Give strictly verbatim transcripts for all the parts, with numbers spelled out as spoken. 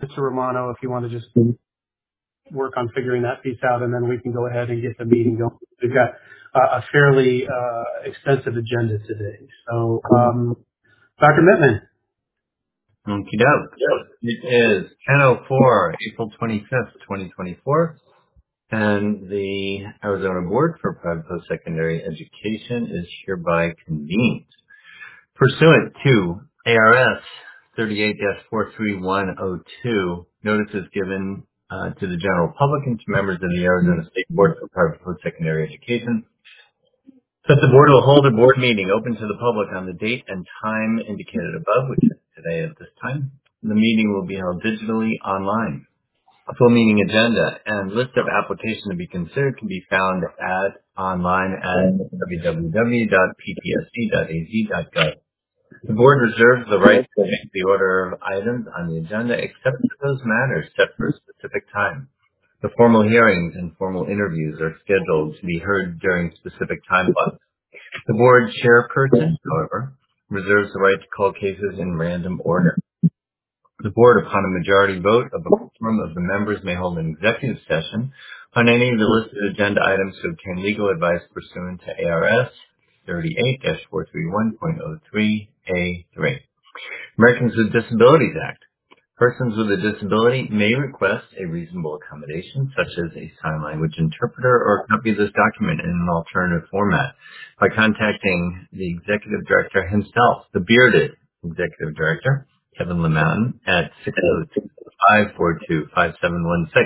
Mister Romano, if you want to just work on figuring that piece out, and then we can go ahead and get the meeting going. We've got uh, a fairly uh, extensive agenda today. So, um, Doctor Mittman. Okie doke. It is ten oh four, April twenty-fifth, twenty twenty-four, and the Arizona Board for Private Post-Secondary Education is hereby convened. Pursuant to A R S thirty-eight dash four three one oh two, notices given uh, to the general public and to members of the Arizona State Board for Private Post-Secondary Education that the board will hold a board meeting open to the public on the date and time indicated above, which is today at this time. The meeting will be held digitally online. A full meeting agenda and list of applications to be considered can be found at online at w w w dot p t s d dot a z dot gov. The board reserves the right to change the order of items on the agenda except for those matters set for a specific time. The formal hearings and formal interviews are scheduled to be heard during specific time blocks. The board chairperson, however, reserves the right to call cases in random order. The board, upon a majority vote of a quorum of the members, may hold an executive session on any of the listed agenda items to obtain legal advice pursuant to A R S thirty-eight dash four three one point oh three A three. Americans with Disabilities Act. Persons with a disability may request a reasonable accommodation, such as a sign language interpreter or a copy of this document in an alternative format, by contacting the executive director himself, the bearded executive director, Kevin LeMountain, at six oh two, five four two, five seven one six.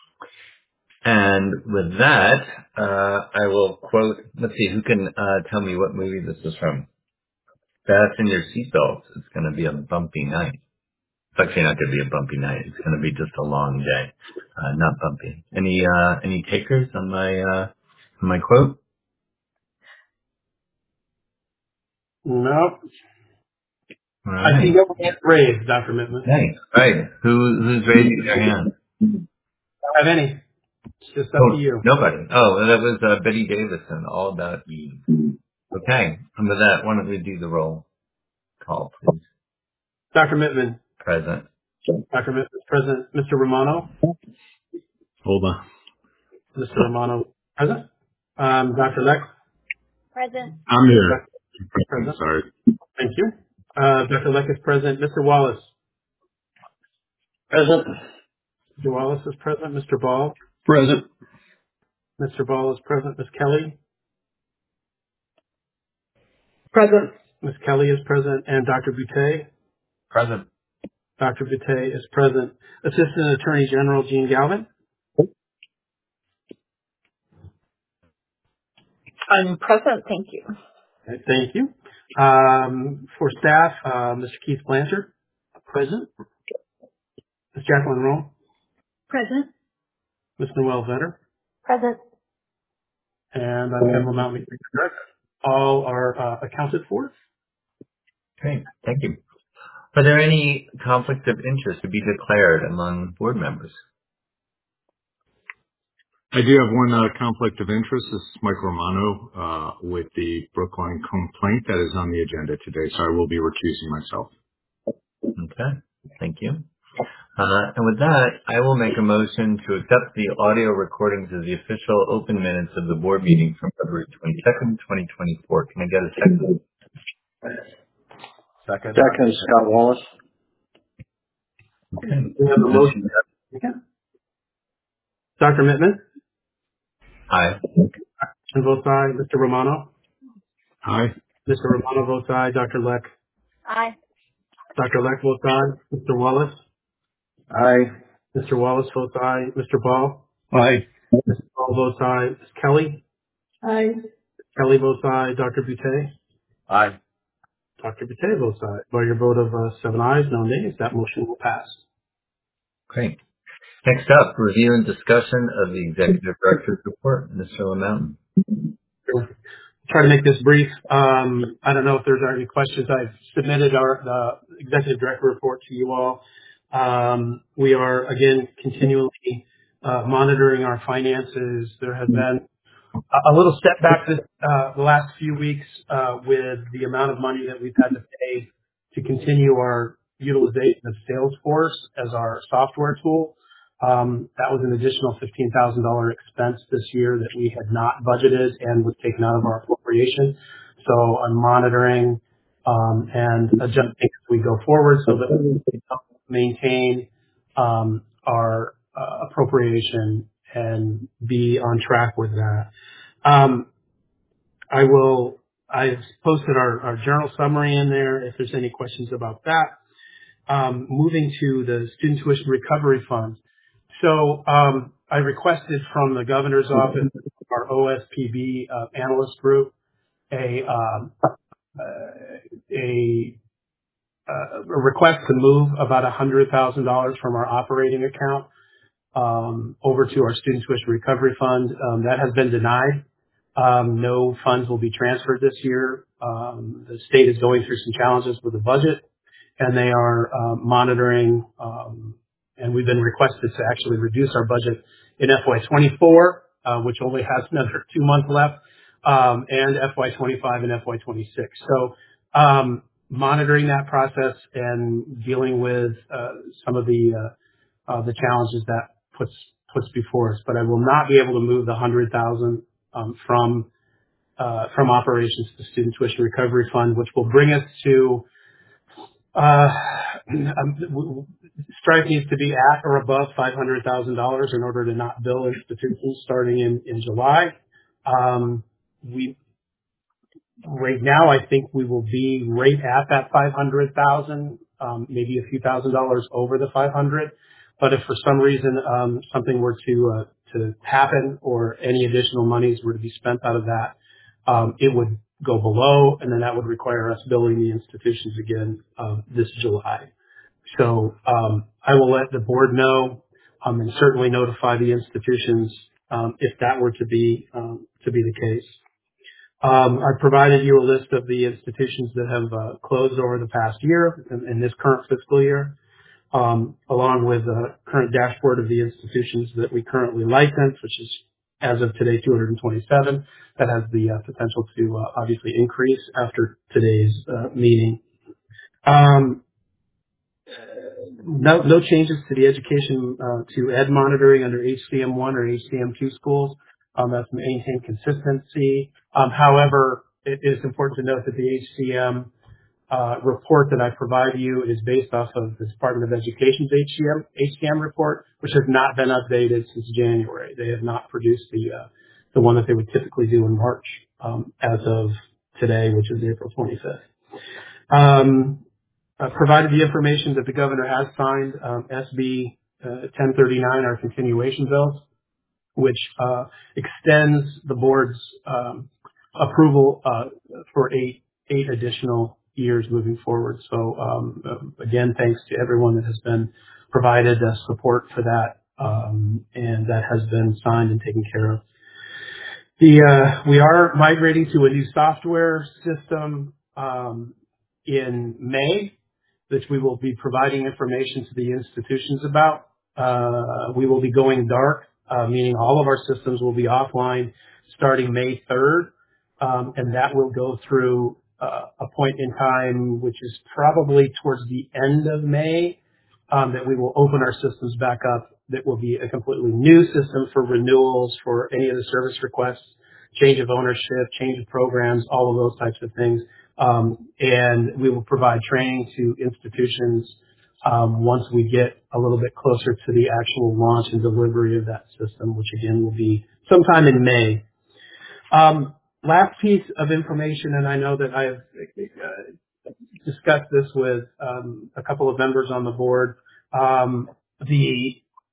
And with that, uh, I will quote, let's see, who can uh, tell me what movie this is from? Fasten your seatbelts. It's going to be a bumpy night. It's actually not going to be a bumpy night. It's going to be just a long day, uh, not bumpy. Any uh, any takers on my uh, on my quote? No, All I see right. no hand raised, Doctor Mittman. Thanks. All right. Who who's raising their hand? Don't have any. It's just up to Oh, you. nobody. Oh, that was uh, Betty Davison. All about Eve. Okay. And with that, why don't we do the roll call, please? Doctor Mittman. Present. Doctor Mittman, present. Mister Romano. Hold on. Mister Romano, present. Um, Doctor Leck. Present. I'm here. I'm Present. sorry. Thank you. Uh, Doctor Leck is present. Mister Wallace. Present. Mister Wallace is present. Mister Ball. Present. Mister Ball is present. Miz Kelly. Present. Miz Kelly is present. And Doctor Boutte. Present. Doctor Boutte is present. Assistant Attorney General Gene Galvin. I'm present, thank you. Okay, thank you. Um, for staff, uh, Mister Keith Blanchard. Present. Miz Jacqueline Rome. Present. Miz Noelle Vetter. Present. And I'm Kevin Mountain Director. All are uh, accounted for. Great. Thank you. Are there any conflicts of interest to be declared among board members? I do have one uh, conflict of interest. This is Mike Romano uh, with the Brookline complaint that is on the agenda today, so I will be recusing myself. Okay. Thank you. Uh, and with that, I will make a motion to accept the audio recordings of the official open minutes of the board meeting from February twenty-second, twenty twenty-four. Can I get a second? Second. Second, Scott Wallace. Okay. We have a motion. Okay. Doctor Mittman. Aye. And votes aye. Mister Romano. Aye. Mister Romano votes aye. Doctor Leck. Aye. Doctor Leck votes aye. Mister Wallace. Aye. Mister Wallace votes aye. Mister Ball. Aye. Mister Ball votes aye. Miz Kelly. Aye. Kelly votes aye. Doctor Boutte. Aye. Doctor Boutte votes aye. By your vote of uh, seven ayes, no nays, that motion will pass. Great. Next up, review and discussion of the executive director's report. Mister LeMountain. Try to make this brief. Um, I don't know if there's any questions. I've submitted our the executive director report to you all. Um, we are again continually uh, monitoring our finances. There has been a, a little step back this, uh, the last few weeks uh, with the amount of money that we've had to pay to continue our utilization of Salesforce as our software tool. Um, that was an additional fifteen thousand dollars expense this year that we had not budgeted and was taken out of our appropriation. So I'm monitoring um, and adjusting as we go forward so that we maintain um, our uh, appropriation and be on track with that. Um, I will. I've posted our, our journal summary in there if there's any questions about that. Um, moving to the Student Tuition Recovery Fund. So um, I requested from the governor's office, our O S P B uh, analyst group, a um, uh, a, uh, a request to move about one hundred thousand dollars from our operating account um, over to our Student Tuition Recovery Fund. Um, that has been denied. Um, no funds will be transferred this year. Um, the state is going through some challenges with the budget, and they are uh, monitoring, um, and we've been requested to actually reduce our budget in F Y twenty-four, uh, which only has another two months left, um, and F Y twenty-five and F Y twenty-six. So um, monitoring that process and dealing with uh, some of the uh, uh, the challenges that puts puts before us. But I will not be able to move the one hundred thousand um, from uh, from operations to Student Tuition Recovery Fund, which will bring us to Uh, um, w- w- Stripe needs to be at or above five hundred thousand dollars in order to not bill institutions starting in, in July. Um, we, right now, I think we will be right at that five hundred thousand, um, maybe a few thousand dollars over the five hundred. But if for some reason, um, something were to, uh, to happen or any additional monies were to be spent out of that, um, it would go below, and then that would require us billing the institutions again, um, this July. So, um, I will let the board know, um, and certainly notify the institutions, um, if that were to be, um, to be the case. Um, I've provided you a list of the institutions that have uh, closed over the past year in, in this current fiscal year, um, along with a current dashboard of the institutions that we currently license, which is as of today two hundred twenty-seven. That has the uh, potential to uh, obviously increase after today's uh, meeting. Um, no, no changes to the education uh, to ed monitoring under H C M one or H C M two schools. Um, that's maintained consistency. Um, however, it is important to note that the H C M uh, report that I provide you is based off of the Department of Education's H C M, H C M report, which has not been updated since January. They have not produced the uh, the one that they would typically do in March um, as of today, which is April twenty-fifth. Um, uh, provided the information that the governor has signed, um, S B uh, ten thirty-nine, our continuation bills, which uh, extends the board's um, approval uh, for eight eight additional years moving forward. So um, uh, again, thanks to everyone that has been provided uh, support for that, um, and that has been signed and taken care of. The uh, we are migrating to a new software system um, in May, which we will be providing information to the institutions about. Uh, we will be going dark, uh, meaning all of our systems will be offline starting May third, um, and that will go through uh, a point in time, which is probably towards the end of May, um, that we will open our systems back up. That will be a completely new system for renewals, for any of the service requests, change of ownership, change of programs, all of those types of things. Um, and we will provide training to institutions um, once we get a little bit closer to the actual launch and delivery of that system, which again will be sometime in May. Um, last piece of information, and I know that I've uh, discussed this with um, a couple of members on the board. Um, the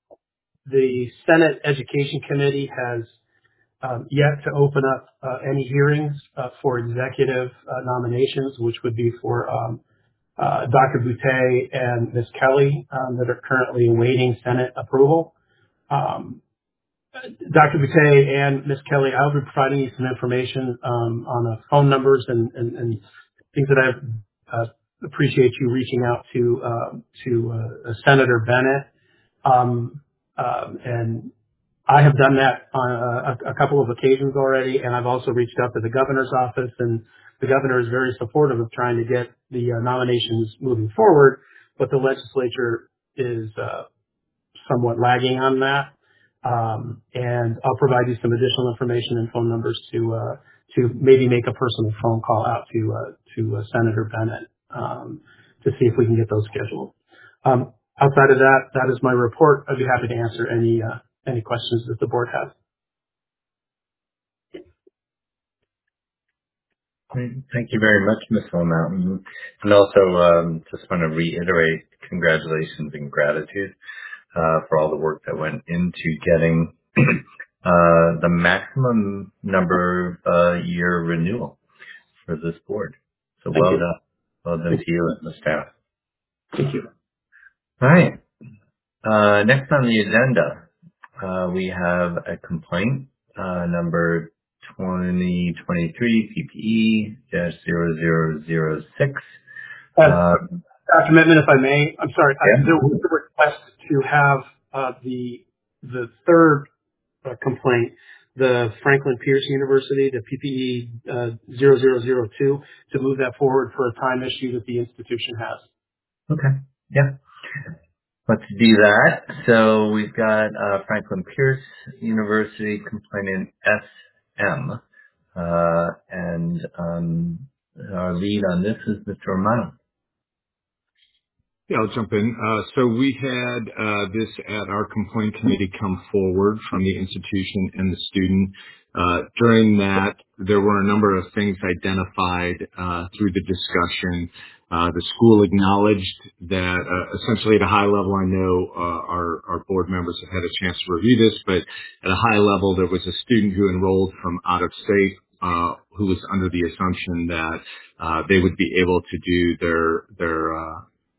the Senate Education Committee has um, yet to open up uh, any hearings uh, for executive uh, nominations, which would be for um, uh, Doctor Boutte and Miz Kelly, um, that are currently awaiting Senate approval. Um, Doctor Boutte and Miz Kelly, I'll be providing you some information um, on uh, phone numbers and, and, and things that I uh, appreciate you reaching out to uh, to uh, Senator Bennett. Um, um, and I have done that on a, a couple of occasions already, and I've also reached out to the governor's office, and the governor is very supportive of trying to get the uh, nominations moving forward. but the legislature is uh, somewhat lagging on that. Um, and I'll provide you some additional information and phone numbers to uh, to maybe make a personal phone call out to uh, to uh, Senator Bennett um, to see if we can get those scheduled. Um, outside of that, that is my report. I'd be happy to answer any uh, any questions that the board has. Great. Thank you very much, Miz Mountain. And also, um, just want to reiterate congratulations and gratitude uh, for all the work that went into getting uh, the maximum number of uh, year renewal for this board. So Thank well you. done. Well done Thank to you and the staff. Thank you. All right. Uh, next on the agenda, uh, we have a complaint, uh, number twenty twenty-three P P E zero zero zero six. Uh, Uh, Doctor Mittman, if I may, I'm sorry. I, yeah. there was a request to have uh, the the third uh, complaint, the Franklin Pierce University, the P P E uh, zero zero zero two, to move that forward for a time issue that the institution has. Okay. Yeah. Let's do that. So we've got uh, Franklin Pierce University complainant S M, uh, and um, our lead on this is Mister Romano. Yeah, I'll jump in. Uh, so we had uh, this at our complaint committee come forward from the institution and the student. Uh, during that, there were a number of things identified uh, through the discussion. Uh, the school acknowledged that uh, essentially at a high level, I know uh, our, our board members have had a chance to review this, but at a high level, there was a student who enrolled from out of state uh, who was under the assumption that uh, they would be able to do their their uh,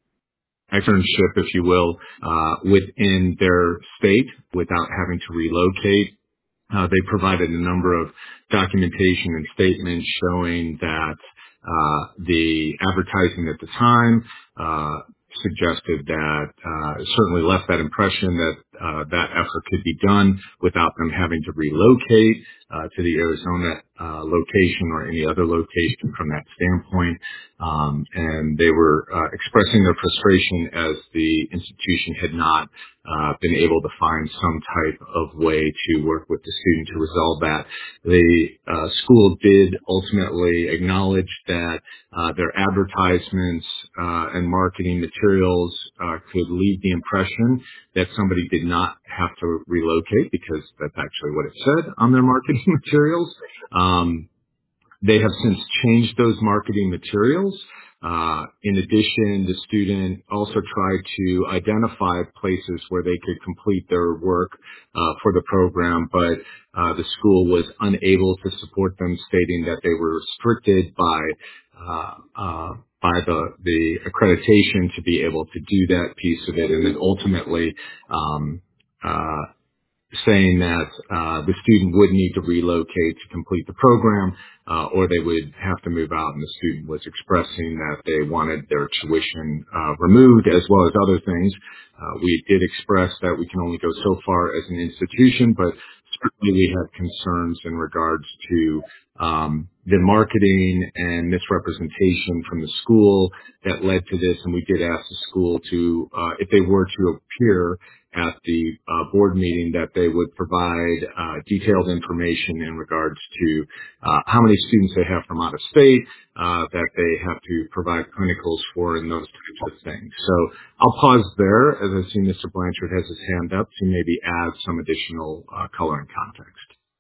externship, if you will, uh, within their state without having to relocate. Uh, they provided a number of documentation and statements showing that uh, the advertising at the time uh, suggested that uh, certainly left that impression that uh, that effort could be done without them having to relocate uh, to the Arizona uh, location or any other location from that standpoint. Um, and they were uh, expressing their frustration as the institution had not uh, been able to find some type of way to work with the student to resolve that. The uh, school did ultimately acknowledge that uh, their advertisements uh, and marketing materials uh, could leave the impression that somebody did not have to relocate, because that's actually what it said on their marketing materials. Um, They have since changed those marketing materials. Uh, in addition, the student also tried to identify places where they could complete their work uh, for the program, but uh, the school was unable to support them, stating that they were restricted by uh, uh, by the the accreditation to be able to do that piece of it, and then ultimately um, uh, saying that uh, the student would need to relocate to complete the program, uh, or they would have to move out, and the student was expressing that they wanted their tuition uh, removed, as well as other things. Uh, we did express that we can only go so far as an institution, but certainly we had concerns in regards to um, the marketing and misrepresentation from the school that led to this, and we did ask the school to, uh, if they were to appear at the uh, board meeting, that they would provide uh, detailed information in regards to uh, how many students they have from out of state, uh, that they have to provide clinicals for, and those types of things. So I'll pause there, as I see Mister Blanchard has his hand up, to maybe add some additional uh, color and context.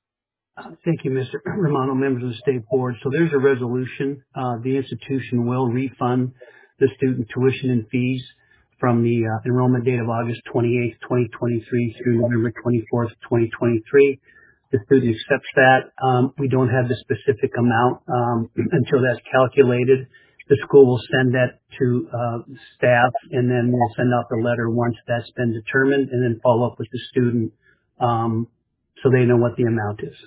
Uh, Thank you, Mister Romano, members of the State Board. So there's a resolution. Uh, the institution will refund the student tuition and fees from the uh, enrollment date of August twenty-eighth, twenty twenty-three through November twenty-fourth, twenty twenty-three. The student accepts that. Um, we don't have the specific amount um, until that's calculated. The school will send that to uh, staff, and then we'll send out the letter once that's been determined, and then follow up with the student um, so they know what the amount is.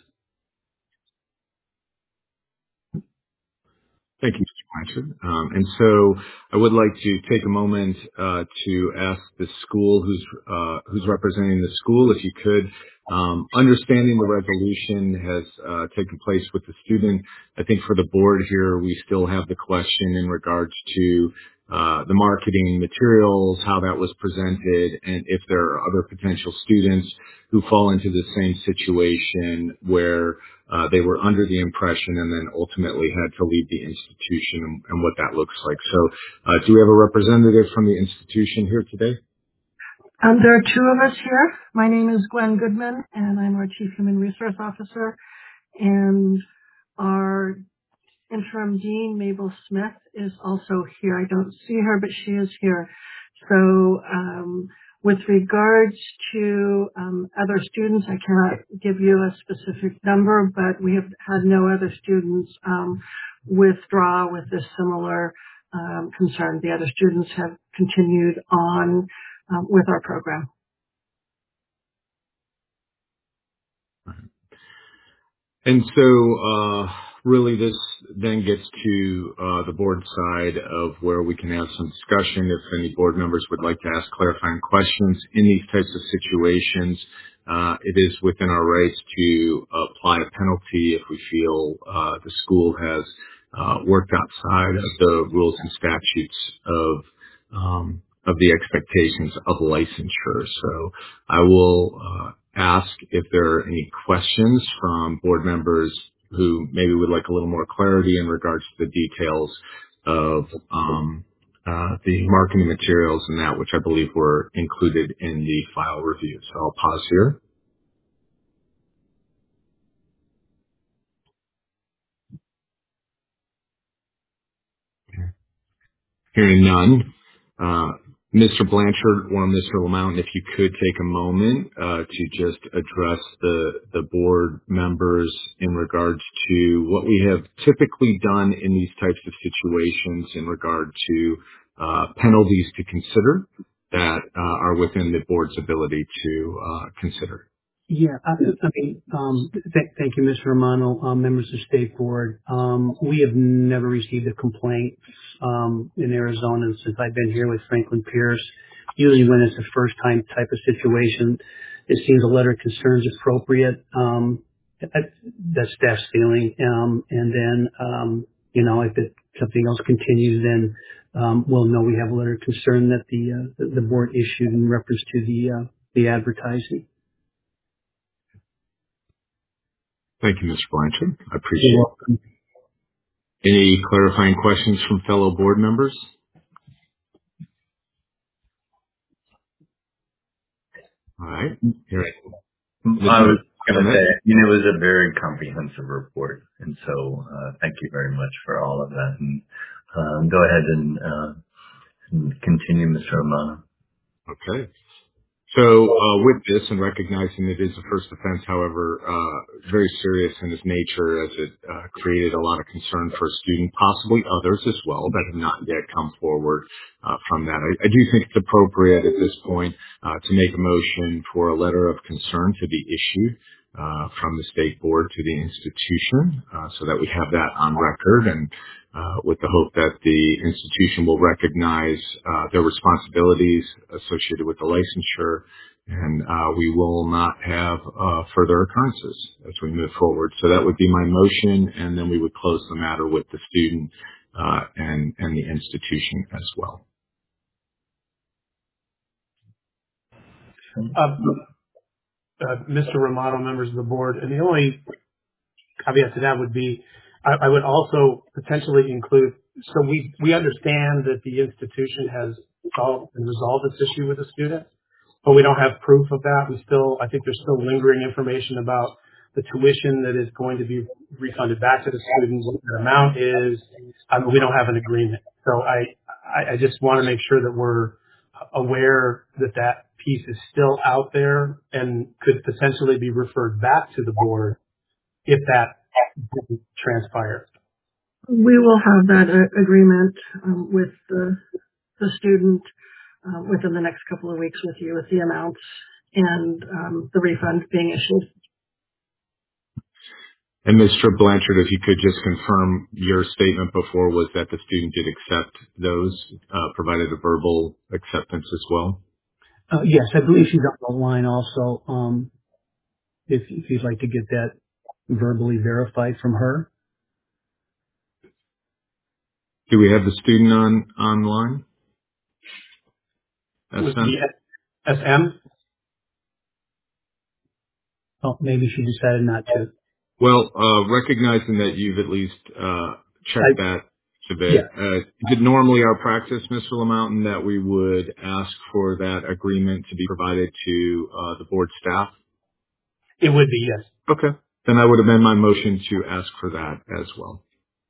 Thank you, Mister Blanchard. Um, and so I would like to take a moment uh, to ask the school who's uh, who's representing the school, if you could, um, understanding the resolution has uh, taken place with the student. I think for the board here, we still have the question in regards to uh, the marketing materials, how that was presented, and if there are other potential students who fall into the same situation where uh, they were under the impression and then ultimately had to leave the institution, and, and what that looks like. So uh, do we have a representative from the institution here today? Um, there are two of us here. My name is Gwen Goodman, and I'm our Chief Human Resource Officer. And our interim dean, Mabel Smith, is also here. I don't see her, but she is here. So um, with regards to um, other students, I cannot give you a specific number, but we have had no other students um, withdraw with this similar um, concern. The other students have continued on um, with our program. And so, uh, really this then gets to, uh, the board side of where we can have some discussion if any board members would like to ask clarifying questions in these types of situations. Uh, it is within our rights to apply a penalty if we feel, uh, the school has, uh, worked outside of the rules and statutes of, um, of the expectations of licensure. So I will, uh, ask if there are any questions from board members who maybe would like a little more clarity in regards to the details of um, uh, the marketing materials and that, which I believe were included in the file review. So I'll pause here. Hearing none. Uh, Mister Blanchard or Mister Lamount, if you could take a moment uh, to just address the the board members in regards to what we have typically done in these types of situations in regard to uh, penalties to consider that uh, are within the board's ability to uh, consider. Yeah, I, I mean, um, th- thank you, Mister Romano, um, members of the State Board. Um, we have never received a complaint um, in Arizona since I've been here with Franklin Pierce. Usually when it's a first-time type of situation, it seems a letter of concern is appropriate. Um, that, that's staff's feeling. Um, and then, um, you know, if it, something else continues, then um, we'll know we have a letter of concern that the, uh, the, the board issued in reference to the, uh, the advertising. Thank you, Mister Blanchard. I appreciate You're it. welcome. Any clarifying questions from fellow board members? All right. Here, I Mister was going to say, I mean, it was a very comprehensive report, and so uh, thank you very much for all of that. And um, go ahead and, uh, and continue, Mister Romano. Okay. So uh, with this and recognizing it is a first offense, however, uh, very serious in its nature as it uh, created a lot of concern for a student, possibly others as well that have not yet come forward uh, from that. I, I do think it's appropriate at this point uh, to make a motion for a letter of concern to be issued uh, from the state board to the institution uh, so that we have that on record, and uh, with the hope that the institution will recognize uh, their responsibilities associated with the licensure, and uh, we will not have uh, further occurrences as we move forward. So that would be my motion, and then we would close the matter with the student uh, and, and the institution as well. Uh, uh, Mister Romano, members of the board, and the only caveat to that would be I, I would also potentially include, so we, we understand that the institution has solved and resolved this issue with the student, but we don't have proof of that. We still, I think there's still lingering information about the tuition that is going to be refunded back to the students, what that amount is. Um, we don't have an agreement. So I, I, I just want to make sure that we're aware that that piece is still out there and could potentially be referred back to the board if that didn't transpire. We will have that uh, agreement um, with the, the student uh, within the next couple of weeks with you with the amounts and um, the refund being issued. And Mister Blanchard, if you could just confirm your statement before was that the student did accept those, uh, provided a verbal acceptance as well? Uh, yes, I believe she's on the line also. Um, if, if you'd like to get that verbally verified from her. Do we have the student on online? Was S M? the S M? Oh, maybe she decided not to. Well, uh, recognizing that you've at least uh, I, checked that a yeah, bit, uh, is it normally our practice, Mister LaMountain, that we would ask for that agreement to be provided to uh, the board staff? It would be, yes. Okay. Then I would amend my motion to ask for that as well.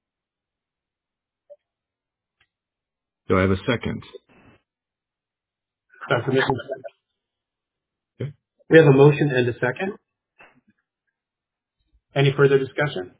Do I have a second? Doctor Mitchell. Okay. We have a motion and a second. Any further discussion?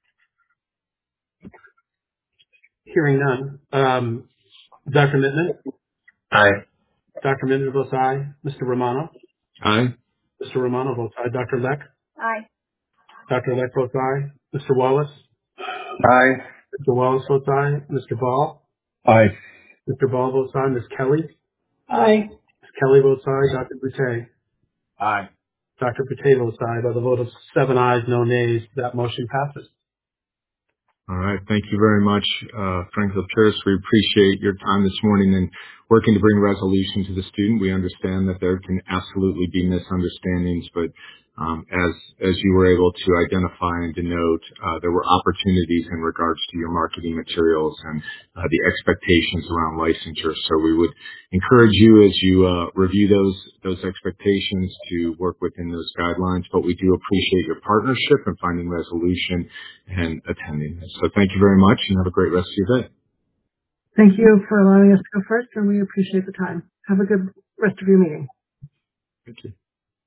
Hearing none. Um, Doctor Mittman? Aye. Doctor Mittman votes aye. Mister Romano? Aye. Mister Romano votes aye. Doctor Leck? Aye. Doctor Leck votes aye. Mister Wallace? Aye. Mister Wallace votes aye. Mister Ball? Aye. Mister Ball votes aye. Miz Kelly? Aye. Miz Kelly votes aye. Doctor Boutte? Aye. Doctor Boutte votes aye. By the vote of seven ayes, no nays, that motion passes. All right. Thank you very much, uh, Frank Pierce. We appreciate your time this morning and working to bring resolution to the student. We understand that there can absolutely be misunderstandings, but um, as as you were able to identify and denote, uh, there were opportunities in regards to your marketing materials and uh, the expectations around licensure. So we would encourage you as you uh, review those those expectations to work within those guidelines. But we do appreciate your partnership and finding resolution and attending this. So thank you very much and have a great rest of your day. Thank you for allowing us to go first, and we appreciate the time. Have a good rest of your meeting. Thank you.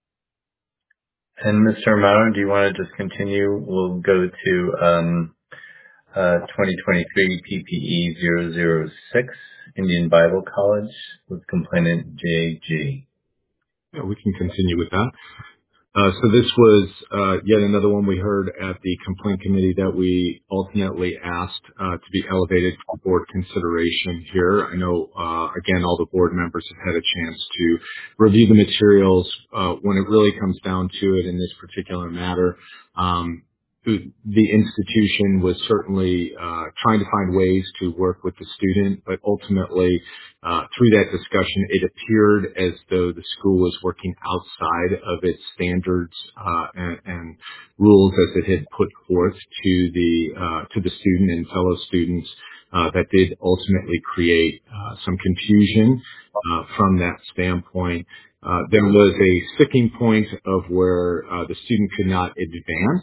And Mister Romano, do you want to just continue? We'll go to um, uh, twenty twenty-three P P E zero zero six, Indian Bible College, with complainant J G. Yeah, we can continue with that. Uh, so this was uh, yet another one we heard at the complaint committee that we ultimately asked uh, to be elevated for board consideration here. I know, uh, again, all the board members have had a chance to review the materials. Uh, when it really comes down to it in this particular matter, um, the the institution was certainly uh, trying to find ways to work with the student, but ultimately uh, through that discussion, it appeared as though the school was working outside of its standards uh, and, and rules as it had put forth to the uh, to the student and fellow students. Uh, that did ultimately create uh, some confusion uh, from that standpoint. Uh, there was a sticking point of where uh, the student could not advance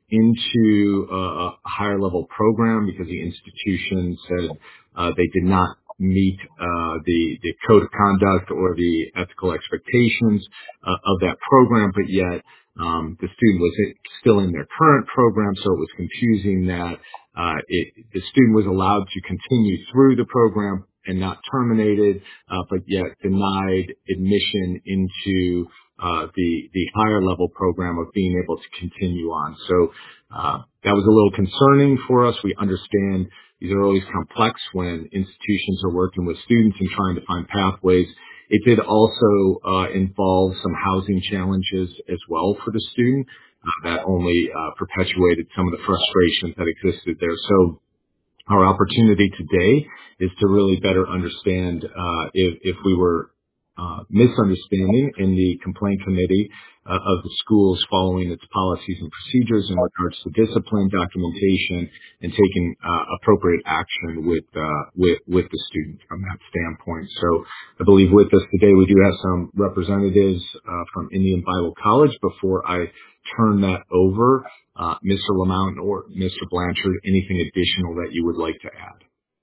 into a, a higher level program because the institution said uh, they did not meet uh, the the code of conduct or the ethical expectations uh, of that program, but yet um, the student was still in their current program, so it was confusing that uh, it, the student was allowed to continue through the program and not terminated, uh, but yet denied admission into uh, the the higher level program of being able to continue on. So uh, that was a little concerning for us. We understand these are always complex when institutions are working with students and trying to find pathways. It did also uh, involve some housing challenges as well for the student uh, that only uh, perpetuated some of the frustrations that existed there. So our opportunity today is to really better understand uh, if, if we were uh, misunderstanding in the complaint committee uh, of the schools following its policies and procedures in regards to discipline, documentation, and taking uh, appropriate action with, uh, with with the student from that standpoint. So I believe with us today we do have some representatives uh, from Indian Bible College. Before I turn that over, uh, Mister Lamount or Mister Blanchard, anything additional that you would like to add?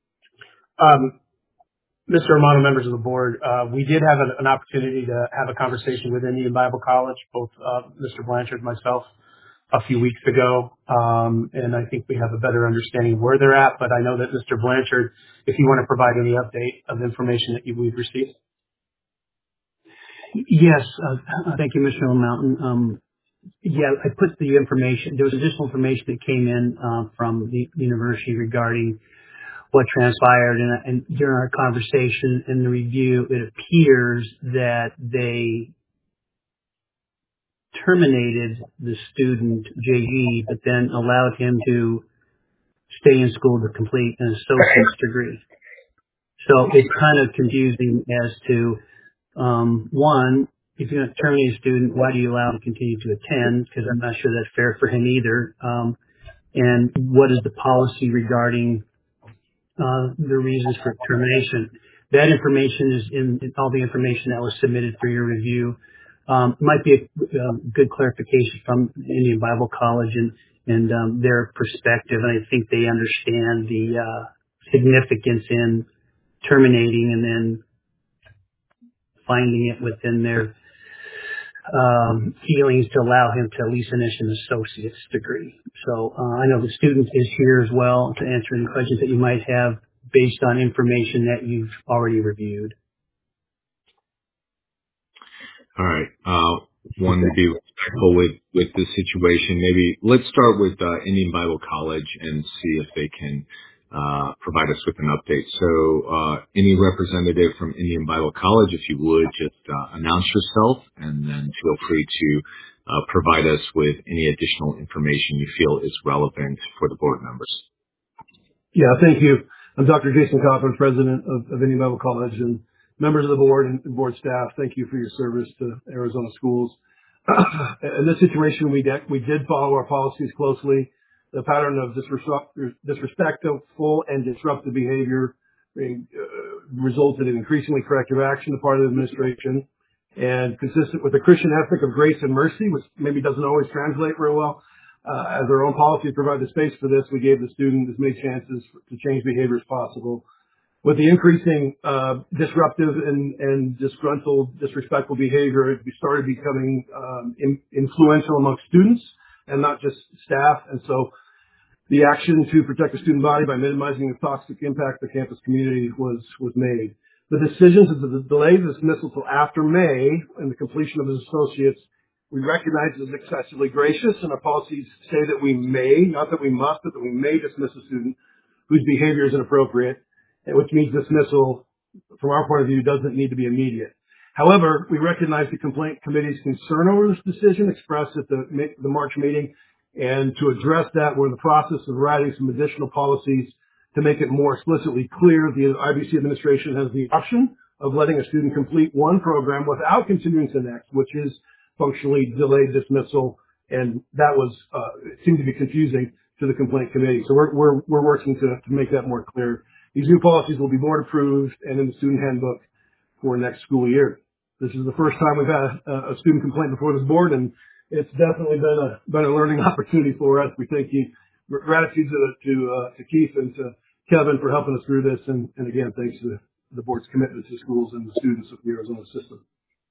Um, Mister Romano, members of the board, uh, we did have an, an opportunity to have a conversation with Indian Bible College, both uh, Mister Blanchard and myself, a few weeks ago, um, and I think we have a better understanding of where they're at. But I know that Mister Blanchard, if you want to provide any update of information that you, we've received. yes, uh, thank you, Mister Mountain. Um, yeah, I put the information. There was additional information that came in uh, from the university regarding what transpired, and, and during our conversation and the review, it appears that they terminated the student J E, but then allowed him to stay in school to complete an associate's degree. So it's kind of confusing as to, um, one, if you're going to terminate a student, why do you allow him to continue to attend? Because I'm not sure that's fair for him either. Um, and what is the policy regarding uh, the reasons for termination? That information is in, in all the information that was submitted for your review. Um, might be a, a good clarification from Indian Bible College and, and um, their perspective. And I think they understand the uh, significance in terminating and then finding it within their um, feelings to allow him to at least finish an associate's degree. So uh, I know the student is here as well to answer any questions that you might have based on information that you've already reviewed. All right. Uh, wanted to be respectful with, with this situation. Maybe let's start with uh, Indian Bible College and see if they can uh, provide us with an update. So uh, any representative from Indian Bible College, if you would, just uh, announce yourself and then feel free to uh, provide us with any additional information you feel is relevant for the board members. Yeah, thank you. I'm Doctor Jason Cochran, president of, of Indian Bible College, and members of the board and board staff, thank you for your service to Arizona schools. In this situation, we did, we did follow our policies closely. The pattern of disrespect, disrespectful and disruptive behavior uh, resulted in increasingly corrective action on the part of the administration, and consistent with the Christian ethic of grace and mercy, which maybe doesn't always translate very well. Uh, as our own policies provide the space for this, we gave the student as many chances to change behavior as possible. With the increasing uh, disruptive and, and disgruntled, disrespectful behavior, it started becoming um, in, influential amongst students and not just staff. And so the action to protect the student body by minimizing the toxic impact of the campus community was, was made. The decision to delay the dismissal until after May and the completion of his associates, we recognize as excessively gracious, and our policies say that we may, not that we must, but that we may dismiss a student whose behavior is inappropriate, which means dismissal, from our point of view, doesn't need to be immediate. However, we recognize the complaint committee's concern over this decision expressed at the, the March meeting, and to address that, we're in the process of writing some additional policies to make it more explicitly clear. The I B C administration has the option of letting a student complete one program without continuing to the next, which is functionally delayed dismissal, and that was uh, it seemed to be confusing to the complaint committee. So we're we're, we're working to, to make that more clear. These new policies will be board approved and in the student handbook for next school year. This is the first time we've had a, a student complaint before this board, and it's definitely been a been a learning opportunity for us. We thank you. Gratitude to to, uh, to Keith and to Kevin for helping us through this, and, and again, thanks to the board's commitment to schools and the students of the Arizona system.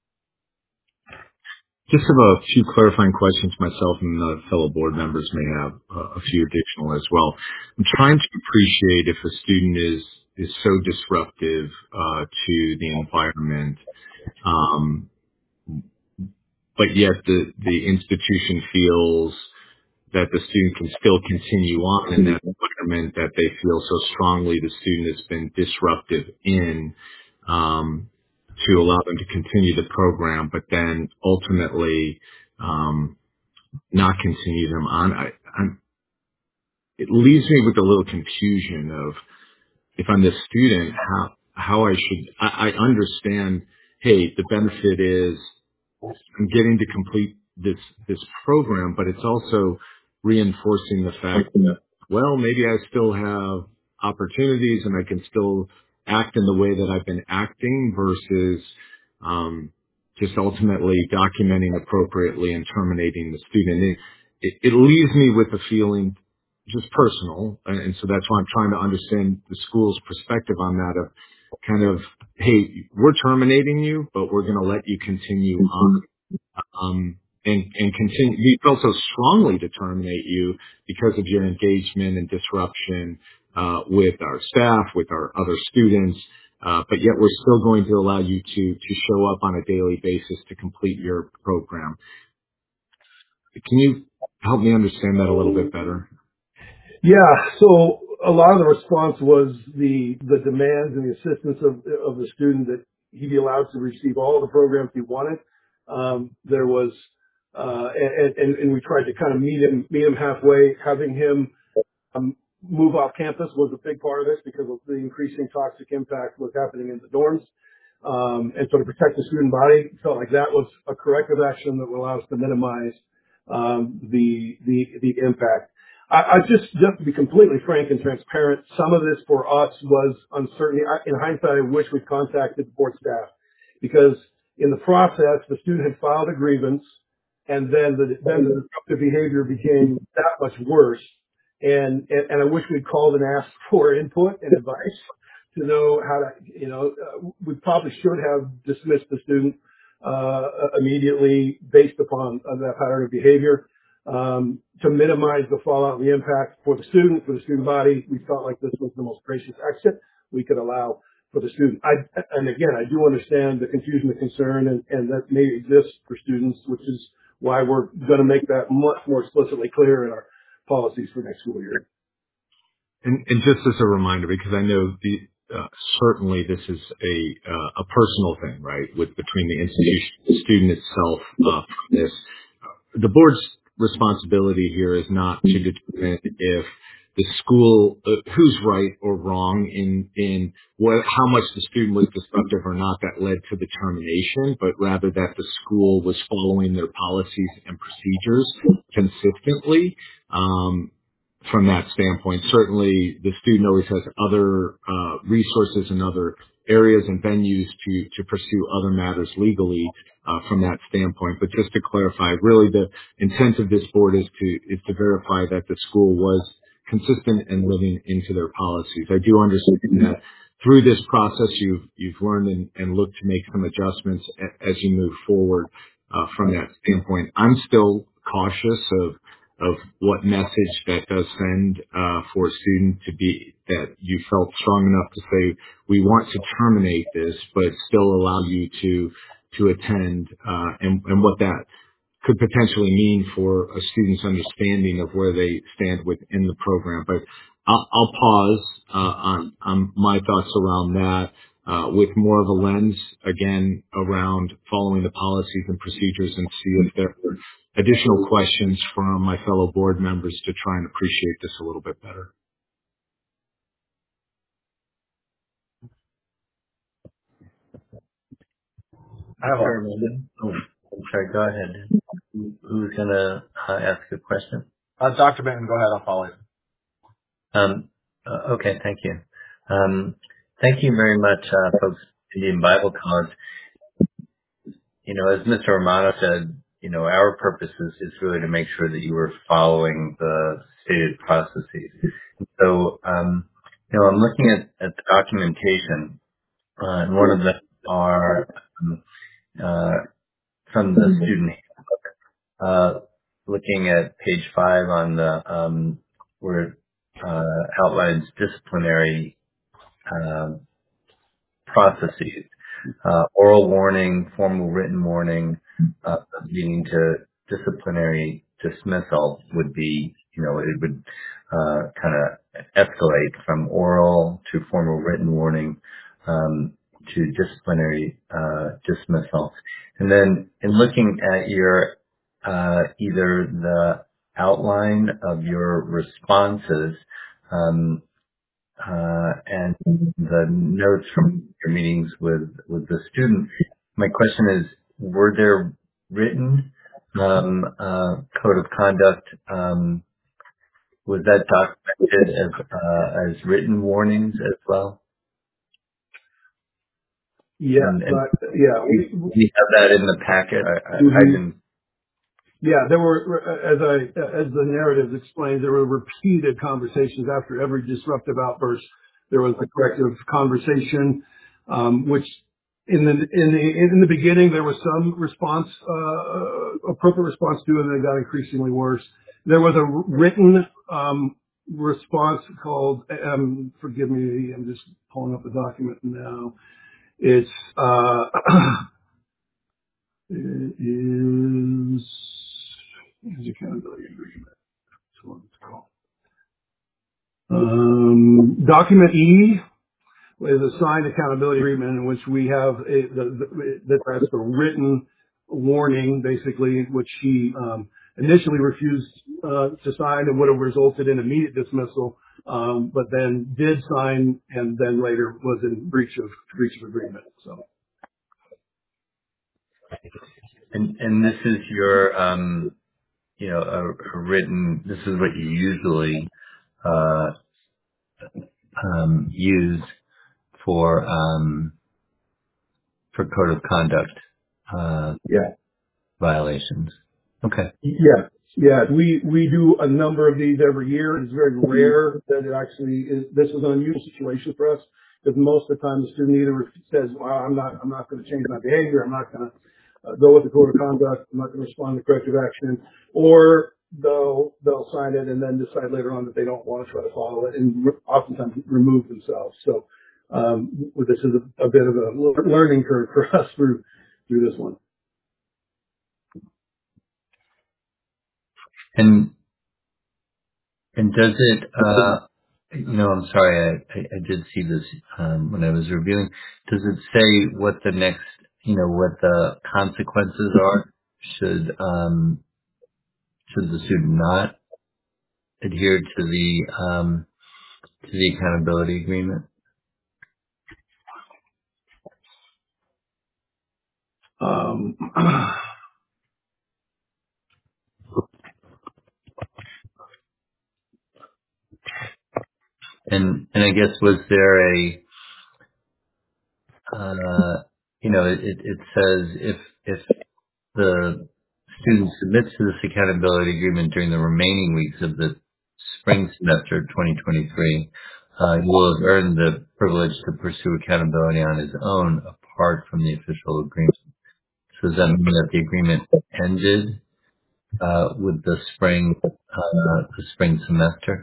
Just have a few clarifying questions myself, and the fellow board members may have uh, a few additional as well. I'm trying to appreciate if a student is is so disruptive uh, to the environment, um, but yet the the institution feels that the student can still continue on in that environment that they feel so strongly the student has been disruptive in. Um, to allow them to continue the program, but then ultimately um, not continue them on. I, I'm, it leaves me with a little confusion of if I'm the student, how how I should. I, I understand. Hey, the benefit is I'm getting to complete this this program, but it's also reinforcing the fact that, well, maybe I still have opportunities and I can still act in the way that I've been acting versus um, just ultimately documenting appropriately and terminating the student. It, it, it leaves me with a feeling just personal, and, and so that's why I'm trying to understand the school's perspective on that of kind of, hey, we're terminating you, but we're going to let you continue on. Um, and, and continue, we felt so strongly to terminate you because of your engagement and disruption, uh, with our staff, with our other students, uh, but yet we're still going to allow you to, to show up on a daily basis to complete your program. Can you help me understand that a little bit better? Yeah, so a lot of the response was the, the demands and the assistance of, of the student that he be allowed to receive all the programs he wanted. Um, there was, uh, and, and, and we tried to kind of meet him, meet him halfway, having him, um, move off campus was a big part of this because of the increasing toxic impact was happening in the dorms. Um, and so to protect the student body, felt like that was a corrective action that would allow us to minimize um, the, the the impact. I, I just just to be completely frank and transparent, some of this for us was uncertainty. I, in hindsight, I wish we'd contacted the board staff because in the process, the student had filed a grievance, and then the then the disruptive behavior became that much worse. And, and and I wish we'd called and asked for input and advice to know how to, you know, uh, we probably should have dismissed the student uh, immediately based upon uh, that pattern of behavior. Um, to minimize the fallout and the impact for the student, for the student body, we felt like this was the most gracious exit we could allow for the student. I, and again, I do understand the confusion, the concern, and, and that may exist for students, which is why we're going to make that much more explicitly clear in our policies for next school year. And, and just as a reminder, because I know the, uh, certainly this is a uh, a personal thing, right, with between the institution, the student itself. Uh, from this, the board's responsibility here is not to determine if the school uh, who's right or wrong in in what how much the student was disruptive or not that led to the termination, but rather that the school was following their policies and procedures consistently. Um, From that standpoint, certainly the student always has other uh, resources and other areas and venues to to pursue other matters legally uh, from that standpoint. But just to clarify, really the intent of this board is to is to verify that the school was consistent and living into their policies. I do understand that through this process you've you've learned and, and looked to make some adjustments a, as you move forward uh, from that standpoint. I'm still cautious of of what message that does send uh, for a student to be that you felt strong enough to say, we want to terminate this, but still allow you to to attend, uh, and, and what that could potentially mean for a student's understanding of where they stand within the program. But I'll, I'll pause uh, on, on my thoughts around that uh, with more of a lens, again, around following the policies and procedures and see if there are additional questions from my fellow board members to try and appreciate this a little bit better. I have a moment. Oh, I'm sorry, go ahead. Who- Who's going to uh, ask a question? Uh, Doctor Benton, go ahead. I'll follow you. Um, uh, okay, thank you. Um, thank you very much, uh, folks, Indian Bible College. You know, as Mister Romano said, you know, our purpose is, is really to make sure that you are following the stated processes. So, um, you know, I'm looking at, at the documentation, uh, and one of them are um, uh, from the student handbook. Uh, looking at page five on the um, where it uh, outlines disciplinary uh, processes. Uh, oral warning, formal written warning, uh, leading to disciplinary dismissal would be, you know, it would uh, kind of escalate from oral to formal written warning um, to disciplinary uh, dismissal. And then in looking at your uh, either the outline of your responses, um, uh, and the notes from your meetings with, with the student. My question is, were there written um, uh, code of conduct? Um, was that documented as uh, as written warnings as well? Yeah, And, and but yeah, we, we have that in the packet. I, I, mm-hmm. I didn't. Yeah, there were, as I, as the narrative explains, there were repeated conversations after every disruptive outburst. There was a corrective conversation, um, which in the, in the, in the beginning, there was some response, uh, appropriate response to it, and it got increasingly worse. There was a written, um, response called, um, forgive me, I'm just pulling up the document now. It's, uh, it is, Is accountability agreement. That's what it's called. Um, document E is a signed accountability agreement in which we have a, the, the, that's a written warning, basically, which he um, initially refused uh, to sign and would have resulted in immediate dismissal um, but then did sign and then later was in breach of breach of agreement. So. And and this is your um you know a, a written. This is what you usually uh um use for um for code of conduct uh Yeah. violations. Okay. Yeah. Yeah. We, we do a number of these every year. It's very rare that it actually is, this is an unusual situation for us because most of the time the student either says, well, I'm not, I'm not going to change my behavior. I'm not going to uh, go with the code of conduct. I'm not going to respond to corrective action, or they'll, they'll sign it and then decide later on that they don't want to try to follow it and re- oftentimes remove themselves. So, um, this is a, a bit of a learning curve for us through, through this one. And and does it uh you know I'm sorry I I, I did see this um when I was reviewing. Does it say what the next you know what the consequences are should um should the student not adhere to the um to the accountability agreement? Um, And and I guess was there a uh, you know it it says if if the student submits to this accountability agreement during the remaining weeks of the spring semester twenty twenty-three, uh, he will have earned the privilege to pursue accountability on his own apart from the official agreement. So does that mean that the agreement ended uh, with the spring uh, the spring semester?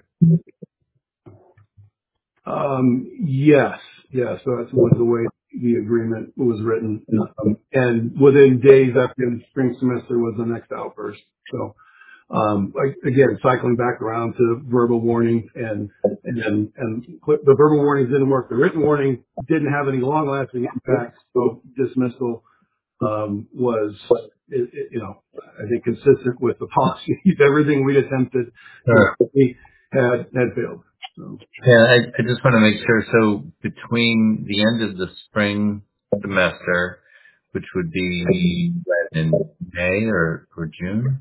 Um, yes, yes. So that's was the way the agreement was written. Um, and within days after the spring semester was the next outburst. So, um, like, again, cycling back around to verbal warning and, and then, and the verbal warnings didn't work. The written warning didn't have any long lasting impacts. So dismissal, um, was, it, it, you know, I think consistent with the policy. Everything we attempted Sure. to had, had failed. So. Yeah, I, I just want to make sure. So between the end of the spring semester, which would be in May or, or June,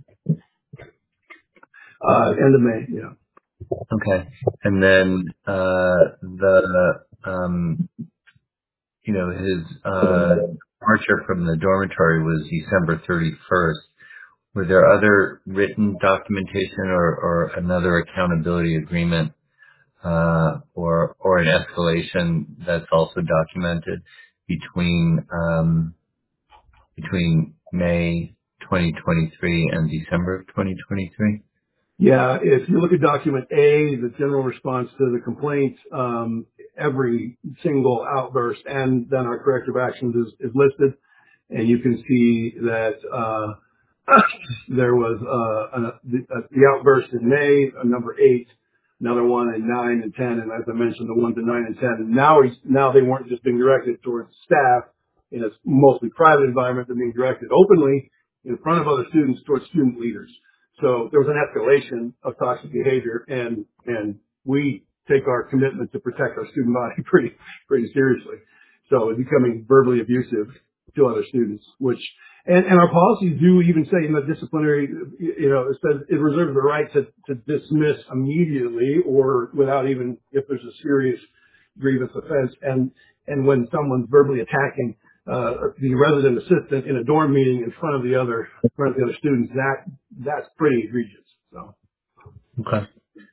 Uh, end of May, yeah. okay, and then uh, the um, you know his uh, departure from the dormitory was December thirty-first. Were there other written documentation or, or another accountability agreement uh, or or an escalation that's also documented between um, between May twenty twenty-three and December of twenty twenty-three? Yeah, if you look at document A, the general response to the complaint, um, every single outburst and then our corrective actions is, is listed. And you can see that, uh, there was, uh, a, the, uh, the outburst in May, uh, number eight, another one in nine and ten. And as I mentioned, the ones in nine and ten. And now he's, now they weren't just being directed towards staff in a mostly private environment. They're being directed openly in front of other students towards student leaders. So there was an escalation of toxic behavior, and and we take our commitment to protect our student body pretty pretty seriously. So it's becoming verbally abusive to other students, which and, and our policies do even say in the disciplinary, you know, it says it reserves the right to, to dismiss immediately or without even if there's a serious grievance offense. And and when someone's verbally attacking uh, the resident assistant in a dorm meeting in front of the other, in front of the other students, that, that's pretty egregious. So. Okay.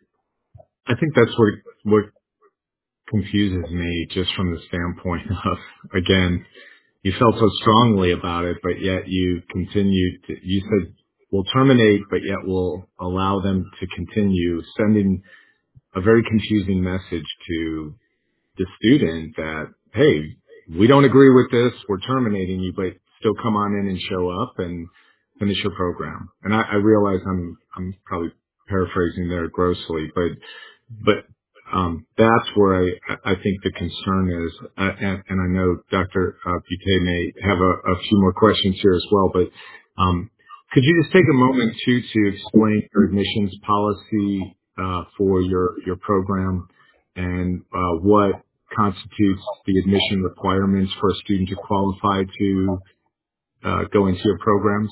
I think that's what, what confuses me just from the standpoint of, again, you felt so strongly about it, but yet you continued to, you said we'll terminate, but yet we'll allow them to continue, sending a very confusing message to the student that, hey, we don't agree with this, we're terminating you, but still come on in and show up and finish your program. And I, I realize I'm I'm probably paraphrasing there grossly, but but um, that's where I I think the concern is, uh, and, and I know Doctor Uh, Butte may have a, a few more questions here as well, but um, could you just take a moment too to explain your admissions policy uh, for your, your program, and uh, what constitutes the admission requirements for a student to qualify to uh, go into your programs?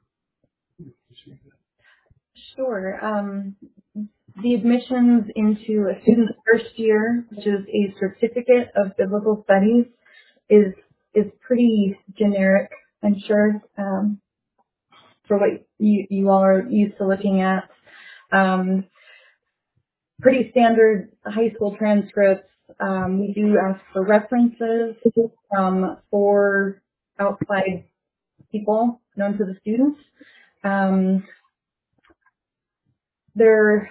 Sure. Um, the admissions into a student's first year, which is a certificate of biblical studies, is is pretty generic, I'm sure, um, for what you, you all are used to looking at. Um, pretty standard high school transcripts. Um, we do ask for references from four outside people known to the students. Um, there,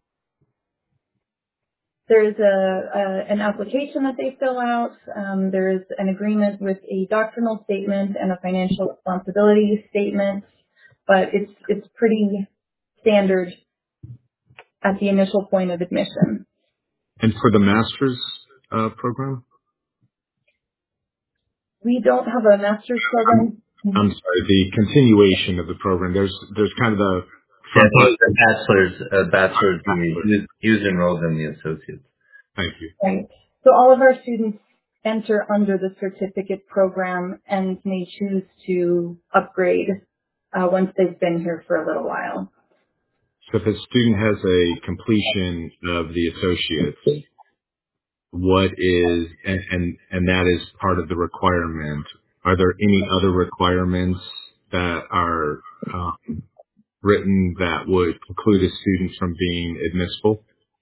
there's a, a an application that they fill out. Um, there's an agreement with a doctrinal statement and a financial responsibility statement, but it's it's pretty standard at the initial point of admission. And for the master's uh, program? We don't have a master's program. I'm sorry, the continuation of the program. There's there's kind of the Yeah, front so the bachelor's, uh, bachelor's degree. He was, he was enrolled in the associates. Thank you. Right. So all of our students enter under the certificate program and may choose to upgrade uh, once they've been here for a little while. So if a student has a completion of the associates, what is, and, and, and that is part of the requirement, are there any other requirements that are um, written that would preclude a student from being admissible?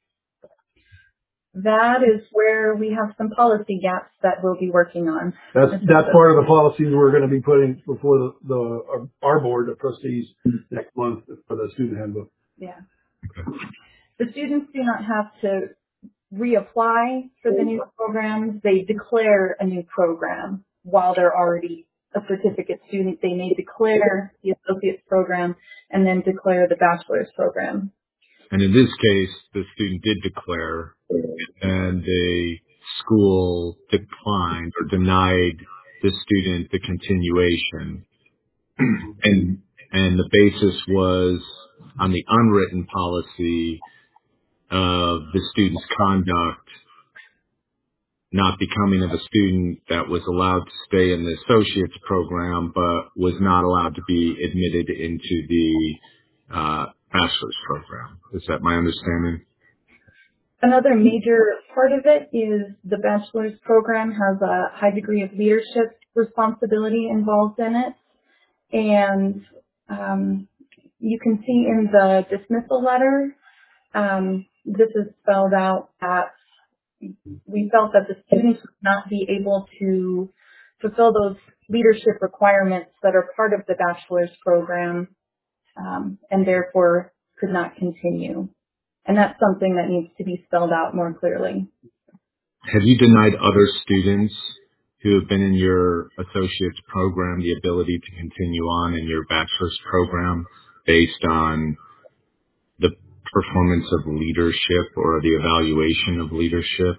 That is where we have some policy gaps that we'll be working on. That's that's part of the policies we're going to be putting before the, the our, our board of trustees next month for the student handbook. Yeah. The students do not have to reapply for the new programs. They declare a new program while they're already a certificate student. They may declare the associate's program and then declare the bachelor's program. And in this case, the student did declare, and the school declined or denied the student the continuation. and and the basis was on the unwritten policy of the student's conduct not becoming of a student that was allowed to stay in the associate's program, but was not allowed to be admitted into the uh, bachelor's program. Is that my understanding? Another major part of it is the bachelor's program has a high degree of leadership responsibility involved in it. And um, you can see in the dismissal letter, um, this is spelled out that we felt that the students would not be able to fulfill those leadership requirements that are part of the bachelor's program, um, and therefore could not continue. And that's something that needs to be spelled out more clearly. Have you denied other students who have been in your associate's program the ability to continue on in your bachelor's program based on the performance of leadership or the evaluation of leadership?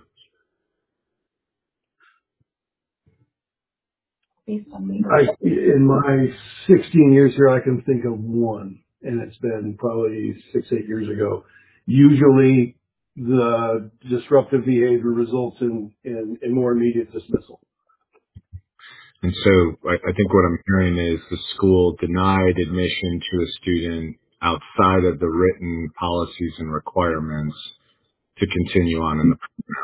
Based on I, leadership. in my sixteen years here, I can think of one, and it's been probably six, eight years ago. Usually, the disruptive behavior results in, in, in more immediate dismissal. And so I, I think what I'm hearing is the school denied admission to a student outside of the written policies and requirements to continue on in the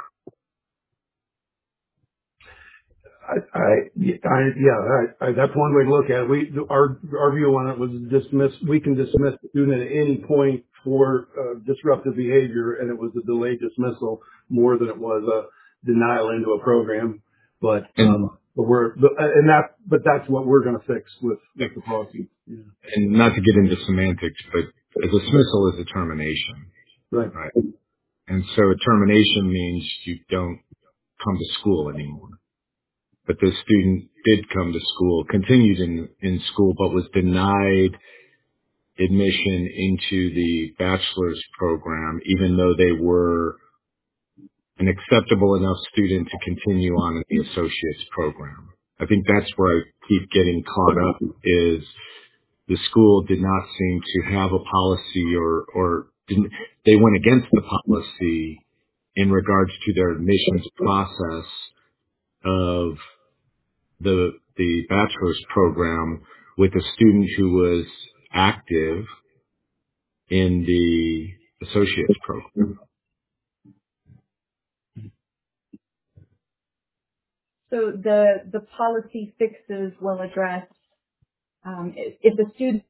I, I, I yeah, I, I, that's one way to look at it. We, our, our view on it was dismiss, we can dismiss the student at any point for uh, disruptive behavior, and it was a delayed dismissal more than it was a denial into a program. But, um, but we're, but, and that, but that's what we're going to fix with, with the policy. Yeah. And not to get into semantics, but a dismissal is a termination. Right. Right. And so a termination means you don't come to school anymore. But the student did come to school, continued in, in school, but was denied admission into the bachelor's program, even though they were an acceptable enough student to continue on in the associate's program. I think that's where I keep getting caught up is the school did not seem to have a policy or, or didn't, they went against the policy in regards to their admissions process of the the bachelor's program with a student who was active in the associate's program. So the the policy fixes will address um, if, if the student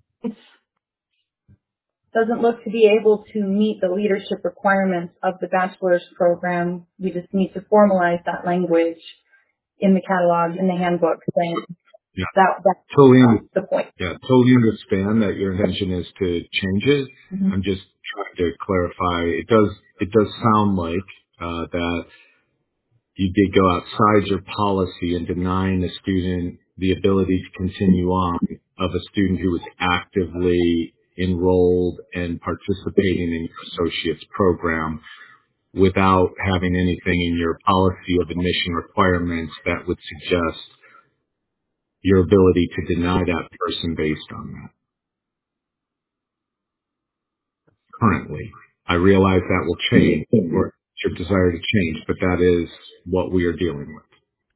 doesn't look to be able to meet the leadership requirements of the bachelor's program, we just need to formalize that language in the catalog, in the handbook, saying Yeah, that that's totally. Un- the point. yeah, totally understand that your intention is to change it. Mm-hmm. I'm just trying to clarify. It does it does sound like uh, that you did go outside your policy and denying the student the ability to continue on of a student who was actively enrolled and participating in your associate's program without having anything in your policy of admission requirements that would suggest your ability to deny that person based on that. Currently, I realize that will change, or it's your desire to change, but that is what we are dealing with.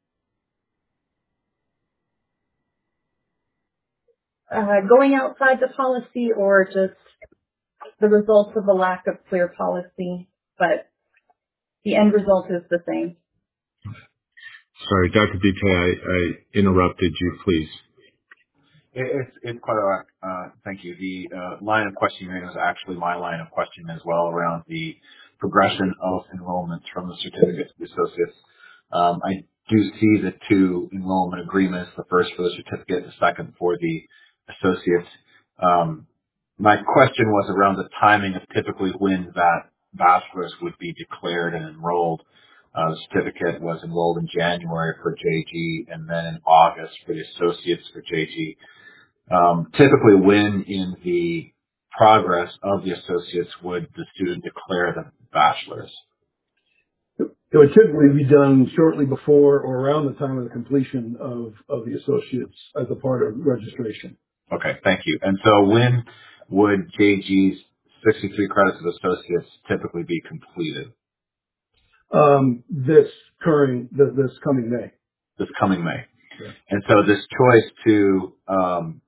Uh, going outside the policy or just the results of a lack of clear policy, but the end result is the same. Sorry, Doctor B K, I, I interrupted you, please. It- It's it's quite all right. Uh, Thank you. The uh, line of questioning was actually my line of questioning as well around the progression of enrollments from the certificate to the associates. Um, I do see the two enrollment agreements, the first for the certificate, the second for the associates. Um, My question was around the timing of typically when that bachelor's would be declared and enrolled. Uh, The certificate was enrolled in January for J G and then in August for the associates for J G. Um, typically, when in the progress of the associates would the student declare the bachelor's? It would typically be done shortly before or around the time of the completion of, of the associates as a part of registration. Okay, thank you. And so when would J G's sixty-three credits of associates typically be completed? Um, this current, th- this coming May. This coming May. Yeah. And so this choice to um,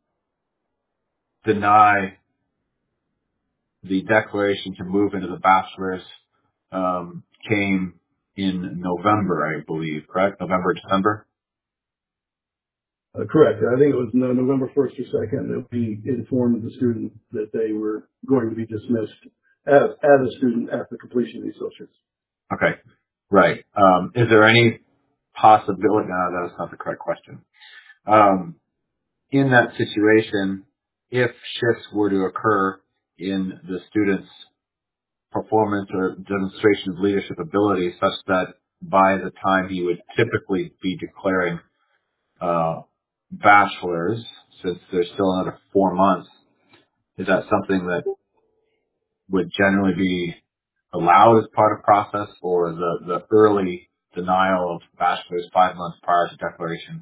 deny the declaration to move into the bachelor's um, came in November, I believe, correct? November, December? Uh, correct. I think it was no- November first or second that we informed the student that they were going to be dismissed as, as a student at the completion of the associates. Okay. Right. Um, is there any possibility? No, that's not the correct question. Um, in that situation, if shifts were to occur in the student's performance or demonstration of leadership ability such that by the time he would typically be declaring uh, bachelor's, since there's still another four months, is that something that would generally be allowed as part of process, or the, the early denial of bachelor's five months prior to declaration?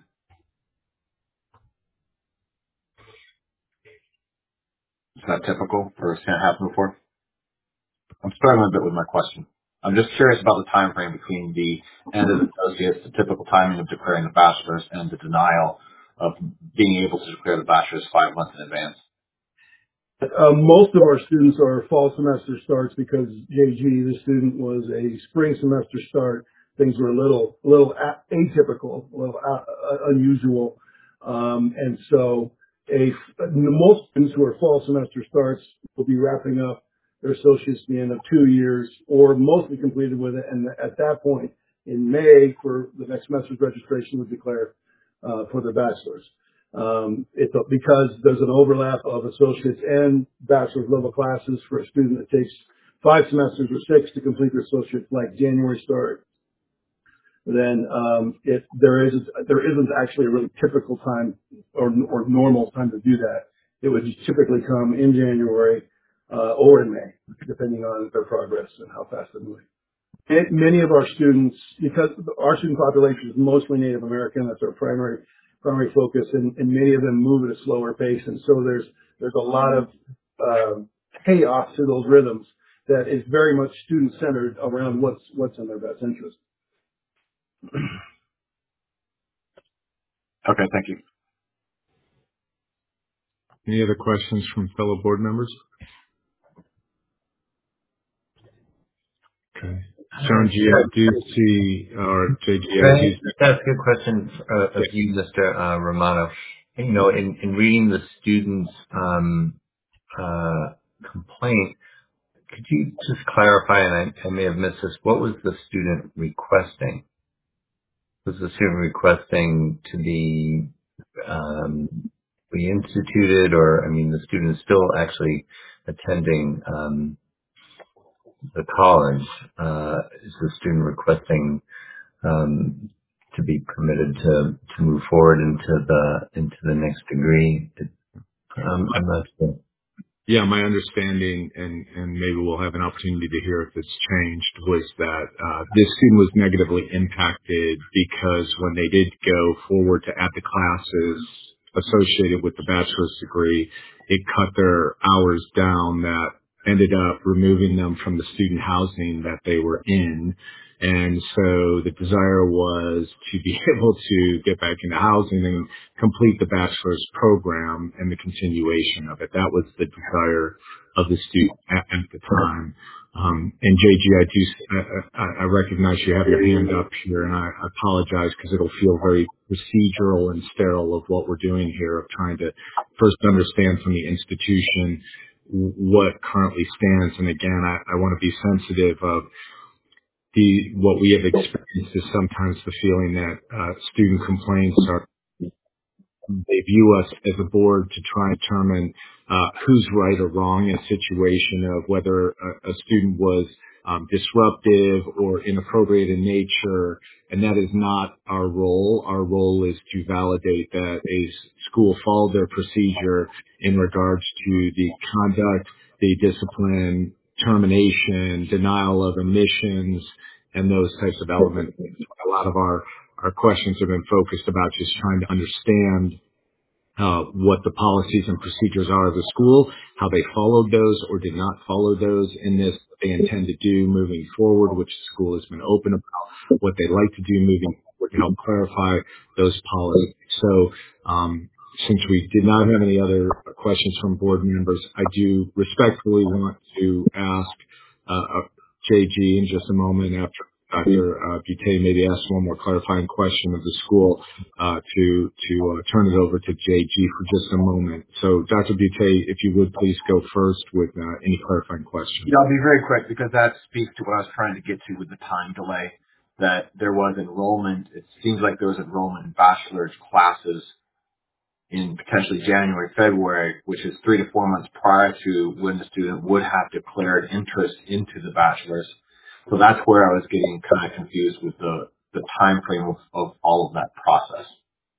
Is that typical, or has that happened before? I'm struggling a bit with my question. I'm just curious about the time frame between the end of the associates, the typical timing of declaring the bachelor's, and the denial of being able to declare the bachelor's five months in advance. Uh, most of our students are fall semester starts because J G, the student, was a spring semester start. Things were a little, a little a- atypical, a little uh, unusual. Um, and so a, most students who are fall semester starts will be wrapping up their associates at the end of two years or mostly completed with it. And at that point in May for the next semester's registration would declare, uh, for their bachelor's. Um, it's a, because there's an overlap of associates and bachelor's level classes for a student that takes five semesters or six to complete their associates, like January start. Then um, it there isn't there isn't actually a really typical time or or normal time to do that. It would just typically come in January uh, or in May, depending on their progress and how fast they're moving. And many of our students, because our student population is mostly Native American, that's our primary primary focus, and, and many of them move at a slower pace, and so there's there's a lot of uh, chaos to those rhythms that is very much student-centered around what's what's in their best interest. Okay, thank you. Any other questions from fellow board members? Okay. John G, I do see, or J G, I do see. That's a good question uh, of you, Mister Uh, Romano. You know, in, in reading the student's um, uh, complaint, could you just clarify, and I, I may have missed this, what was the student requesting? Was the student requesting to be um, reinstituted, or, I mean, the student is still actually attending um, the college. Uh, is the student requesting um, to be permitted to, to move forward into the into the next degree? Um, I'm not sure. Yeah, my understanding, and, and maybe we'll have an opportunity to hear if it's changed, was that uh, this student was negatively impacted because when they did go forward to add the classes associated with the bachelor's degree, it cut their hours down that ended up removing them from the student housing that they were in. And so the desire was to be able to get back into housing and complete the bachelor's program and the continuation of it. That was the desire of the student at, at the time. Um, and J G, I do, I, I recognize you have your hand up here, and I apologize because it'll feel very procedural and sterile of what we're doing here, of trying to first understand from the institution what currently stands. And again, I, I want to be sensitive of the what we have experienced is sometimes the feeling that uh, student complaints are, they view us as a board to try and determine uh, who's right or wrong in a situation of whether a, a student was um, disruptive or inappropriate in nature, and that is not our role. Our role is to validate that a s- school followed their procedure in regards to the conduct, the discipline, termination, denial of admissions, and those types of elements. A lot of our, our questions have been focused about just trying to understand uh, what the policies and procedures are of the school, how they followed those or did not follow those in this, what they intend to do moving forward, which the school has been open about, what they'd like to do moving forward to help clarify those policies. So um, since we did not have any other questions from board members, I do respectfully want to ask uh, uh, J G in just a moment after Doctor Uh, Butte maybe ask one more clarifying question of the school uh, to to uh, turn it over to J G for just a moment. So, Doctor Butte, if you would please go first with uh, any clarifying questions. Yeah, I'll be very quick because that speaks to what I was trying to get to with the time delay, that there was enrollment. It seems like there was enrollment in bachelor's classes in potentially January, February, which is three to four months prior to when the student would have declared interest into the bachelor's. So that's where I was getting kind of confused with the, the time frame of, of all of that process.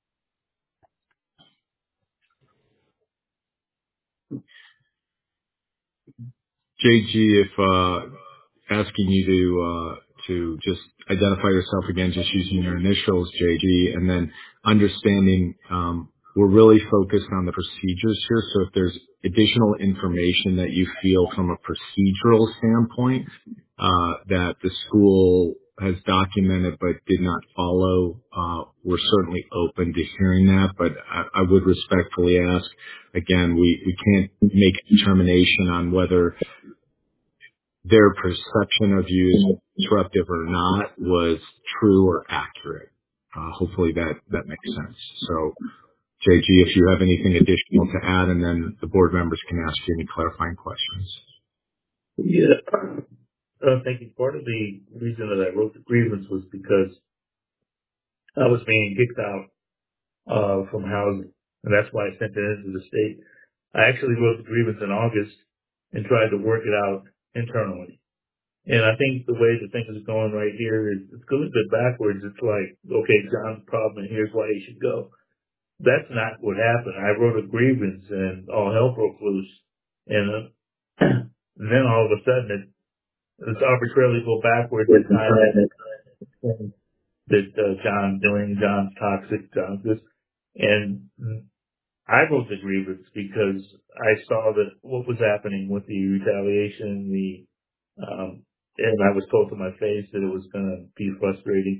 J G, if uh, asking you to uh, to just identify yourself again, just using your initials, J G, and then understanding um, we're really focused on the procedures here. So if there's additional information that you feel from a procedural standpoint uh, that the school has documented but did not follow, uh, we're certainly open to hearing that. But I, I would respectfully ask, again, we, we can't make a determination on whether their perception of you as disruptive or not was true or accurate. Uh, hopefully that, that makes sense. So, J G, if you have anything additional to add, and then the board members can ask you any clarifying questions. Yeah. Uh, thank you. Part of the reason that I wrote the grievance was because I was being kicked out uh, from housing, and that's why I sent it into the state. I actually wrote the grievance in August and tried to work it out internally. And I think the way the things are going right here is it's a little bit backwards. It's like, okay, John's problem, and here's why he should go. That's not what happened. I wrote a grievance, and all hell broke loose. And uh, then all of a sudden, it, it's arbitrarily go backwards and time that uh, John's doing, John's toxic, John's this. And I wrote the grievance because I saw that what was happening with the retaliation, the um, and I was told to my face that it was going to be frustrating,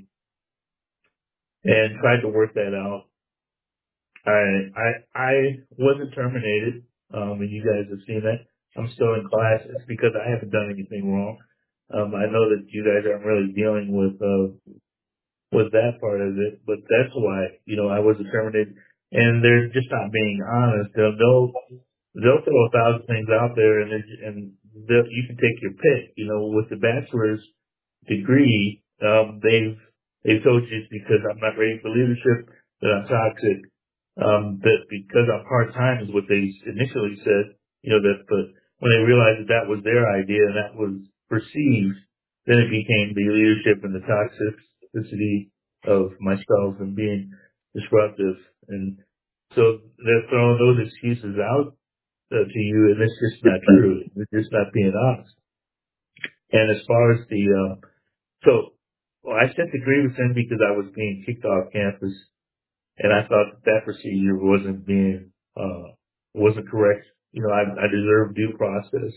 and tried to work that out. I I I wasn't terminated, um, and you guys have seen that. I'm still in class. It's because I haven't done anything wrong. Um, I know that you guys aren't really dealing with uh, with that part of it, but that's why you know I wasn't terminated, and they're just not being honest. They'll they'll, they'll throw a thousand things out there, and they- and they'll, you can take your pick. You know, with the bachelor's degree, um, they've they've told you it's because I'm not ready for leadership, that I'm toxic, um, that because I'm part time is what they initially said. You know that, but when they realized that that was their idea and that was perceived, then it became the leadership and the toxicity of myself and being disruptive, and so they're throwing those excuses out uh, to you, and it's just not true. They're just not being honest. And as far as the uh, so well, I sent the grievance in because I was being kicked off campus, and I thought that, that procedure wasn't being uh, wasn't correct. You know, I, I deserve due process.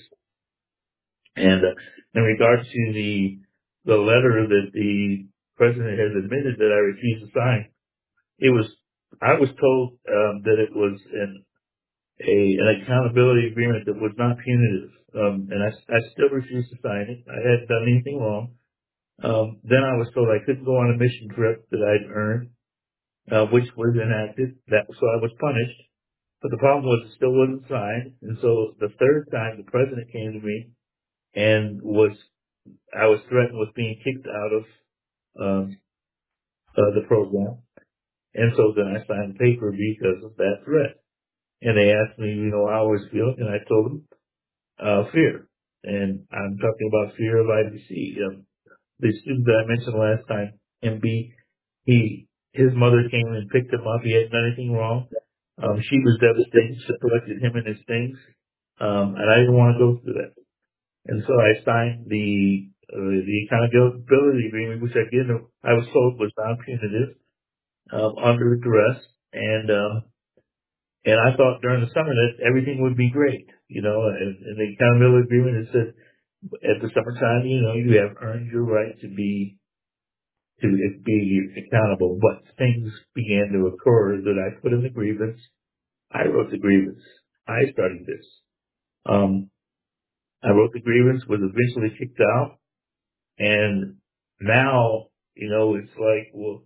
And uh, in regards to the the letter that the president has admitted that I refused to sign, it was I was told um, that it was an a an accountability agreement that was not punitive, um, and I, I still refused to sign it. I hadn't done anything wrong. Um, then I was told I couldn't go on a mission trip that I'd earned, uh, which was enacted. That so I was punished. But the problem was it still wasn't signed. And so the third time the president came to me and was I was threatened with being kicked out of um, uh, the program. And so then I signed the paper because of that threat. And they asked me, you know, how I was feeling, and I told them uh, fear. And I'm talking about fear of I B C. Um, the student that I mentioned last time, M B, he, his mother came and picked him up. He hadn't done anything wrong. Um, she was devastated. She selected him and his things. Um, and I didn't want to go through that. And so I signed the, uh, the accountability agreement, which again, I was told was non-punitive, um, under duress. And, um, and I thought during the summer that everything would be great, you know, and, and the accountability agreement is that at the summertime, you know, you have earned your right to be to be accountable, but things began to occur that I put in the grievance. I wrote the grievance. I started this. Um, I wrote the grievance, was eventually kicked out, and now, you know, it's like, well,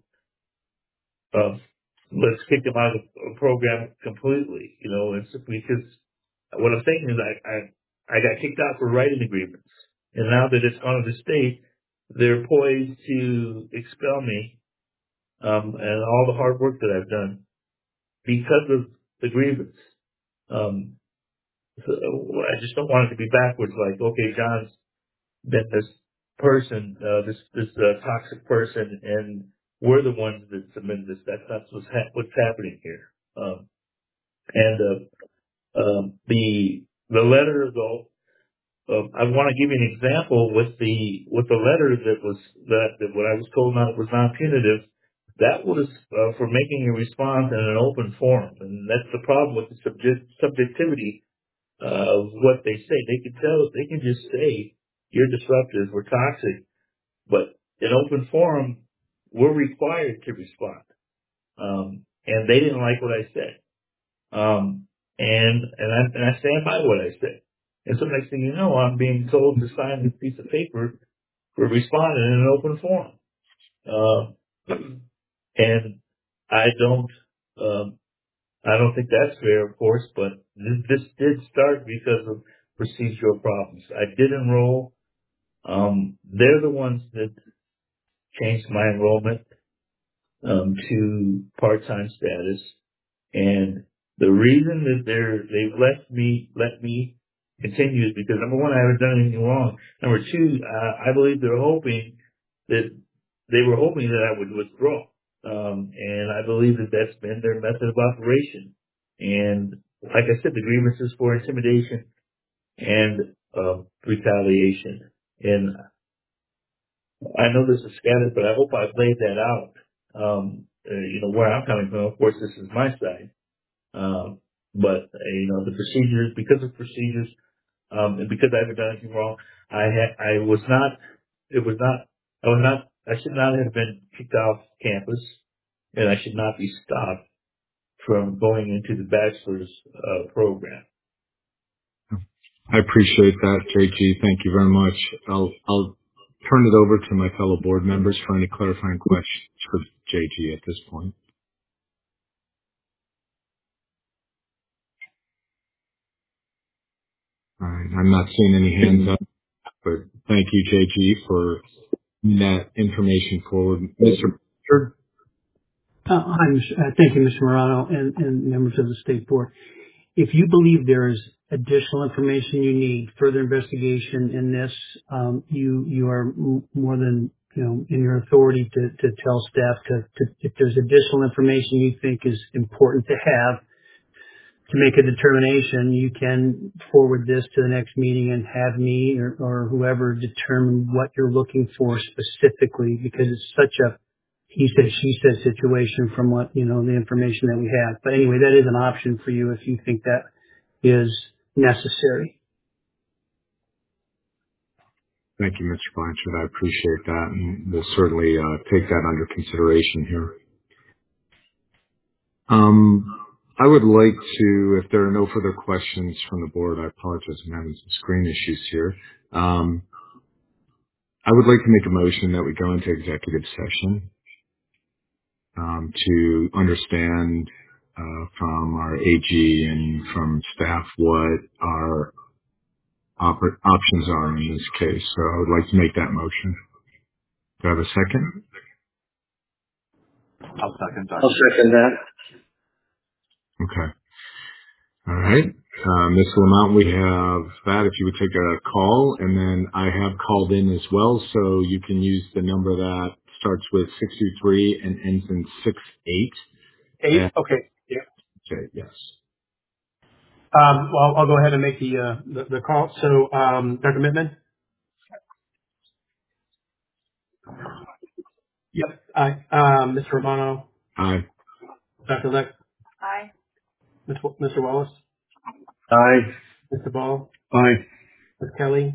uh, let's kick them out of the program completely, you know, and simply because what I'm thinking is I, I, I got kicked out for writing the grievance, and now that it's gone to the state, they're poised to expel me, um, and all the hard work that I've done because of the grievance. Um, so I just don't want it to be backwards. Like, okay, John's been this person, uh, this this uh, toxic person, and we're the ones that submitted this. That's not what's, ha- what's happening here. Um, and uh, um, the the letter, though, uh, I want to give you an example with the with the letter that was that, that what I was told not was non punitive. That was uh, for making a response in an open forum, and that's the problem with the subject, subjectivity uh, of what they say. They can tell, they can just say you're disruptive, we're toxic, but in open forum, we're required to respond. Um, and they didn't like what I said, um, and and I and I stand by what I said. And so next thing you know, I'm being told to sign this piece of paper for responding in an open forum. Uh, and I don't. Um, I don't think that's fair, of course, but this, this did start because of procedural problems. I did enroll. Um, they're the ones that changed my enrollment um, to part-time status, and the reason that they're they've left me let me continue is because number one, I haven't done anything wrong. Number two, uh, I believe they're hoping that they were hoping that I would withdraw. Um, and I believe that that's been their method of operation. And like I said, the grievance is for intimidation and uh, retaliation. And I know this is scattered, but I hope I've laid that out. Um, uh, you know, where I'm coming from, of course, this is my side. Um, but uh, you know, the procedures, because of procedures, um, and because I haven't done anything wrong, I had, I was not, it was not, I was not, I should not have been kicked off campus, and I should not be stopped from going into the bachelor's uh, program. I appreciate that, J G. Thank you very much. I'll I'll turn it over to my fellow board members for any clarifying questions for J G at this point. All right. I'm not seeing any hands up, but thank you, J G, for that information forward. Mister Richard? Uh, hi, Mister Uh, thank you, Mister Morano, and, and members of the State Board. If you believe there is additional information you need, further investigation in this, um, you you are m- more than you know in your authority to, to tell staff to, to if there's additional information you think is important to have to make a determination, you can forward this to the next meeting and have me or, or whoever determine what you're looking for specifically, because it's such a he said, she said situation from what, you know, the information that we have. But anyway, that is an option for you if you think that is necessary. Thank you, Mister Blanchard. I appreciate that, and we'll certainly uh, take that under consideration here. Um, I would like to, if there are no further questions from the board, I apologize, I'm having some screen issues here. Um, I would like to make a motion that we go into executive session um, to understand uh, from our A G and from staff what our oper- options are in this case. So I would like to make that motion. Do I have a second? I'll second that. I'll second that. Okay. All right. Uh, Miz Lamont, we have that. If you would take a call, and then I have called in as well, so you can use the number that starts with six two three and ends in six eight. Eight? Okay. Yeah. Okay, yes. Um, well, I'll go ahead and make the, uh, the, the call. So, um, Doctor Mittman? Yep. Aye. Um, Mister Romano? Aye. Doctor Leck? Aye. Mister Wallace? Aye. Mister Ball? Aye. Miz Kelly?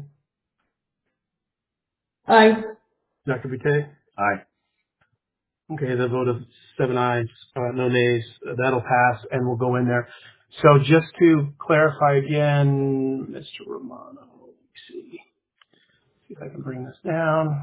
Aye. Doctor Boutte? Aye. Okay, the vote of seven ayes, uh, no nays, uh, that'll pass, and we'll go in there. So just to clarify again, Mister Romano, let me see, see if I can bring this down.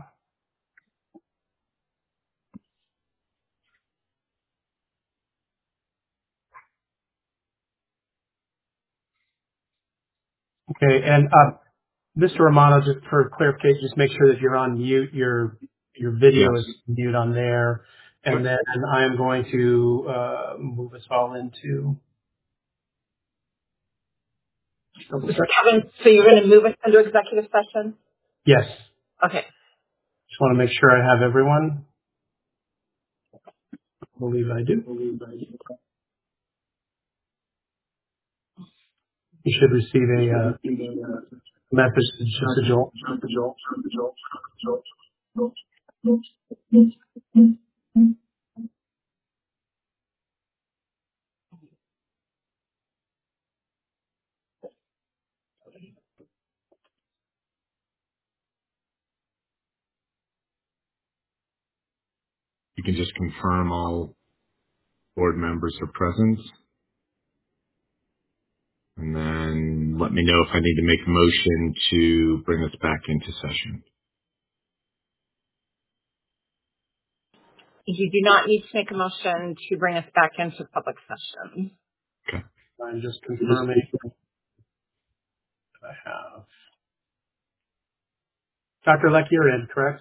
Okay, and uh, Mister Romano, just for clarification, just make sure that you're on mute. Your your video Yes. is mute on there, and then I am going to uh, move us all into. Mister Kevin, so you're going to move us into executive session? Yes, Okay. just want to make sure I have everyone. I believe I do. You should receive a uh, message to Joel. You can just confirm all board members are present, and then let me know if I need to make a motion to bring us back into session. You do not need to make a motion to bring us back into public session. Okay. I'm just confirming that I have. Doctor Leck, you're in, correct?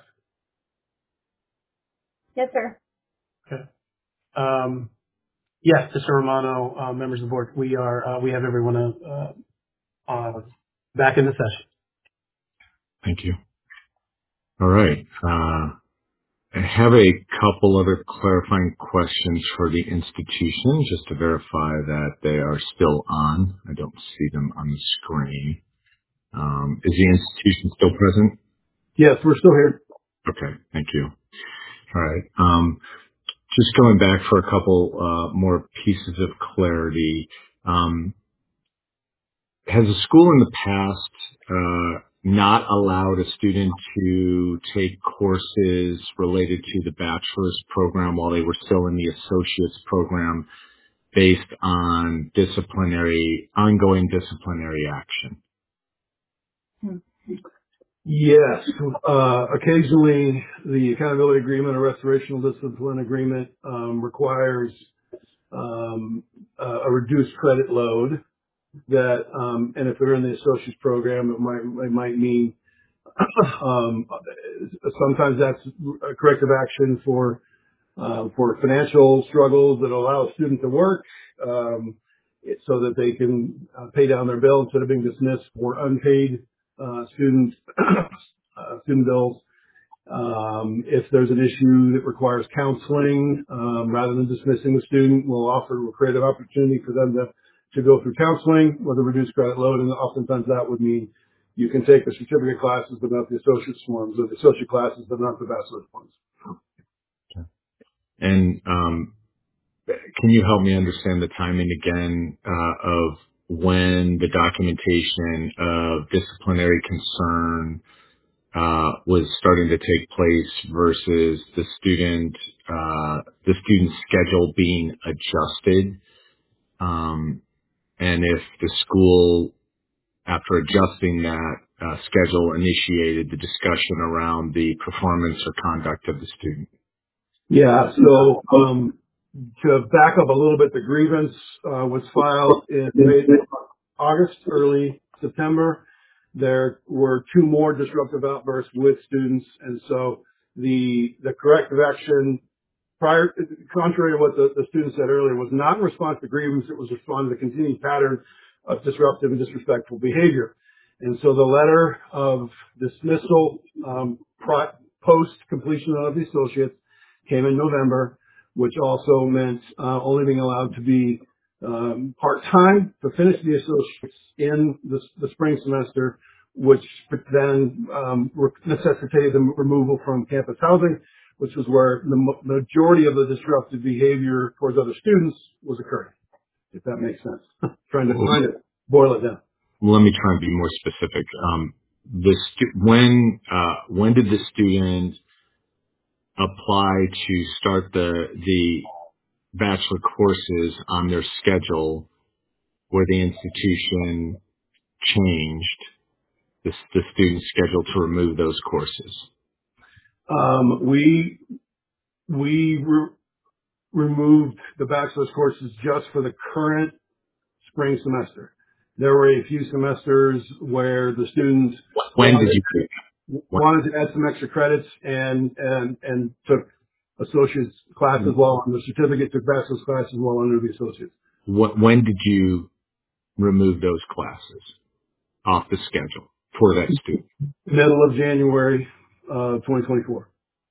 Yes, sir. Okay. Um, yes, Mister Romano, uh, members of the board, we are, uh, we have everyone uh, uh, back in the session. Thank you. All right. Uh, I have a couple other clarifying questions for the institution, just to verify that they are still on. I don't see them on the screen. Um, is the institution still present? Yes, we're still here. Okay, thank you. All right. Um, just going back for a couple uh, more pieces of clarity. Um, has a school in the past uh, not allowed a student to take courses related to the bachelor's program while they were still in the associate's program based on disciplinary, ongoing disciplinary action? Yes. Uh, occasionally, the accountability agreement or restorational discipline agreement um, requires um, uh, a reduced credit load. That um, and if they're in the associate's program, it might it might mean um, sometimes that's a corrective action for uh, for financial struggles that allow a student to work um, it- so that they can uh, pay down their bill instead of being dismissed for unpaid uh, student uh, student bills. Um, if there's an issue that requires counseling, um, rather than dismissing the student, we'll offer a creative opportunity for them to, to go through counseling with a reduced credit load. And oftentimes that would mean you can take the certificate classes, but not the associate's forms, or the associate classes, but not the bachelor's forms. And um, can you help me understand the timing again uh, of when the documentation of disciplinary concern uh, was starting to take place versus the student, uh, the student's schedule being adjusted, um, and if the school, after adjusting that uh, schedule, initiated the discussion around the performance or conduct of the student? Yeah. So, um, to back up a little bit, the grievance uh, was filed in late August, early September. There were two more disruptive outbursts with students, and so the the corrective action, prior, contrary to what the, the student said earlier, was not in response to grievance. It was response to the continued pattern of disruptive and disrespectful behavior. And so the letter of dismissal um, pro- post completion of the associates came in November, which also meant uh, only being allowed to be um, part-time to finish the associates in the, the spring semester, which then um, necessitated the removal from campus housing, which was where the mo- majority of the disruptive behavior towards other students was occurring, if that makes sense. trying to trying to boil it down. Let me try and be more specific. Um, the stu- when uh, when did the student apply to start the the bachelor courses on their schedule, where the institution changed the, the student's schedule to remove those courses? Um, we we re- removed the bachelor's courses just for the current spring semester. There were a few semesters where the students When did wanted, you do that? When, wanted to add some extra credits and and and took associate's classes while on the certificate, took bachelor's classes while under the associates. wh- when did you remove those classes off the schedule for that student? Middle of January, uh, twenty twenty-four.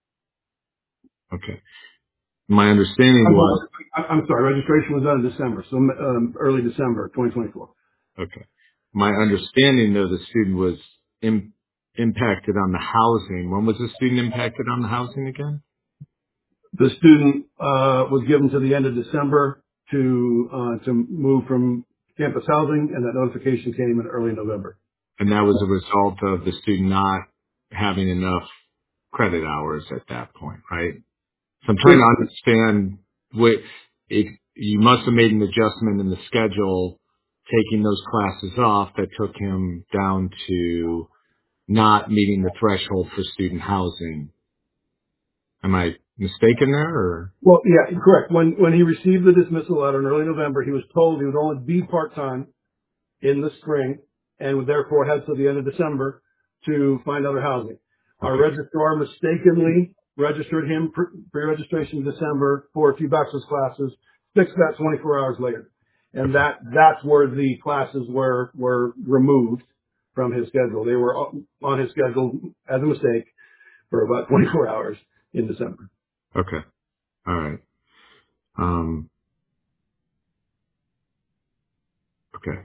Okay. My understanding I'm, was, I'm sorry, registration was done in December, so um, early December twenty twenty-four. okay. My understanding though, the student was im- impacted on the housing. When was the student impacted on the housing again? The student uh, was given to the end of December to uh, to move from campus housing, and that notification came in early November. And that was a result of the student not having enough credit hours at that point, right? So I'm trying to understand what, if you must have made an adjustment in the schedule, taking those classes off that took him down to not meeting the threshold for student housing. Am I mistaken there, or? Well, yeah, correct. When when he received the dismissal letter in early November, he was told he would only be part time in the spring, and would therefore head to the end of December to find other housing. Our Okay. registrar mistakenly registered him pre- pre-registration in December for a few bachelor's classes, fixed that twenty-four hours later. And that, that's where the classes were, were removed from his schedule. They were on his schedule as a mistake for about twenty-four hours in December. Okay. All right. Um, okay.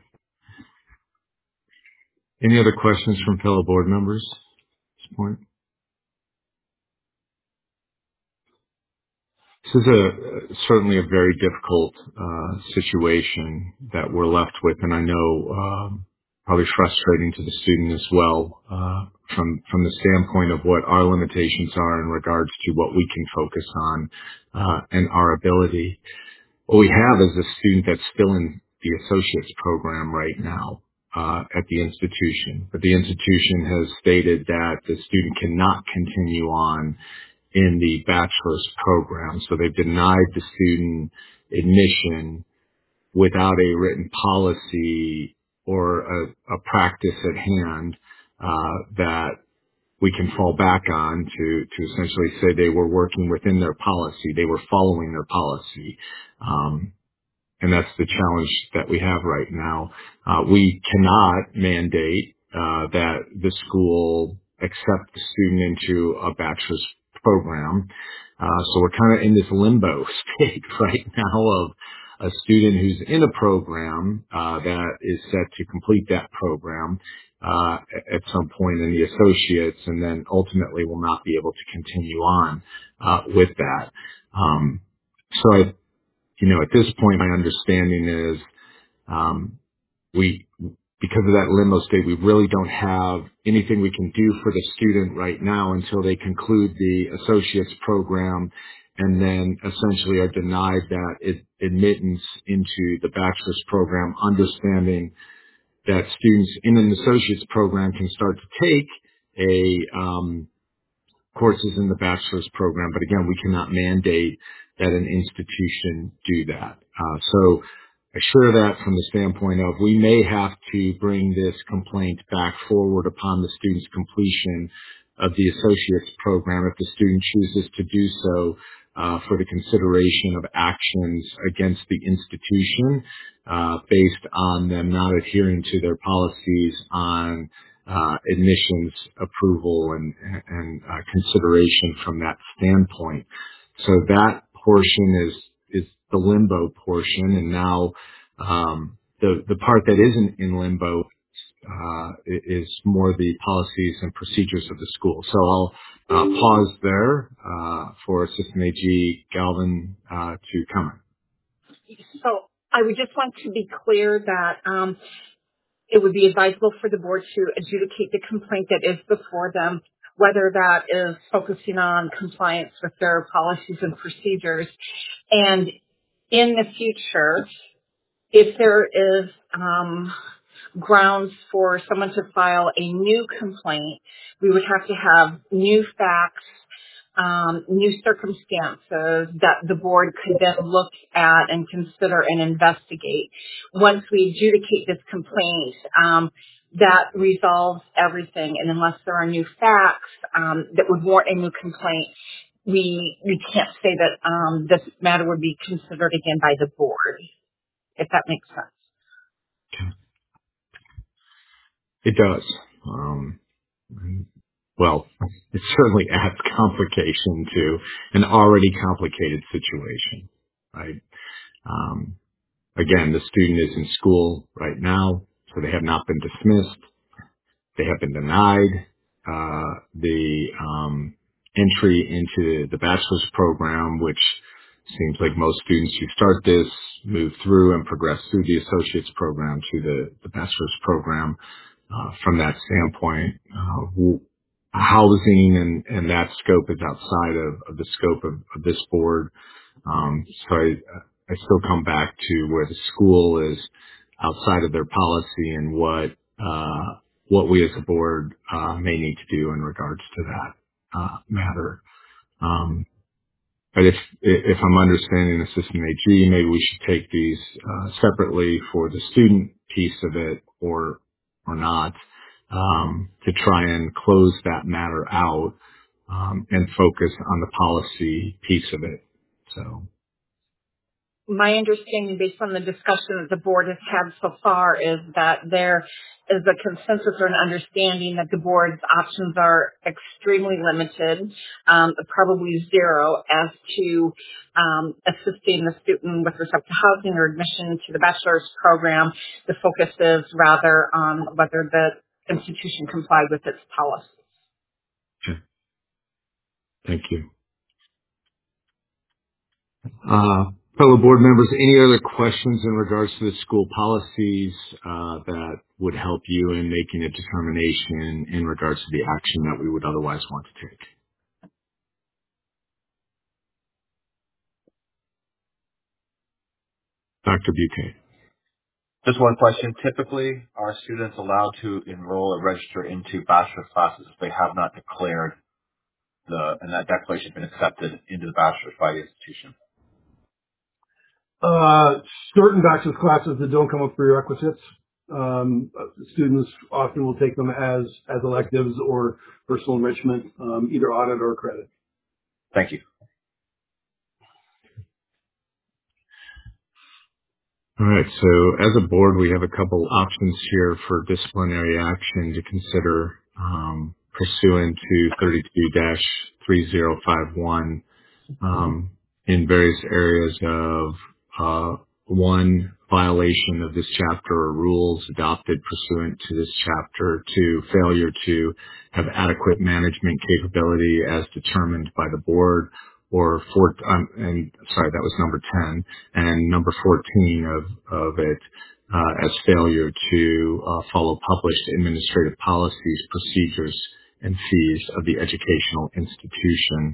Any other questions from fellow board members at this point? This is a certainly a very difficult uh, situation that we're left with, and I know um, probably frustrating to the student as well uh, from from the standpoint of what our limitations are in regards to what we can focus on uh, and our ability. What we have is a student that's still in the associate's program right now uh, at the institution, but the institution has stated that the student cannot continue on in the bachelor's program. So they've denied the student admission without a written policy or a, a practice at hand uh, that we can fall back on to, to essentially say they were working within their policy. They were following their policy. Um, and that's the challenge that we have right now. Uh, we cannot mandate uh, that the school accept the student into a bachelor's program. Uh, so we're kind of in this limbo state right now of a student who's in a program uh, that is set to complete that program uh, at some point in the associates, and then ultimately will not be able to continue on uh, with that. Um, so I you know, at this point, my understanding is um, we, because of that limbo state, we really don't have anything we can do for the student right now until they conclude the associate's program, and then essentially are denied that ad- admittance into the bachelor's program, understanding that students in an associate's program can start to take a um, courses in the bachelor's program, but again, we cannot mandate that an institution do that. Uh, so I share that from the standpoint of we may have to bring this complaint back forward upon the student's completion of the associate's program if the student chooses to do so uh, for the consideration of actions against the institution uh, based on them not adhering to their policies on uh, admissions approval and, and uh, consideration from that standpoint. So that portion is, is the limbo portion. And now, um, the, the part that isn't in limbo, uh, is more the policies and procedures of the school. So I'll, uh, pause there, uh, for Assistant A G Galvin, uh, to comment. So I would just want to be clear that um, it would be advisable for the board to adjudicate the complaint that is before them, whether that is focusing on compliance with their policies and procedures. And in the future, if there is um, grounds for someone to file a new complaint, we would have to have new facts, um, new circumstances that the board could then look at and consider and investigate. Once we adjudicate this complaint, um, that resolves everything. And unless there are new facts um, that would warrant a new complaint, we we can't say that um, this matter would be considered again by the board, if that makes sense. It does. Um, well, it certainly adds complication to an already complicated situation, right? Um, again, the student is in school right now, so they have not been dismissed. They have been denied uh, the um, entry into the bachelor's program, which seems like most students who start this move through and progress through the associate's program to the, the bachelor's program. Uh, from that standpoint, uh, w- housing and, and that scope is outside of, of the scope of, of this board. Um, so I, I still come back to where the school is outside of their policy and what uh, what we as a board uh, may need to do in regards to that uh, matter. Um, but if if I'm understanding Assistant A G, maybe we should take these uh, separately for the student piece of it, or or not, um, to try and close that matter out um, and focus on the policy piece of it. So. My understanding, based on the discussion that the board has had so far, is that there is a consensus or an understanding that the board's options are extremely limited, um, probably zero, as to um, assisting the student with respect to housing or admission to the bachelor's program. The focus is rather on whether the institution complied with its policy. Okay. Thank you. Uh, fellow board members, any other questions in regards to the school policies uh, that would help you in making a determination in regards to the action that we would otherwise want to take? Doctor Butte. Just one question. Typically, are students allowed to enroll or register into bachelor's classes if they have not declared the, and that declaration has been accepted into the bachelor's by the institution? Uh, certain bachelor's classes that don't come with prerequisites, um, students often will take them as, as electives or personal enrichment, um, either audit or credit. Thank you. All right. So as a board, we have a couple options here for disciplinary action to consider um, pursuant to thirty-two dash three zero five one um, in various areas of uh, one, violation of this chapter or rules adopted pursuant to this chapter, two, failure to have adequate management capability as determined by the board, or four, um, and sorry, that was number ten, and number fourteen of, of it uh, as failure to uh, follow published administrative policies, procedures, and fees of the educational institution.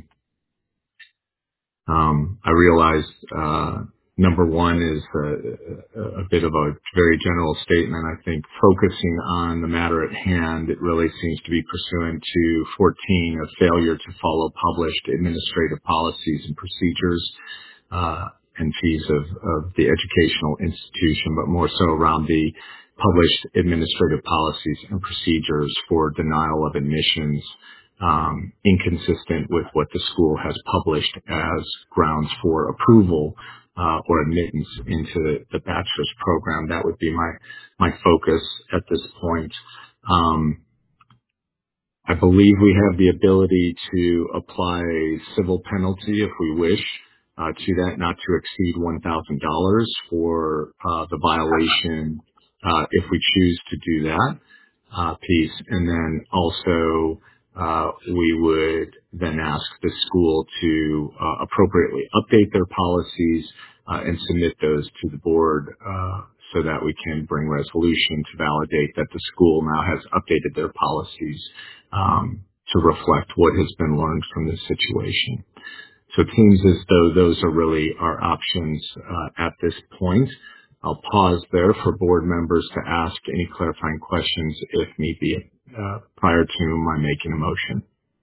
Um, I realized uh, number one is a, a, a bit of a very general statement. I think focusing on the matter at hand, it really seems to be pursuant to fourteen, a failure to follow published administrative policies and procedures uh, and fees of, of the educational institution, but more so around the published administrative policies and procedures for denial of admissions, um, inconsistent with what the school has published as grounds for approval uh, or admittance into the bachelor's program. That would be my my focus at this point. Um, I believe we have the ability to apply a civil penalty if we wish uh, to that, not to exceed one thousand dollars for uh, the violation uh, if we choose to do that uh, piece. And then also uh, we would then ask the school to uh, appropriately update their policies uh, and submit those to the board uh, so that we can bring resolution to validate that the school now has updated their policies um, to reflect what has been learned from this situation. So it seems as though those are really our options uh, at this point. I'll pause there for board members to ask any clarifying questions if need be uh, prior to my making a motion.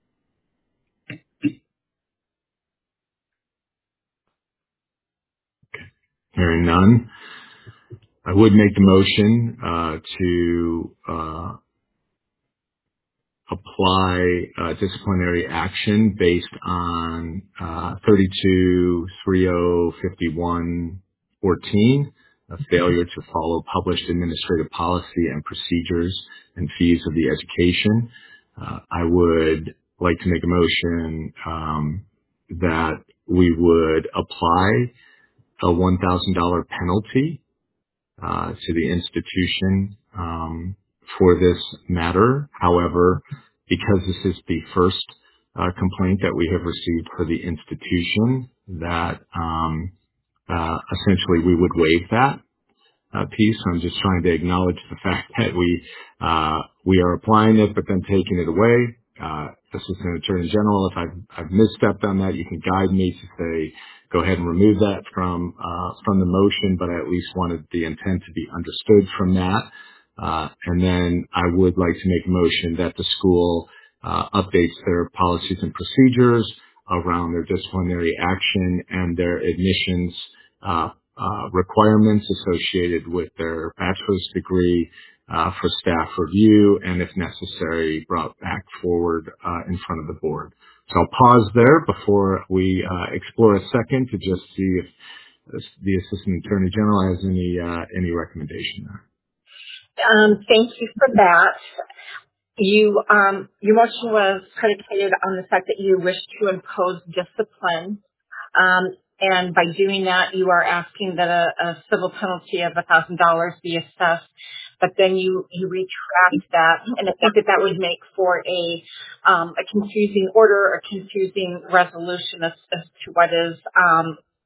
Hearing none, I would make the motion uh, to uh, apply uh, disciplinary action based on uh, thirty-two three oh fifty-one fourteen, a failure to follow published administrative policy and procedures and fees of the education. Uh, I would like to make a motion um, that we would apply a one thousand dollars penalty uh, to the institution um, for this matter. However, because this is the first uh, complaint that we have received for the institution, that um, uh, essentially we would waive that uh, piece. I'm just trying to acknowledge the fact that we uh, we are applying it, but then taking it away. Uh, Assistant Attorney General, if I've, I've misstepped on that, you can guide me to say, go ahead and remove that from uh, from the motion, but I at least wanted the intent to be understood from that. Uh, and then I would like to make a motion that the school uh, updates their policies and procedures around their disciplinary action and their admissions uh, uh, requirements associated with their bachelor's degree uh, for staff review and, if necessary, brought back forward uh, in front of the board. So I'll pause there before we uh, explore a second to just see if the Assistant Attorney General has any uh, any recommendation there. Um, thank you for that. You, um, your motion was predicated on the fact that you wish to impose discipline. Um, and by doing that, you are asking that a, a civil penalty of one thousand dollars be assessed. But then you, you retract that. And I think that that would make for a, um, a confusing order, a confusing resolution as, as to what is, um,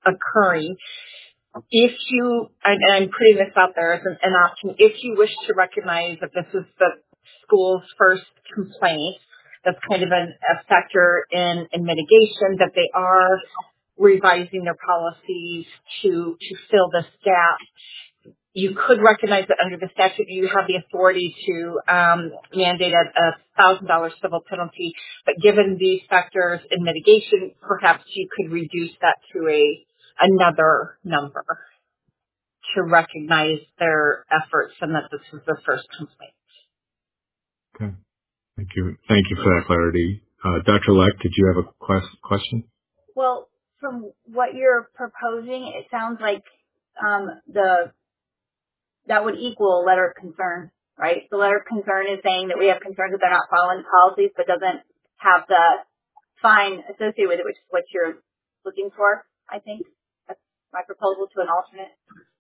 occurring. If you, and I'm putting this out there as an, an option, if you wish to recognize that this is the school's first complaint, that's kind of an, a factor in, in mitigation, that they are revising their policies to, to fill this gap. You could recognize that under the statute you have the authority to um, mandate a one thousand dollars civil penalty, but given these factors in mitigation, perhaps you could reduce that to a another number to recognize their efforts and that this is the first complaint. Okay. Thank you. Thank you for that clarity. Uh, Doctor Leck, did you have a quest- question? Well, from what you're proposing, it sounds like um, the that would equal a letter of concern, right? The letter of concern is saying that we have concerns that they're not following policies, but doesn't have the fine associated with it, which is what you're looking for, I think. That's my proposal to an alternate.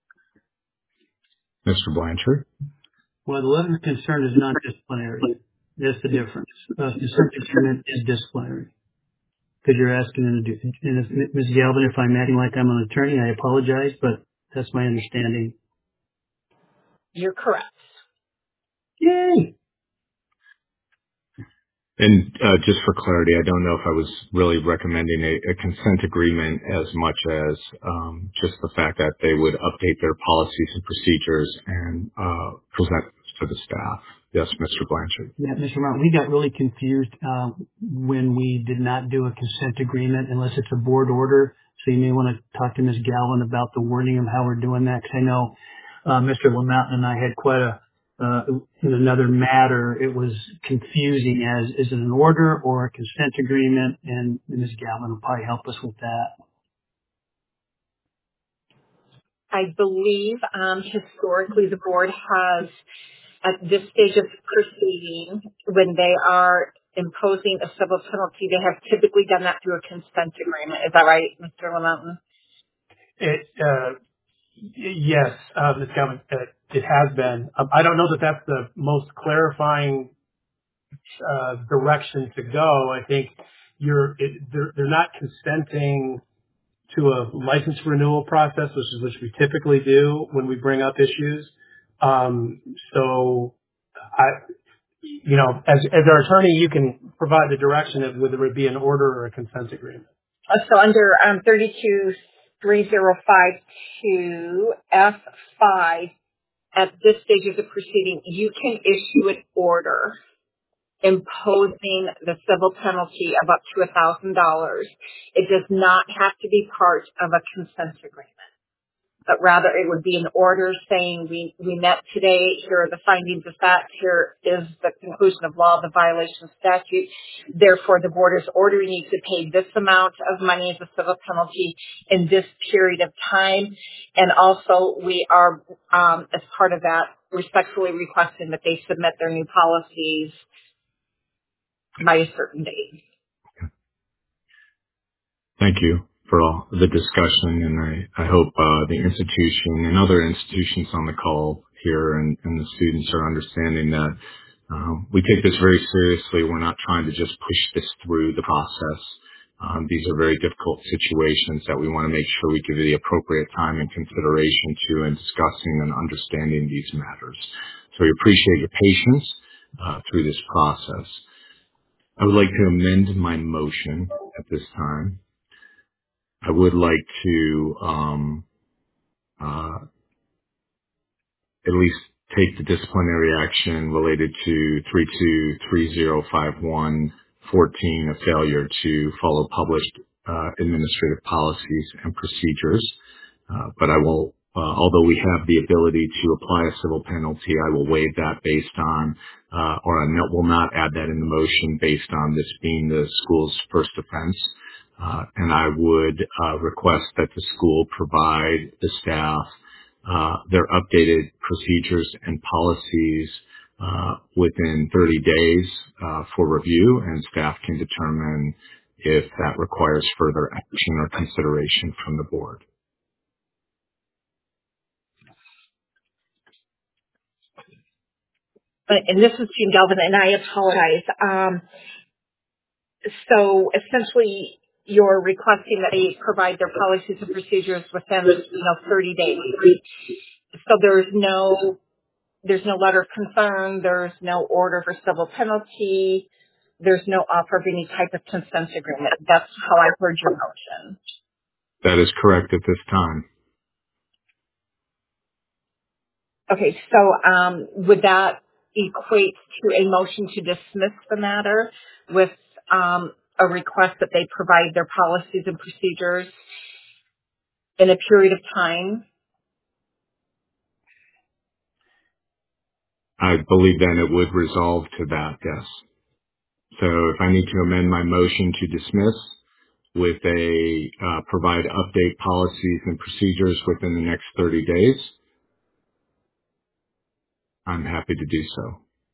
Mister Blanchard? Well, the letter of concern is not disciplinary. That's the difference. Uh, consent agreement is disciplinary. Because you're asking them to do, and if, Miz Galvin, if I'm acting like I'm an attorney, I apologize, but that's my understanding. You're correct. Yay! And uh, just for clarity, I don't know if I was really recommending a, a consent agreement as much as um, just the fact that they would update their policies and procedures and uh, present to the staff. Yes, Mister Blanchard. Yeah, Mister Martin, we got really confused uh, when we did not do a consent agreement unless it's a board order. So you may want to talk to Miz Galvin about the wording of how we're doing that, because I know uh, Mister LaMountain and I had quite a Uh, in another matter, it was confusing as, is it an order or a consent agreement? And Miz Galvin will probably help us with that. I believe um, historically the board has, at this stage of proceeding, when they are imposing a civil penalty, they have typically done that through a consent agreement. Is that right, Mister LaMountain? It, uh, yes, uh, Miz Galvin, uh, it has been. Um, I don't know that that's the most clarifying uh, direction to go. I think you're it, they're, they're not consenting to a license renewal process, which is which we typically do when we bring up issues. Um, so, I, you know, as as our attorney, you can provide the direction of whether it be an order or a consent agreement. Uh, so under um, thirty-two three oh five two F five, at this stage of the proceeding, you can issue an order imposing the civil penalty of up to one thousand dollars. It does not have to be part of a consent agreement, but rather it would be an order saying we, we met today, here are the findings of fact, here is the conclusion of law, the violation of statute. Therefore, the board is ordering you to pay this amount of money as a civil penalty in this period of time. And also we are, um, as part of that, respectfully requesting that they submit their new policies by a certain date. Thank you for all the discussion, and I, I hope uh, the institution and other institutions on the call here and, and the students are understanding that um, we take this very seriously. We're not trying to just push this through the process. Um, these are very difficult situations that we want to make sure we give the appropriate time and consideration to in discussing and understanding these matters. So we appreciate your patience uh, through this process. I would like to amend my motion at this time. I would like to um, uh, at least take the disciplinary action related to three two three zero five one fourteen, a failure to follow published uh, administrative policies and procedures. Uh, but I will, uh, although we have the ability to apply a civil penalty, I will waive that based on, uh, or I will not add that in the motion based on this being the school's first offense. Uh, and I would uh, request that the school provide the staff uh, their updated procedures and policies uh, within thirty days uh, for review, and staff can determine if that requires further action or consideration from the board. And this is Jean Galvin, and I apologize. Um, so essentially, you're requesting that they provide their policies and procedures within, you know, thirty days. So there's no, there's no letter of concern, there's no order for civil penalty, there's no offer of any type of consent agreement. That's how I heard your motion. That is correct at this time. Okay, so um, would that equate to a motion to dismiss the matter with um, a request that they provide their policies and procedures in a period of time? I believe then it would resolve to that, yes. So if I need to amend my motion to dismiss with a uh, provide update policies and procedures within the next thirty days, I'm happy to do so.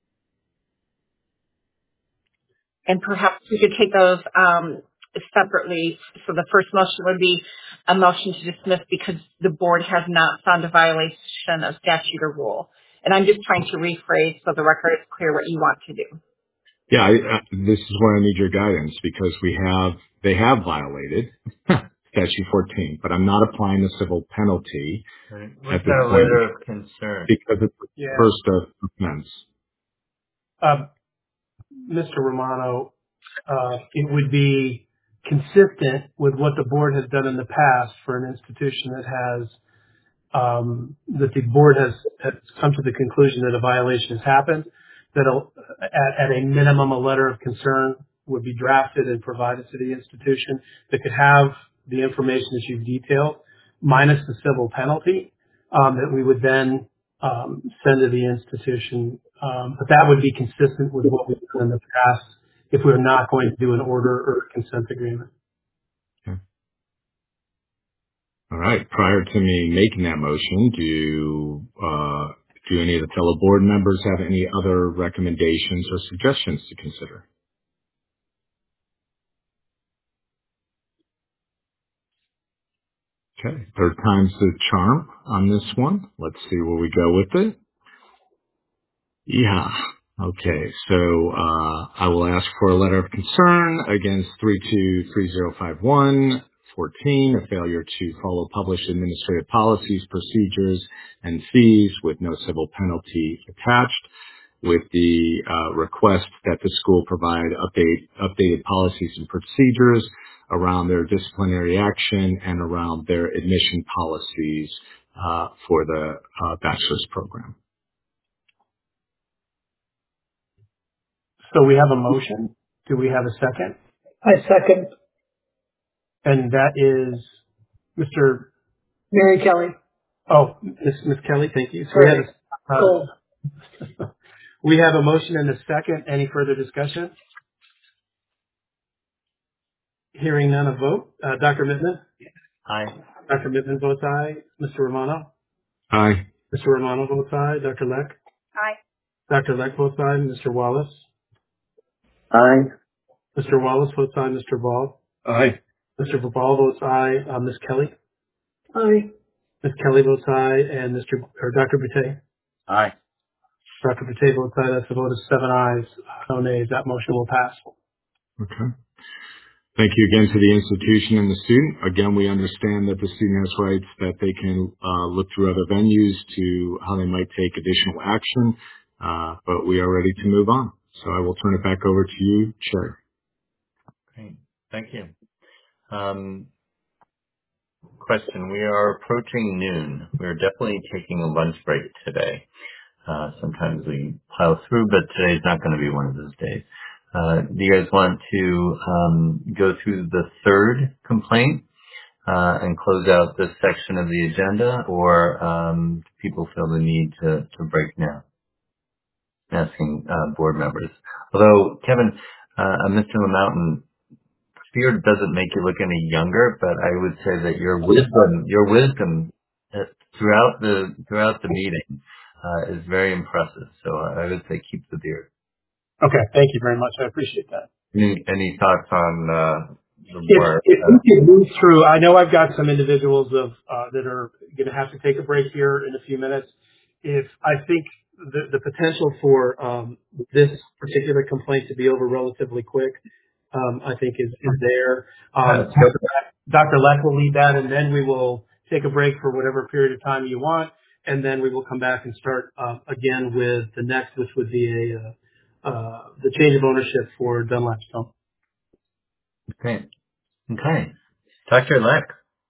And perhaps we could take those um, separately. So the first motion would be a motion to dismiss because the board has not found a violation of statute or rule. And I'm just trying to rephrase so the record is clear what you want to do. Yeah, I, uh, this is where I need your guidance because we have, they have violated statute fourteen, but I'm not applying a civil penalty Right. at What's this that point letter of concern? because it's the Yeah. first of offense. Um, Mister Romano, uh, it would be consistent with what the board has done in the past for an institution that has um, that the board has, has come to the conclusion that a violation has happened, that a, at, at a minimum a letter of concern would be drafted and provided to the institution that could have the information that you've detailed, minus the civil penalty, um, that we would then um, send to the institution. Um, but that would be consistent with what we've done in the past if we're not going to do an order or a consent agreement. Okay. All right. Prior to me making that motion, do uh, do any of the fellow board members have any other recommendations or suggestions to consider? Okay. Third time's the charm on this one. Let's see where we go with it. Yeah. Okay. So uh, I will ask for a letter of concern against three two three zero five one fourteen, a failure to follow published administrative policies, procedures, and fees with no civil penalty attached, with the uh, request that the school provide update updated policies and procedures around their disciplinary action and around their admission policies uh, for the uh, bachelor's program. So we have a motion. Do we have a second? I second. And that is Mister Mary Kelly. Oh, Miss Miss Kelly, thank you. So we have a, uh, Cool. we have a motion and a second. Any further discussion? Hearing none, a vote. Uh, Doctor Mittman? Aye. Doctor Mittman votes aye. Mister Romano? Aye. Mister Romano votes aye. Doctor Leck? Aye. Doctor Leck votes aye. Mister Wallace? Aye. Mister Wallace votes aye. Mister Ball? Aye. Mister Ball votes aye. Uh, Miss Kelly? Aye. Miss Kelly votes aye. And Mister or Doctor Boutte? Aye. Doctor Boutte votes aye. That's a vote of seven ayes, no nays. That motion will pass. Okay. Thank you again to the institution and the student. Again, we understand that the student has rights that they can uh, look through other venues to how they might take additional action, uh, but we are ready to move on. So I will turn it back over to you, Chair. Great. Thank you. Um, question. We are approaching noon. We're definitely taking a lunch break today. Uh, sometimes we pile through, but today's not going to be one of those days. Uh, do you guys want to um, go through the third complaint uh, and close out this section of the agenda, or um, do people feel the need to, to break now? Asking uh, board members. Although, Kevin, uh, Mister LaMountain, fear doesn't make you look any younger, but I would say that your wisdom, your wisdom uh, throughout the throughout the meeting uh, is very impressive. So I would say keep the beard. Okay, thank you very much. I appreciate that. Any any thoughts on uh, the If, more? if Uh, we can move through, I know I've got some individuals of uh, that are going to have to take a break here in a few minutes. If I think the, the potential for um, this particular complaint to be over relatively quick, um, I think is, is there. Uh, Um, Doctor Leck will lead that, and then we will take a break for whatever period of time you want, and then we will come back and start uh, again with the next, which would be a uh, uh, the change of ownership for Dunlap Stone. Great. Okay. Doctor Leck.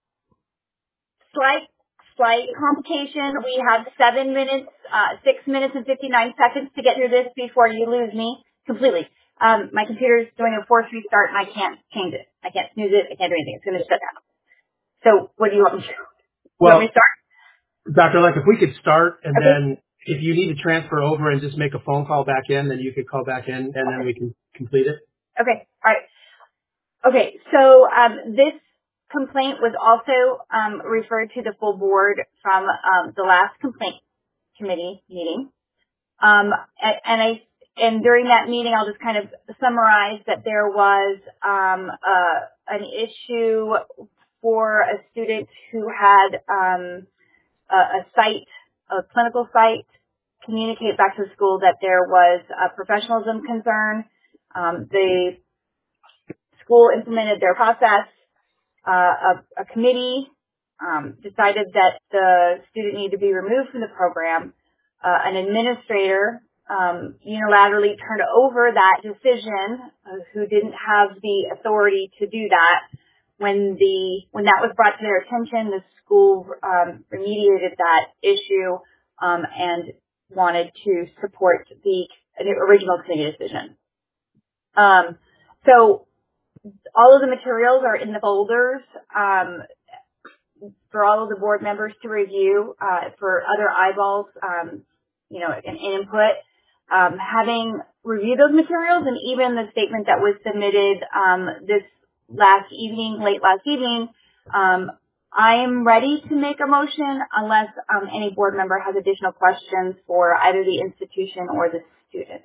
Slight, slight complication. We have seven minutes, uh, six minutes and fifty-nine seconds to get through this before you lose me completely. Um, my computer's doing a forced restart and I can't change it. I can't snooze it. I can't do anything. It's going to shut down. So what do you want me to do? You Well, want me to start? Doctor Leck, if we could start, and Okay. then if you need to transfer over and just make a phone call back in, then you could call back in, and then we can complete it. Okay. All right. Okay. So um, this complaint was also um, referred to the full board from um, the last complaint committee meeting. Um, and, and I and during that meeting, I'll just kind of summarize that there was um, uh, an issue for a student who had um, a, a site, a clinical site, communicate back to the school that there was a professionalism concern. Um, the school implemented their process. Uh, a, a committee um, decided that the student needed to be removed from the program. Uh, an administrator um, unilaterally turned over that decision, uh, who didn't have the authority to do that. When the when that was brought to their attention, the school um, remediated that issue um, and wanted to support the original committee decision. Um, so all of the materials are in the folders um, for all of the board members to review, uh, for other eyeballs, um, you know, and, and input. Um, having reviewed those materials and even the statement that was submitted um, this last evening, late last evening, um, I am ready to make a motion unless um, any board member has additional questions for either the institution or the student.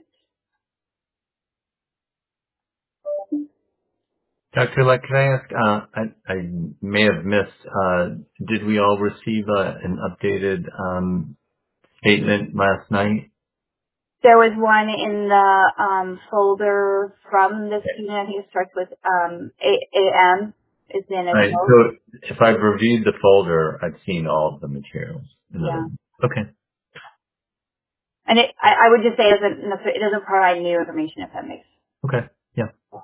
Doctor Leck, can I ask, uh, I, I may have missed, uh, did we all receive uh, an updated um, statement last night? There was one in the um, folder from the student. I think it starts with um, A M. Is in as Right. well. So if I've reviewed the folder, I've seen all of the materials. Yeah. Okay. And it, I, I would just say it doesn't, it doesn't provide new information, if that makes sense. Okay. Yeah.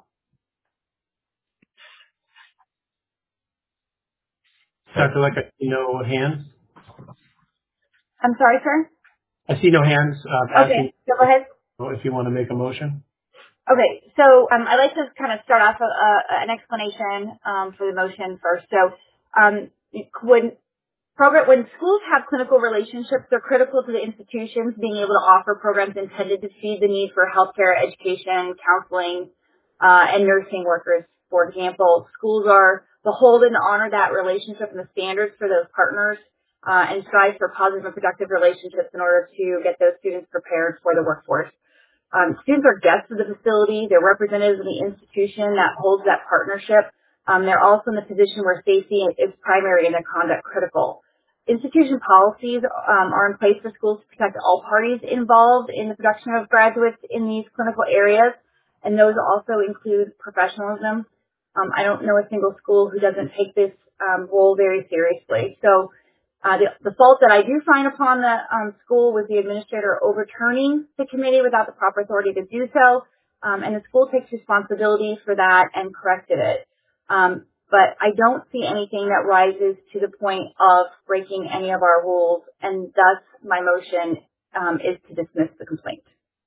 Doctor Leck, I see no hands. I'm sorry, sir? I see no hands uh, asking Okay, so go ahead. if you want to make a motion. Okay, so um, I'd like to kind of start off a, a, an explanation um, for the motion first. So um, when program, when schools have clinical relationships, they're critical to the institutions being able to offer programs intended to feed the need for healthcare, education, counseling, uh, and nursing workers. For example, schools are beholden to honor that relationship and the standards for those partners uh, and strive for positive and productive relationships in order to get those students prepared for the workforce. Um, students are guests of the facility. They're representatives of the institution that holds that partnership. Um, they're also in the position where safety is primary and their conduct critical. Institution policies um, are in place for schools to protect all parties involved in the production of graduates in these clinical areas, and those also include professionalism. Um, I don't know a single school who doesn't take this um, role very seriously. So uh, the, the fault that I do find upon the um, school was the administrator overturning the committee without the proper authority to do so, um, and the school takes responsibility for that and corrected it. Um, but I don't see anything that rises to the point of breaking any of our rules, and thus my motion um, is to dismiss the complaint.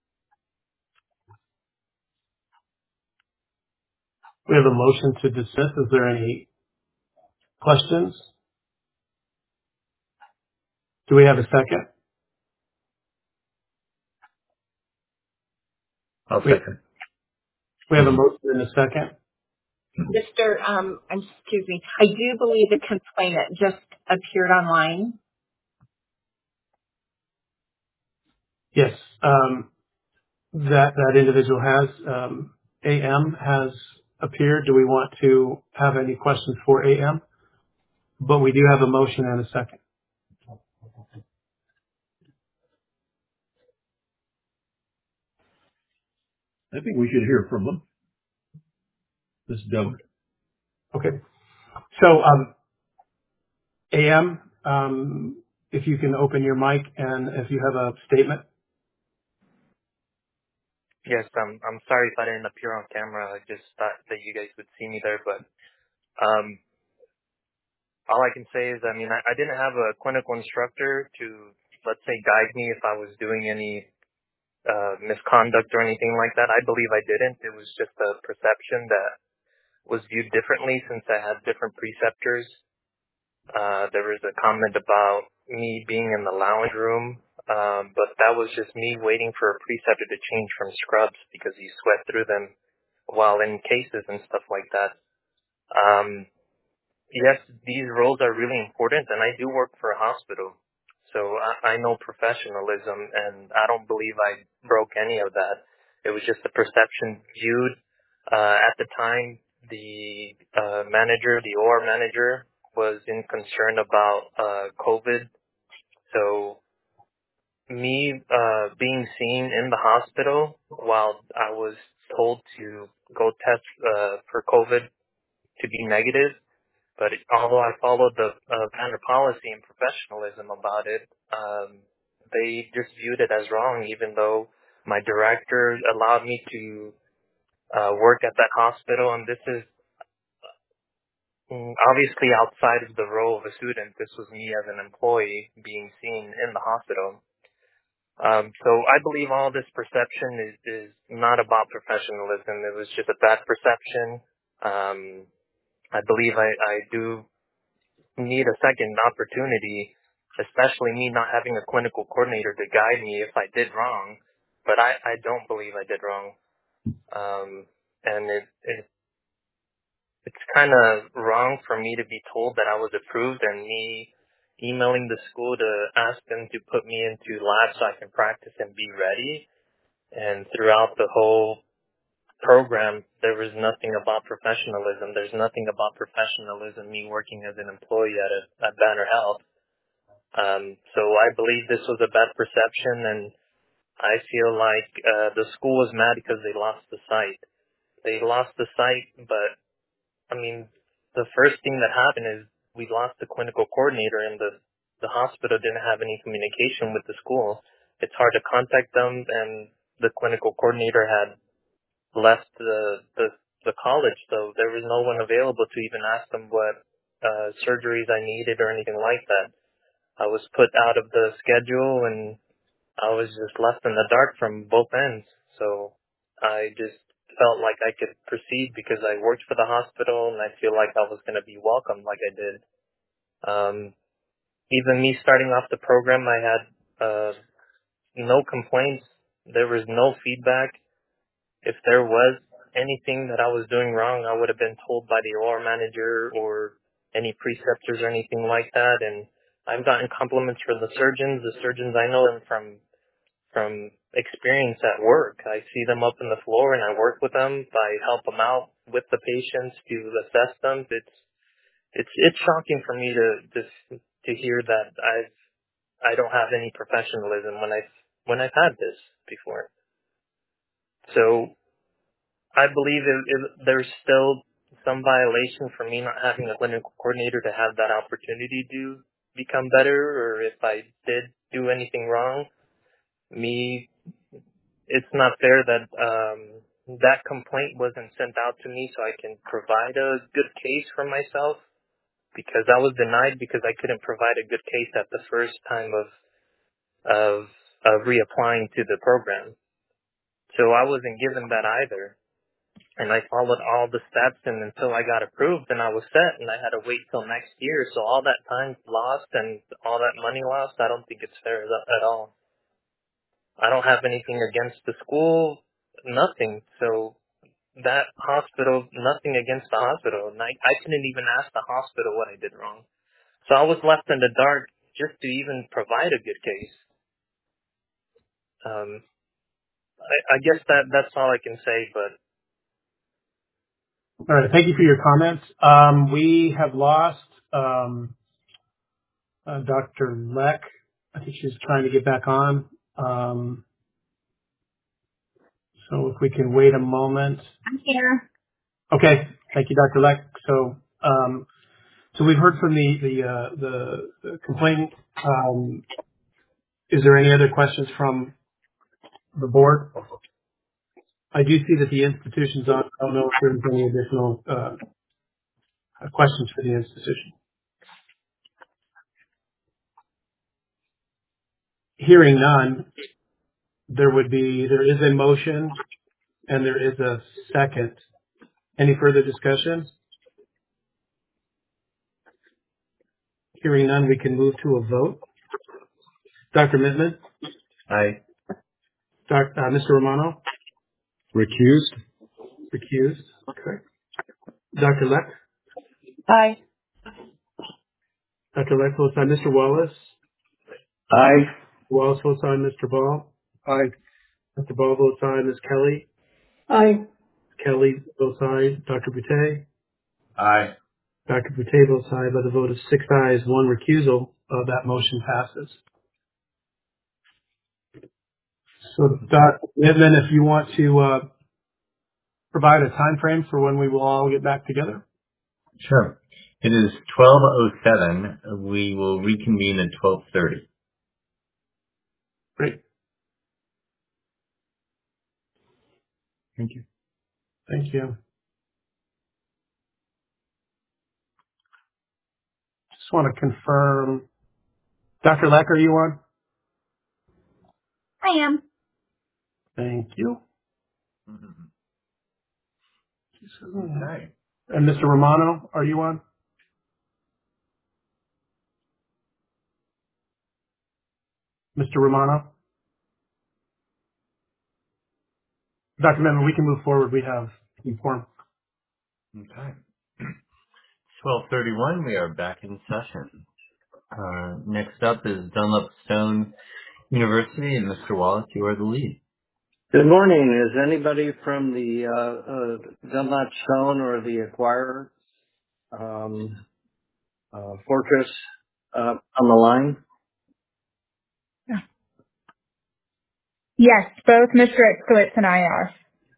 We have a motion to dismiss. Is there any questions? Do we have a second? I'll We, second. we have a motion and a second. Mister Um, excuse me. I do believe the complainant just appeared online. Yes, um, that that individual has. Um, A M has appeared. Do we want to have any questions for A M? But we do have a motion and a second. I think we should hear from them. Miz Dode. Okay. So, um, A M, um, if you can open your mic and if you have a statement. Yes, I'm I'm sorry if I didn't appear on camera. I just thought that you guys would see me there, but um, all I can say is, I mean, I, I didn't have a clinical instructor to, let's say, guide me if I was doing any uh, misconduct or anything like that. I believe I didn't. It was just a perception that was viewed differently since I had different preceptors. Uh, there was a comment about me being in the lounge room, um, but that was just me waiting for a preceptor to change from scrubs because he sweat through them while in cases and stuff like that. Um, yes, these roles are really important, and I do work for a hospital, so I, I know professionalism, and I don't believe I broke any of that. It was just the perception viewed. Uh, at the time, the uh, manager, the O R manager, was in concern about uh, COVID, so me uh, being seen in the hospital while I was told to go test uh, for COVID to be negative, but although I followed the uh, Banner policy and professionalism about it, um, they just viewed it as wrong, even though my director allowed me to uh, work at that hospital. And this is mm, obviously outside of the role of a student. This was me as an employee being seen in the hospital. Um, so I believe all this perception is, is not about professionalism. It was just a bad perception. Um, I believe I, I do need a second opportunity, especially me not having a clinical coordinator to guide me if I did wrong. But I, I don't believe I did wrong. Um, and it, it it's kind of wrong for me to be told that I was approved and me emailing the school to ask them to put me into labs so I can practice and be ready. And throughout the whole program, there was nothing about professionalism. There's nothing about professionalism, me working as an employee at, a, at Banner Health. Um, so I believe this was a bad perception, and I feel like uh, the school was mad because they lost the site. They lost the site, but I mean, the first thing that happened is we lost the clinical coordinator, and the the hospital didn't have any communication with the school. It's hard to contact them, and the clinical coordinator had left the the, the college, so there was no one available to even ask them what uh, surgeries I needed or anything like that. I was put out of the schedule, and I was just left in the dark from both ends. So I just felt like I could proceed because I worked for the hospital, and I feel like I was going to be welcomed like I did. Um, even me starting off the program, I had uh, no complaints. There was no feedback. If there was anything that I was doing wrong, I would have been told by the O R manager or any preceptors or anything like that. And I've gotten compliments from the surgeons. The surgeons, I know them from from experience at work. I see them up in the floor and I work with them. I help them out with the patients to assess them. It's it's it's shocking for me to to to hear that I've I don't have any professionalism when I when I've had this before. So I believe it, it, there's still some violation for me not having a clinical coordinator to have that opportunity to become better, or if I did do anything wrong, me, it's not fair that um, that complaint wasn't sent out to me so I can provide a good case for myself, because I was denied because I couldn't provide a good case at the first time of of, of reapplying to the program. So I wasn't given that either. And I followed all the steps, and until I got approved, and I was set, and I had to wait till next year. So all that time lost and all that money lost, I don't think it's fair at all. I don't have anything against the school, nothing. So that hospital, nothing against the hospital. And I, I couldn't even ask the hospital what I did wrong. So I was left in the dark just to even provide a good case. Um, I, I guess that that's all I can say, but All right. Thank you for your comments. Um, we have lost um, uh, Doctor Leck. I think she's trying to get back on. Um, so if we can wait a moment. I'm here. Okay. Thank you, Doctor Leck. So, um, so we've heard from the the, uh, the, the complainant. Um, is there any other questions from the board? I do see that the institution's on. I don't know if there's any additional uh, questions for the institution. Hearing none, there would be there is a motion and there is a second. Any further discussion? Hearing none, we can move to a vote. Doctor Mittman? Aye. Doc, uh, Mister Romano? Recused? Recused. Okay. Doctor Leck? Aye. Doctor Leck votes aye. Mister Wallace? Aye. Wallace votes aye. Mister Ball? Aye. Mister Ball votes aye. Miz Kelly? Aye. Kelly votes aye. Doctor Boutte? Aye. Doctor Boutte votes aye by the vote of six ayes, one recusal. Uh, that motion passes. So, Doctor Mittman, if you want to uh, provide a time frame for when we will all get back together. Sure. It is twelve oh seven. We will reconvene at twelve thirty. Great. Thank you. Thank you. Just want to confirm. Doctor Leck, are you on? I am. Thank you. Mm-hmm. Okay. And Mister Romano, are you on? Mister Romano? Doctor Mittman, we can move forward. We have informed. Okay. twelve thirty-one, we are back in session. Uh, next up is Dunlop Stone University, and Mister Wallace, you are the lead. Good morning. Is anybody from the uh, uh, Dunlop Stone or the acquirer, um, uh, Fortress, uh, on the line? Yes, both Mister Itzkowitz and I are.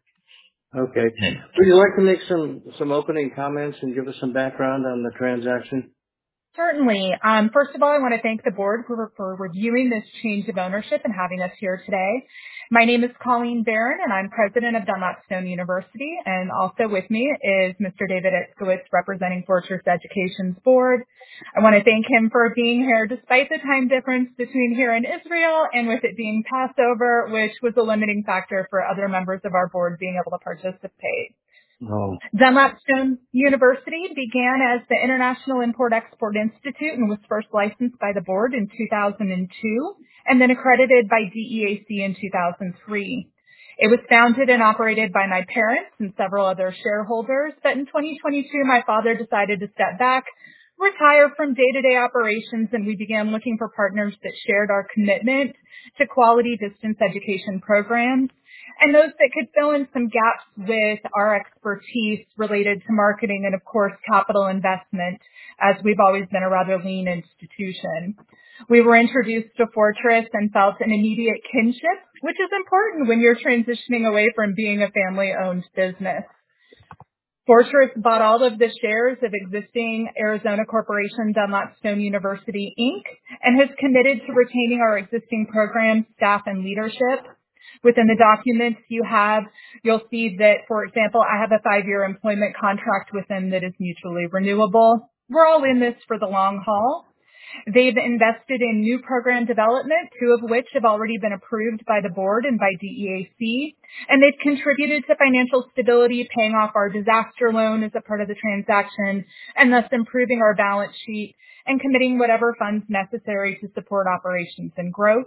Okay. Would you like to make some, some opening comments and give us some background on the transaction? Certainly. Um, first of all, I want to thank the board for, for reviewing this change of ownership and having us here today. My name is Colleen Barron, and I'm president of Dunlop Stone University. And also with me is Mister David Itzkowitz, representing Fortress Education's board. I want to thank him for being here despite the time difference between here and Israel, and with it being Passover, which was a limiting factor for other members of our board being able to participate. No. Dunlop Stone University began as the International Import-Export Institute and was first licensed by the board in two thousand two and then accredited by D E A C in two thousand three. It was founded and operated by my parents and several other shareholders, but in twenty twenty-two my father decided to step back, retire from day-to-day operations, and we began looking for partners that shared our commitment to quality distance education programs and those that could fill in some gaps with our expertise related to marketing and, of course, capital investment, as we've always been a rather lean institution. We were introduced to Fortress and felt an immediate kinship, which is important when you're transitioning away from being a family-owned business. Fortress bought all of the shares of existing Arizona Corporation Dunlop Stone University, Incorporated, and has committed to retaining our existing programs, staff, and leadership. Within the documents you have, you'll see that, for example, I have a five-year employment contract with them that is mutually renewable. We're all in this for the long haul. They've invested in new program development, two of which have already been approved by the board and by D E A C, and they've contributed to financial stability, paying off our disaster loan as a part of the transaction, and thus improving our balance sheet and committing whatever funds necessary to support operations and growth.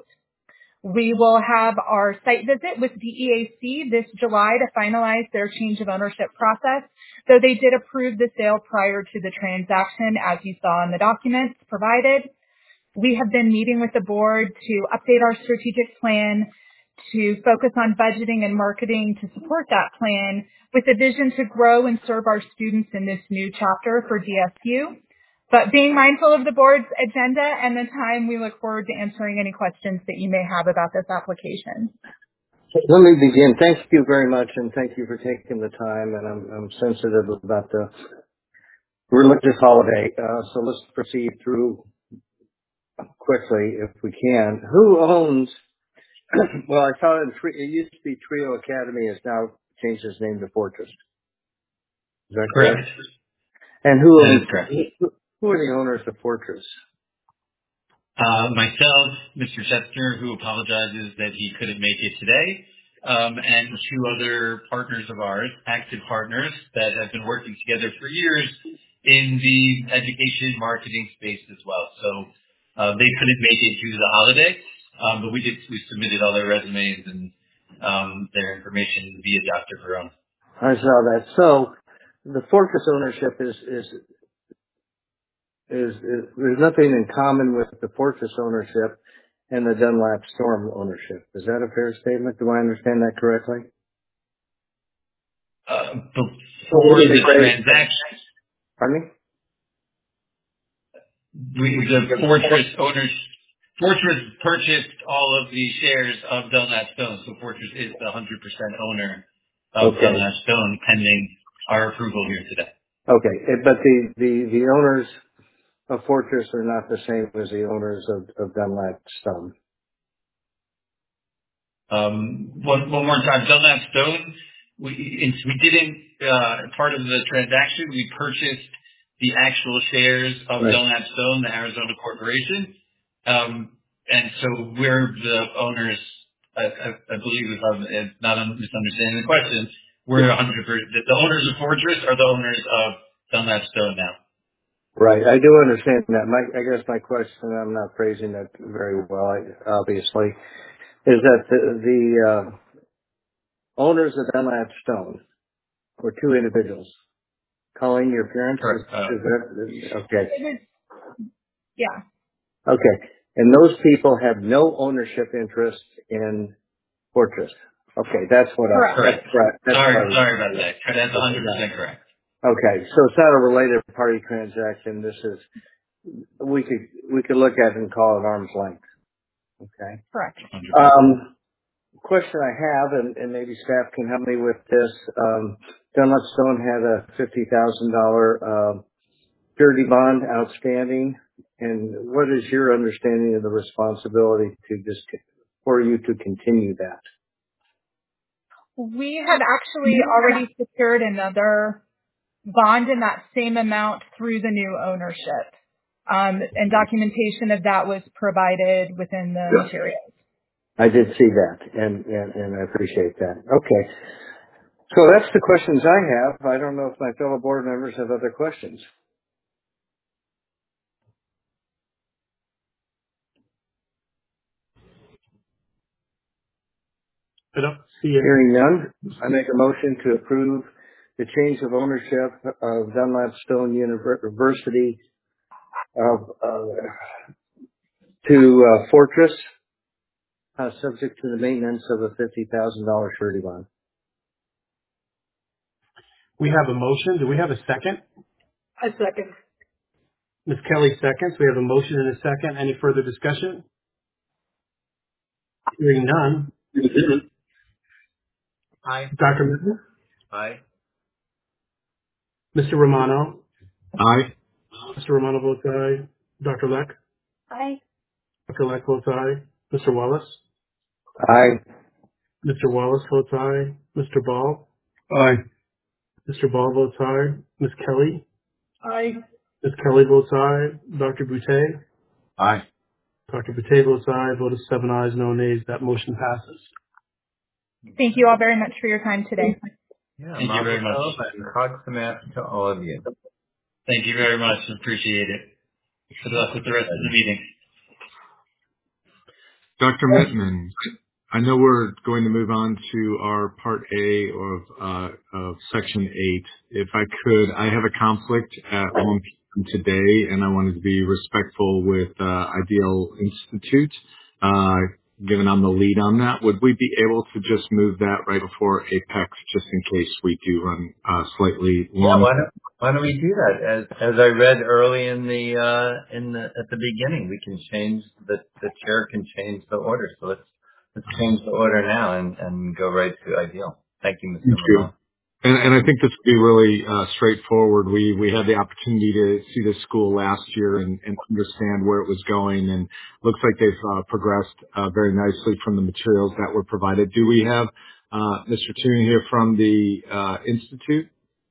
We will have our site visit with D E A C this July to finalize their change of ownership process, though they did approve the sale prior to the transaction, as you saw in the documents provided. We have been meeting with the board to update our strategic plan, to focus on budgeting and marketing to support that plan, with a vision to grow and serve our students in this new chapter for D S U. But being mindful of the board's agenda and the time, we look forward to answering any questions that you may have about this application. Let me begin. Thank you very much, and thank you for taking the time. And I'm, I'm sensitive about the religious holiday, uh, so let's proceed through quickly if we can. Who owns? Well, I saw it, in, Tri- it used to be Trio Academy, has now changed its name to Fortress. Is that correct? Correct. And who That owns? is correct. Who who are the owners of Fortress? Uh, myself, Mister Chester, who apologizes that he couldn't make it today, um, and two other partners of ours, active partners that have been working together for years in the education marketing space as well. So uh, they couldn't make it due to the holiday, um, but we did. We submitted all their resumes and um, their information via Doctor Verone. I saw that. So the Fortress ownership is is is, is there's nothing in common with the Fortress ownership and the Dunlap Storm ownership. Is that a fair statement? Do I understand that correctly? Uh, before the transaction, Pardon me? we, the Fortress owners, Fortress purchased all of the shares of Dunlap Stone, so Fortress is the one hundred percent owner of Okay. Dunlap Stone, pending our approval here today. Okay. Eh, But the, the, the owners of Fortress are not the same as the owners of, of Dunlap Stone. Um, one, one more time, Dunlap Stone, we, it's- we didn't, uh, part of the transaction, we purchased the actual shares of Right. Dunlap Stone, the Arizona corporation. Um, and so we're the owners, I, I, I believe if I'm if not misunderstanding the question, we're one hundred percent, the, the owners of Fortress are the owners of Dunlap Stone now. Right. I do understand that. My, I guess my question, I'm not phrasing it very well, I- obviously, is that the, the uh, owners of Dunlap Stone were two individuals. Colleen, your parents? Is, Correct. Uh, is that, okay. It was, yeah, Okay. And those people have no ownership interest in Fortress. Okay, that's what I, correct. that's correct. That's sorry, what I was, sorry about that. That's one hundred percent correct. okay, so it's not a related party transaction. This is, we could, we could look at it and call it arm's length. Okay. Correct. one hundred percent. Um, question I have, and, and maybe staff can help me with this. Um, Dunlap Stone had a fifty thousand dollars uh, surety bond outstanding. And what is your understanding of the responsibility to just, for you to continue that? We had actually already secured another bond in that same amount through the new ownership. Um, and documentation of that was provided within the materials. I did see that, and, and, and I appreciate that. Okay. So that's the questions I have. I don't know if my fellow board members have other questions. I don't see it. Hearing none, I make a motion to approve the change of ownership of Dunlap Stone University of, uh, to uh, Fortress, uh, subject to the maintenance of a fifty thousand dollars surety bond. We have a motion. Do we have a second? A second. Miz Kelly seconds. We have a motion and a second. Any further discussion? Hearing none. Aye. Doctor Mittman? Aye. Mister Romano? Aye. Mister Romano votes aye. Doctor Leck? Aye. Doctor Leck votes aye. Mister Wallace? Aye. Mister Wallace votes aye. Mister Ball? Aye. Mister Ball votes aye. Miz Kelly? Aye. Miz Kelly votes aye. Doctor Boutte? Aye. Doctor Boutte votes aye. Vote of seven ayes, no nays. That motion passes. Thank you all very much for your time today. Yeah, Thank you very much. And proximate to all of you. Thank you very much. Appreciate it. Good luck with the rest of the meeting. Doctor Mittman, I know we're going to move on to our part A of, uh, of section eight. If I could, I have a conflict at one p.m. today, and I wanted to be respectful with uh, Ideal Institute. Uh, given I'm the lead on that, would we be able to just move that right before Apex, just in case we do run uh, slightly Yeah, long? why don't why don't we do that? As as I read early in the uh, in the at the beginning, we can change the the chair can change the order. So let's let's change the order now and, and go right to Ideal. Thank you, Mister Thank you. Ramon. And, and I think this will be really uh, straightforward. We we had the opportunity to see this school last year and, and understand where it was going, and looks like they've uh, progressed uh, very nicely from the materials that were provided. Do we have uh, Mister Toon here from the uh, Institute?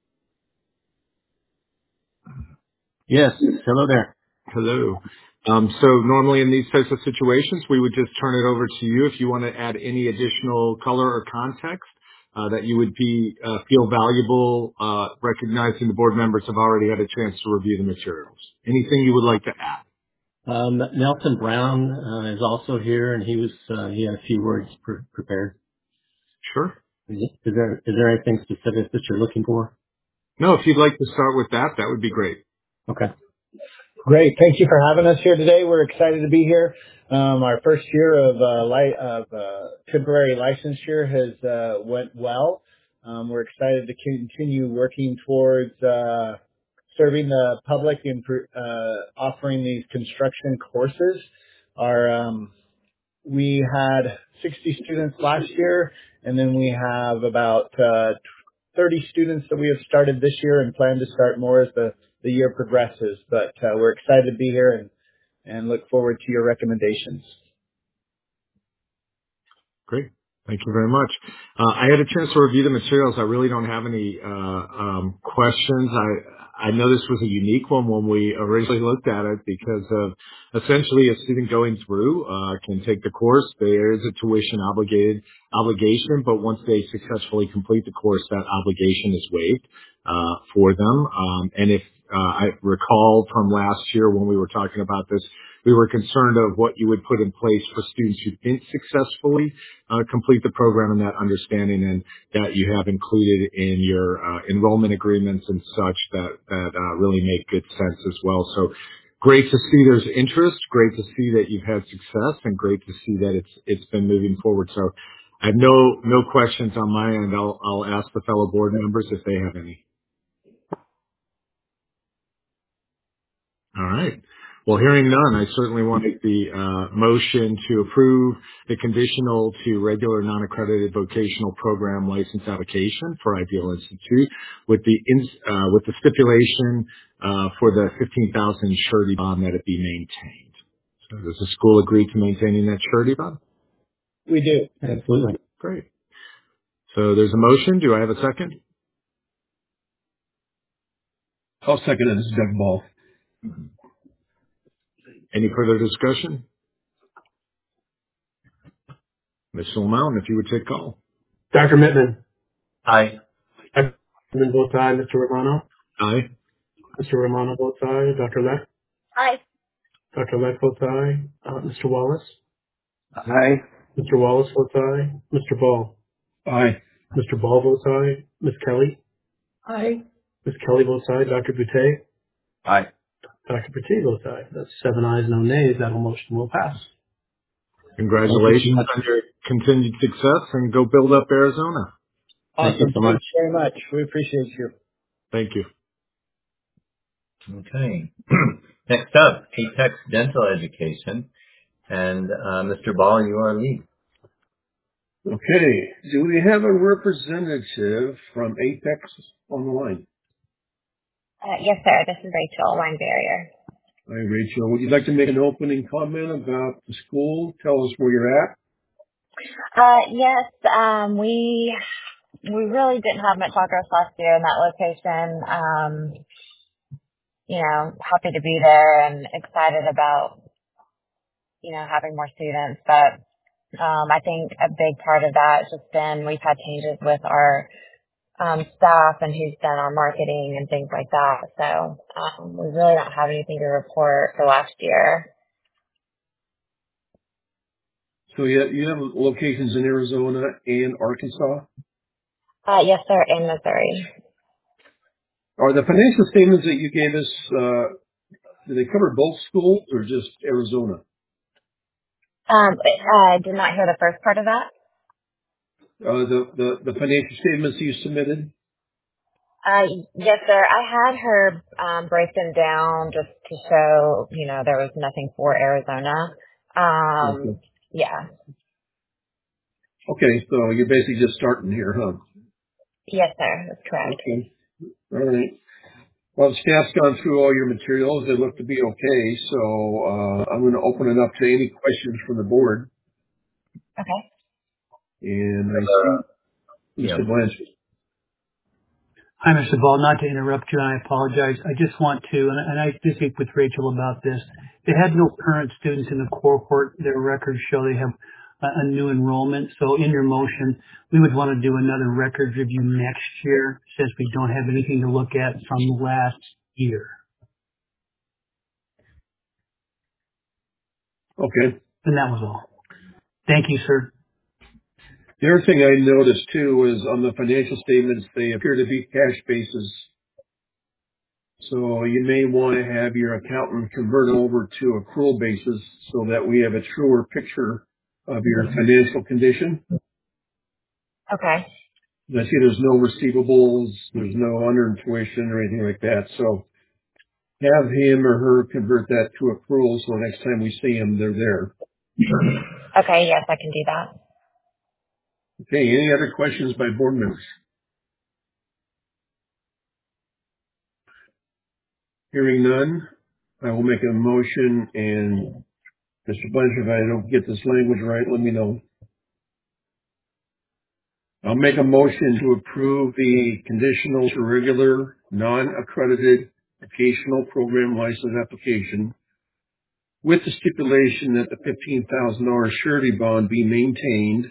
Yes. Hello there. Hello. Um, so normally in these types of situations, we would just turn it over to you if you want to add any additional color or context uh, that you would be uh, feel valuable, uh, recognizing the board members have already had a chance to review the materials. Anything you would like to add? Um, Nelson Brown uh, is also here, and he was uh, he had a few words pre- prepared. Sure. Is, is there is there anything specific that you're looking for? No, if you'd like to start with that, that would be great. Okay. Great. Thank you for having us here today. We're excited to be here. Um, our first year of, uh, li- of uh, temporary licensure has uh, went well. Um, we're excited to continue working towards uh, serving the public and uh, offering these construction courses. Our um, we had sixty students last year, and then we have about uh, thirty students that we have started this year and plan to start more as the, the year progresses. But uh, we're excited to be here and, and look forward to your recommendations. Great. Thank you very much. Uh, I had a chance to review the materials. I really don't have any uh, um, questions. I I know this was a unique one when we originally looked at it because of essentially a student going through uh, can take the course. There is a tuition obligated obligation, but once they successfully complete the course, that obligation is waived uh, for them. Um, and if uh, I recall from last year when we were talking about this, we were concerned of what you would put in place for students who didn't successfully uh, complete the program, and that understanding and that you have included in your uh, enrollment agreements and such that that uh, really make good sense as well. So great to see there's interest, great to see that you've had success, and great to see that it's it's been moving forward. So I have no no questions on my end. I'll I'll ask the fellow board members if they have any. All right. Well, hearing none, I certainly want to make the uh, motion to approve the conditional to regular non-accredited vocational program license application for Ideal Institute with the ins, uh, with the stipulation uh, for the fifteen thousand surety bond that it be maintained. So does the school agree to maintaining that surety bond? We do. Absolutely. Great. So there's a motion. Do I have a second? I'll second it. This is Doug Ball. Any further discussion? Mister Lamont, if you would take call. Doctor Mittman. Aye. Doctor Mittman votes aye. Mister Romano. Aye. Mister Romano votes aye. Doctor Leck. Aye. Doctor Leck votes aye. Uh, Mister Wallace. Aye. Mister Wallace votes aye. Mister Ball. Aye. Mister Ball votes aye. Miz Kelly. Aye. Miz Kelly votes aye. Doctor Boutte. Aye. Doctor Boutte votes aye. That's seven ayes, no nays. That motion will pass. Congratulations on your continued success, and go build up Arizona. Awesome. Thank you so much. Thanks very much. We appreciate you. Thank you. Okay. Next up, Apex Dental Education. And uh, Mister Ball, you are lead. Okay. Do we have a representative from Apex on the line? Uh, yes, sir. This is Rachel, Wine Barrier. Hi, Rachel. Would you like to make an opening comment about the school? Tell us where you're at. Uh, yes, um, we we really didn't have much progress last year in that location. Um, you know, happy to be there and excited about, you know, having more students. But um, I think a big part of that has just been we've had changes with our um, staff and who's done our marketing and things like that. So um, we really don't have anything to report for last year. So you you have locations in Arizona and Arkansas? Uh, yes, sir, in Missouri. Are the financial statements that you gave us, uh, do they cover both schools or just Arizona? Um, I did not hear the first part of that. Uh, the, the, the financial statements you submitted? Uh, yes, sir. I had her um, break them down just to show, you know, there was nothing for Arizona. Um, Okay. yeah. Okay, so you're basically just starting here, huh? Yes, sir. That's correct. Okay. All right. Well, the staff's gone through all your materials. They look to be okay. So uh, I'm going to open it up to any questions from the board. Okay. And I see Mister Yeah. Blanchard. Hi, Mister Ball. Not to interrupt you, and I apologize. I just want to, and, and I did speak with Rachel about this. They had no current students in the cohort. Their records show they have a, a new enrollment. So in your motion, we would want to do another records review next year since we don't have anything to look at from last year. Okay. And that was all. Thank you, sir. The other thing I noticed too is on the financial statements, they appear to be cash basis. So you may want to have your accountant convert over to accrual basis so that we have a truer picture of your financial condition. Okay. I see there's no receivables, there's no under tuition or anything like that. So have him or her convert that to accrual so next time we see them, they're there. Okay. Yes, I can do that. Okay. Any other questions by board members? Hearing none, I will make a motion, and Mister Blanchard, if I don't get this language right, let me know. I'll make a motion to approve the conditional to regular, non-accredited vocational program license application with the stipulation that the fifteen thousand dollars surety bond be maintained.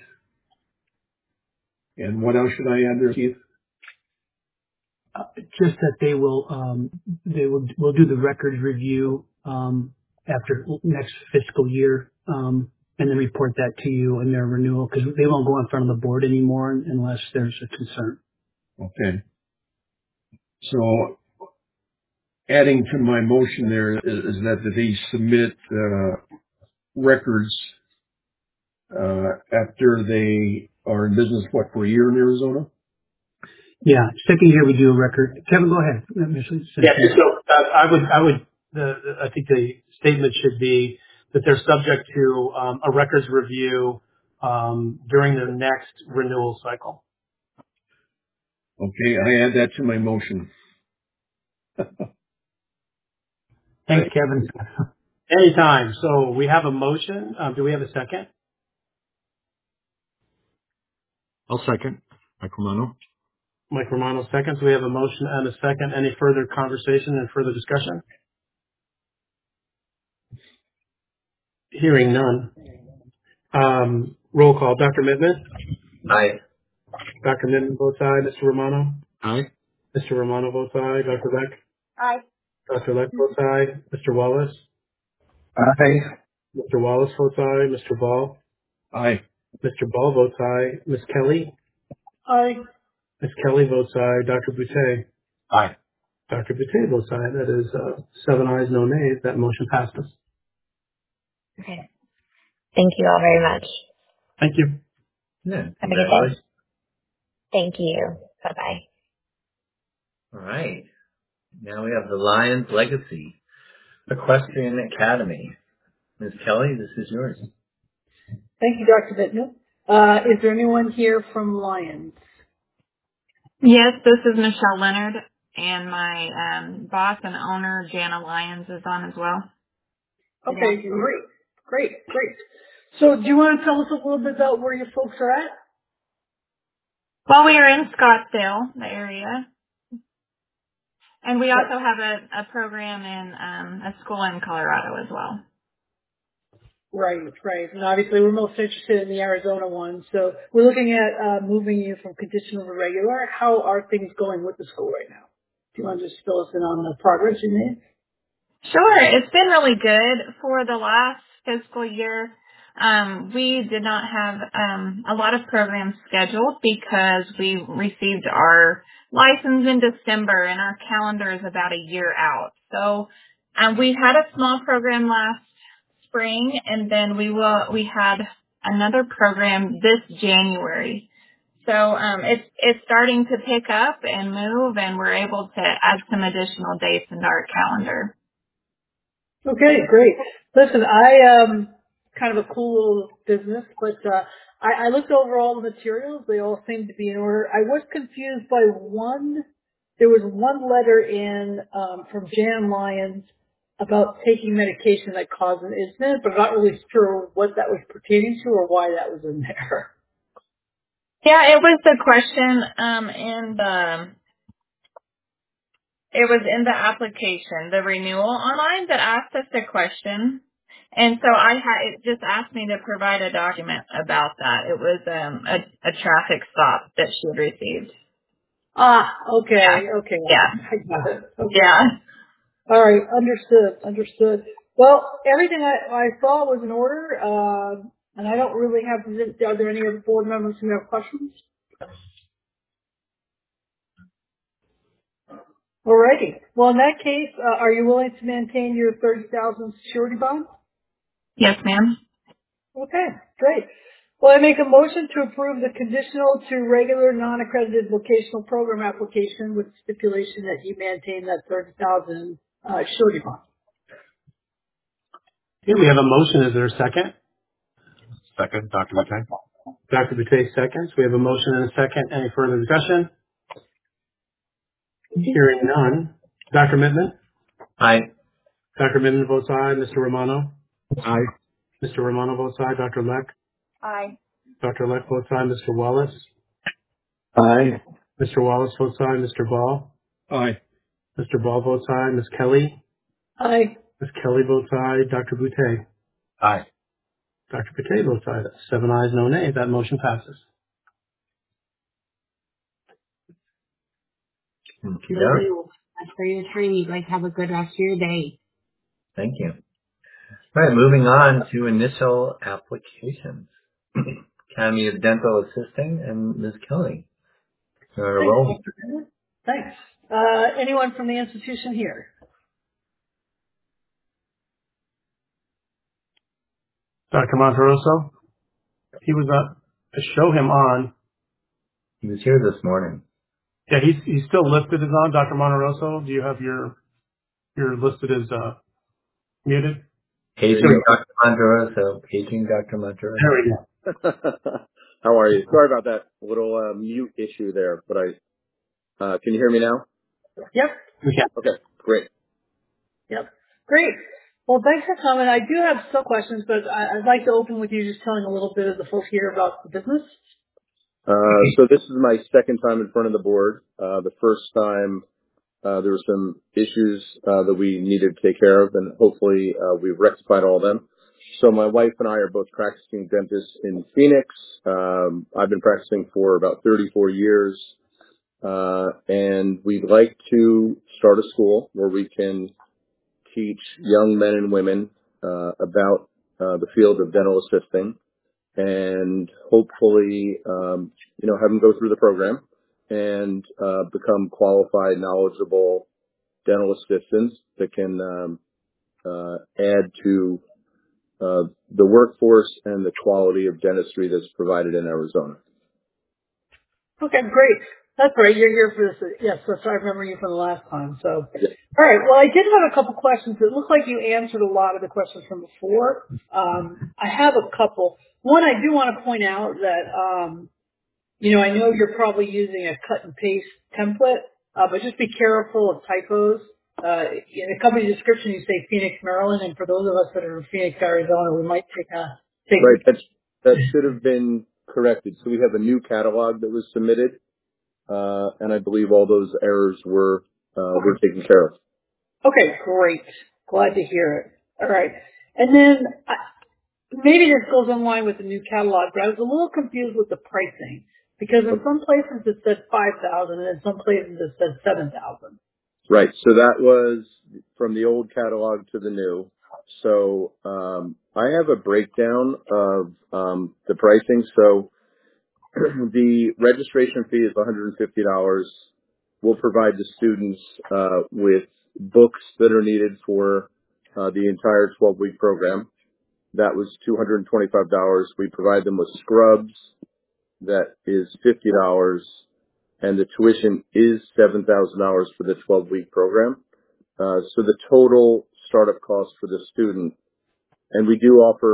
And what else should I add there, Keith? Uh, just that they will, um, they will, will do the records review, um, after next fiscal year, um, and then report that to you in their renewal because they won't go in front of the board anymore unless there's a concern. Okay. So adding to my motion there is, is that they submit uh, records uh, after they are in business, what, for a year in Arizona? Yeah, second year we do a record. Kevin, go ahead. Yeah, so uh, I would, I would, the, the, I think the statement should be that they're subject to um, a records review um, during their next renewal cycle. Okay, I add that to my motion. Thanks, Kevin. Anytime. So we have a motion. Um, do we have a second? I'll second. Mike Romano. Mike Romano seconds. We have a motion and a second. Any further conversation and further discussion? Hearing none. Um, roll call. Doctor Mittman? Aye. Doctor Mittman votes aye. Mister Romano? Aye. Mister Romano votes aye. Doctor Leck? Aye. Doctor Leck votes aye. Mister Wallace? Aye. Mister Wallace votes aye. Mister Ball? Aye. Mister Ball votes aye. Miz Kelly? Aye. Miz Kelly votes aye. Doctor Boutte? Aye. Doctor Boutte votes aye. That is uh, seven ayes, no nays. That motion passes. Okay. Thank you all very much. Thank you. Yeah. Have a good day. Thank you. Bye-bye. All right. Now we have the Lions Legacy Equestrian Academy. Miz Kelly, this is yours. Thank you, Doctor Bittner. Uh, is there anyone here from Lions? Yes, this is Michelle Leonard, and my um, boss and owner, Jana Lyons, is on as well. Okay, yeah. great, great, great. So do you want to tell us a little bit about where your folks are at? Well, we are in Scottsdale, the area, and we also have a, a program in um, a school in Colorado as well. Right, right. And obviously we're most interested in the Arizona one. So we're looking at uh, moving you from conditional to regular. How are things going with the school right now? Do you want to just fill us in on the progress you made? Sure. It's been really good for the last fiscal year. Um, we did not have um, a lot of programs scheduled because we received our license in December and our calendar is about a year out. So um, we had a small program last spring, and then we will we had another program this January. So um, it's it's starting to pick up and move, and we're able to add some additional dates into our calendar. Okay, great. Listen, I um kind of a cool business, but uh, I, I looked over all the materials. They all seemed to be in order. I was confused by one. There was one letter in um, from Jan Lyons about taking medication that caused an incident, but I'm not really sure what that was pertaining to or why that was in there. Yeah, it was the question um, in the it was in the application, the renewal online that asked us the question. And so I had, it just asked me to provide a document about that. It was um, a, a traffic stop that she had received. Ah, okay, Yeah. okay. Yeah. I got it. Okay. Yeah. All right, understood, understood. Well, everything I, I saw was in order, uh, and I don't really have, are there any other board members who have questions? All righty. Well, in that case, uh, are you willing to maintain your thirty thousand security bond? Yes, ma'am. Okay, great. Well, I make a motion to approve the conditional to regular non-accredited vocational program application with stipulation that you maintain that thirty thousand uh, surety bond. Okay, we have a motion. Is there a second? Second, Doctor Boutte. Doctor Boutte seconds. We have a motion and a second. Any further discussion? Hearing none. Doctor Mittman? Aye. Doctor Mittman votes aye. Mister Romano? Aye. Mister Romano votes aye. Doctor Leck? Aye. Doctor Leck votes aye. Mister Wallace? Aye. Mister Wallace votes aye. Mister Ball? Aye. Mister Ball votes aye. Miz Kelly? Aye. Miz Kelly votes aye. Doctor Boutte? Aye. Doctor Boutte votes aye. That's seven ayes, no nays. That motion passes. Thank Thank you. you for your training. You guys have a good rest of your day. Thank you. All right, moving on to initial applications. Academy of Dental Assisting and Miz Kelly. Uh, roll. Thanks. Uh, anyone from the institution here? Doctor Monteroso? He was up. Show him on. He was here this morning. Yeah, he's he's still listed as on. Doctor Monteroso, do you have your you're listed as uh, muted? Paging Doctor Monteroso. Paging Doctor Monteroso. There we go. How are you? Sorry about that little uh, mute issue there, but I uh, can you hear me now? Yep. Yeah. Okay, great. Yep. Great. Well, thanks for coming. I do have some questions, but I, I'd like to open with you just telling a little bit of the folks here about the business. Uh, so this is my second time in front of the board. Uh, the first time uh, there were some issues uh, that we needed to take care of, and hopefully uh, we've rectified all of them. So my wife and I are both practicing dentists in Phoenix. Um, I've been practicing for about thirty-four years, uh, and we'd like to start a school where we can teach young men and women uh, about uh, the field of dental assisting, and hopefully, um, you know, have them go through the program and uh, become qualified, knowledgeable dental assistants that can um, uh, add to uh, the workforce and the quality of dentistry that's provided in Arizona. Okay, great. That's right. You're here for this. Yes, that's right. I remember you from the last time. So, Yeah. all right. Well, I did have a couple questions. It looked like you answered a lot of the questions from before. Um, I have a couple. One, I do want to point out that, um, you know, I know you're probably using a cut and paste template, uh, but just be careful of typos. Uh, in the company description, you say Phoenix, Maryland, and for those of us that are in Phoenix, Arizona, we might take a take. Right. That's, that should have been corrected. So we have a new catalog that was submitted. Uh, and I believe all those errors were, uh, were taken care of. Okay, great. Glad to hear it. All right. And then I, maybe this goes in line with the new catalog, but I was a little confused with the pricing because in some places it said five thousand and in some places it said seven thousand. Right. So that was from the old catalog to the new. So, um, I have a breakdown of, um, the pricing. So the registration fee is one hundred fifty dollars. We'll provide the students, uh, with books that are needed for, uh, the entire twelve week program. That was two hundred twenty-five dollars. We provide them with scrubs. That is fifty dollars. And the tuition is seven thousand dollars for the twelve week program. Uh, so the total startup cost for the student, and we do offer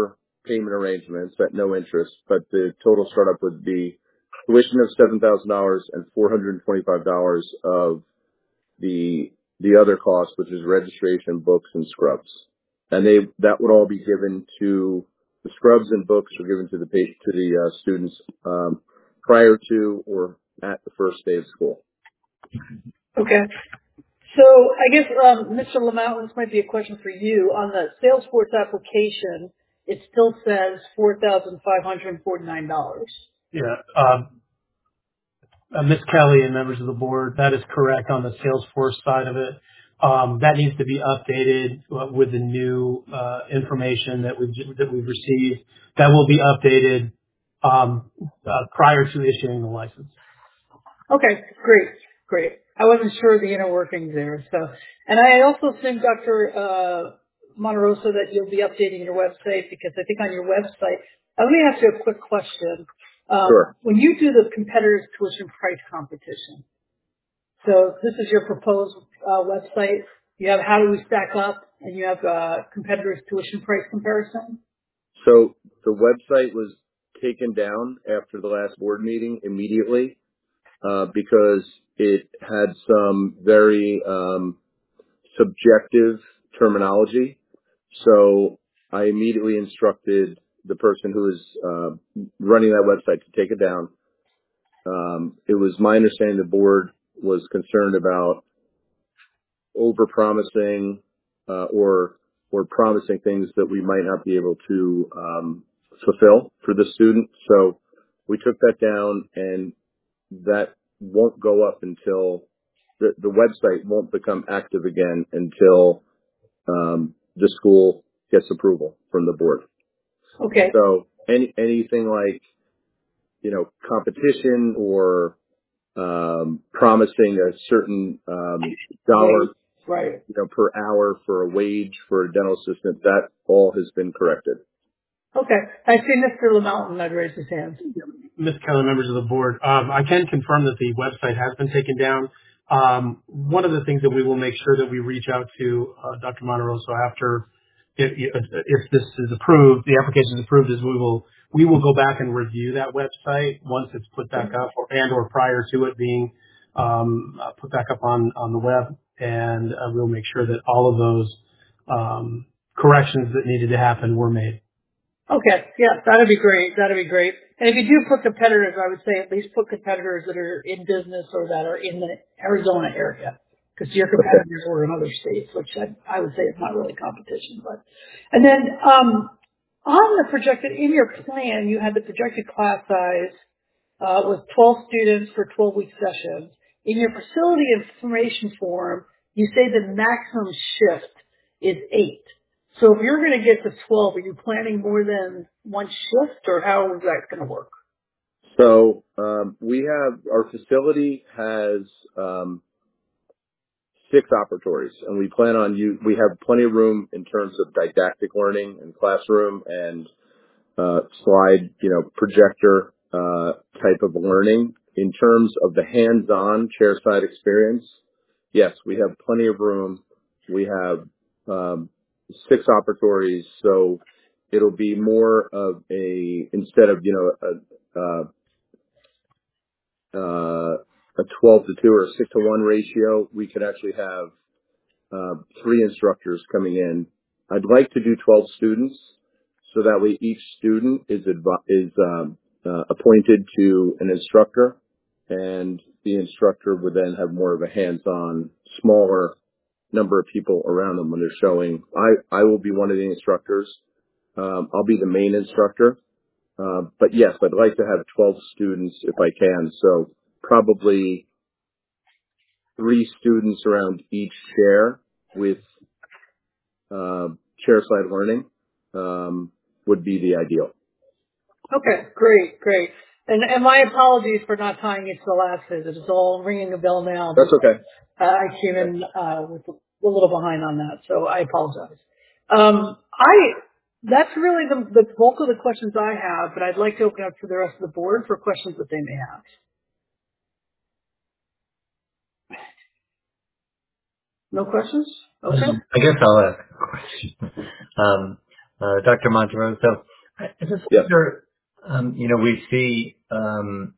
payment arrangements at no interest, but the total startup would be tuition of seven thousand dollars and four hundred twenty-five dollars of the the other cost, which is registration, books, and scrubs. And they that would all be given to the scrubs and books are given to the pa- to the uh, students um, prior to or at the first day of school. Okay. So I guess, um, Mister Lamont, this might be a question for you. On the Salesforce application, it still says four thousand five hundred forty-nine dollars. Yeah. Um, uh, Miz Kelly and members of the board, that is correct on the Salesforce side of it. Um, that needs to be updated uh, with the new uh, information that we've that we've received. That will be updated um, uh, prior to issuing the license. Okay, great, great. I wasn't sure of the inner workings there. So, and I also think, Doctor Uh, Monterosso, that you'll be updating your website, because I think on your website, uh, let me ask you a quick question. Um, Sure. When you do the competitors tuition price competition, so this is your proposed uh, website. You have how do we stack up, and you have uh, competitors tuition price comparison. So the website was taken down after the last board meeting immediately uh, because it had some very um, subjective terminology. So I immediately instructed the person who was uh, running that website to take it down. Um, it was my understanding the board was concerned about over-promising uh, or or promising things that we might not be able to um, fulfill for the student. So we took that down, and that won't go up until the, the website won't become active again until um, the school gets approval from the board. Okay. So any anything like, you know, competition or um, promising a certain um, dollar, Right. you know, per hour for a wage for a dental assistant, that all has been corrected. Okay. I see Mister Lamountain had raised his hand. Miz Kelly, members of the board, um, I can confirm that the website has been taken down. Um, one of the things that we will make sure that we reach out to uh, Doctor Monterosso after, if, if this is approved, the application is approved, is we will we will go back and review that website once it's put back up, or, and or prior to it being um, uh, put back up on on the web, and uh, we'll make sure that all of those um, corrections that needed to happen were made. Okay. Yeah, that'd be great. That'd be great. And if you do put competitors, I would say at least put competitors that are in business or that are in the Arizona area, because your competitors were in other states, which I, I would say is not really competition. But and then um, on the projected in your plan, you had the projected class size uh, with twelve students for twelve week sessions. In your facility information form, you say the maximum shift is eight. So if you're going to get to twelve, are you planning more than one shift, or how is that going to work? So um, we have our facility has um, six operatories, and we plan on you. We have plenty of room in terms of didactic learning and classroom and uh, slide, you know, projector uh, type of learning. In terms of the hands-on chairside experience, yes, we have plenty of room. We have um, six operatories, so it'll be more of a instead of you know a, a uh, a twelve to two or a six to one ratio, we could actually have uh, three instructors coming in. I'd like to do twelve students, so that way each student is advi- is um, uh, appointed to an instructor, and the instructor would then have more of a hands-on, smaller number of people around them when they're showing. I I will be one of the instructors. Um, I'll be the main instructor. Uh, but yes, I'd like to have twelve students if I can. So probably three students around each chair with uh, chair-side learning um, would be the ideal. Okay, great, great. And, and my apologies for not tying it to the last visit. It's all ringing a bell now. That's okay. Uh, I came in uh, with a, a little behind on that, so I apologize. Um, I that's really the, the bulk of the questions I have, but I'd like to open up to the rest of the board for questions that they may have. No questions? Okay. I guess I'll ask a question. Um, uh, Doctor Monterosso, I I just Yes. wonder, um, you know, we see um,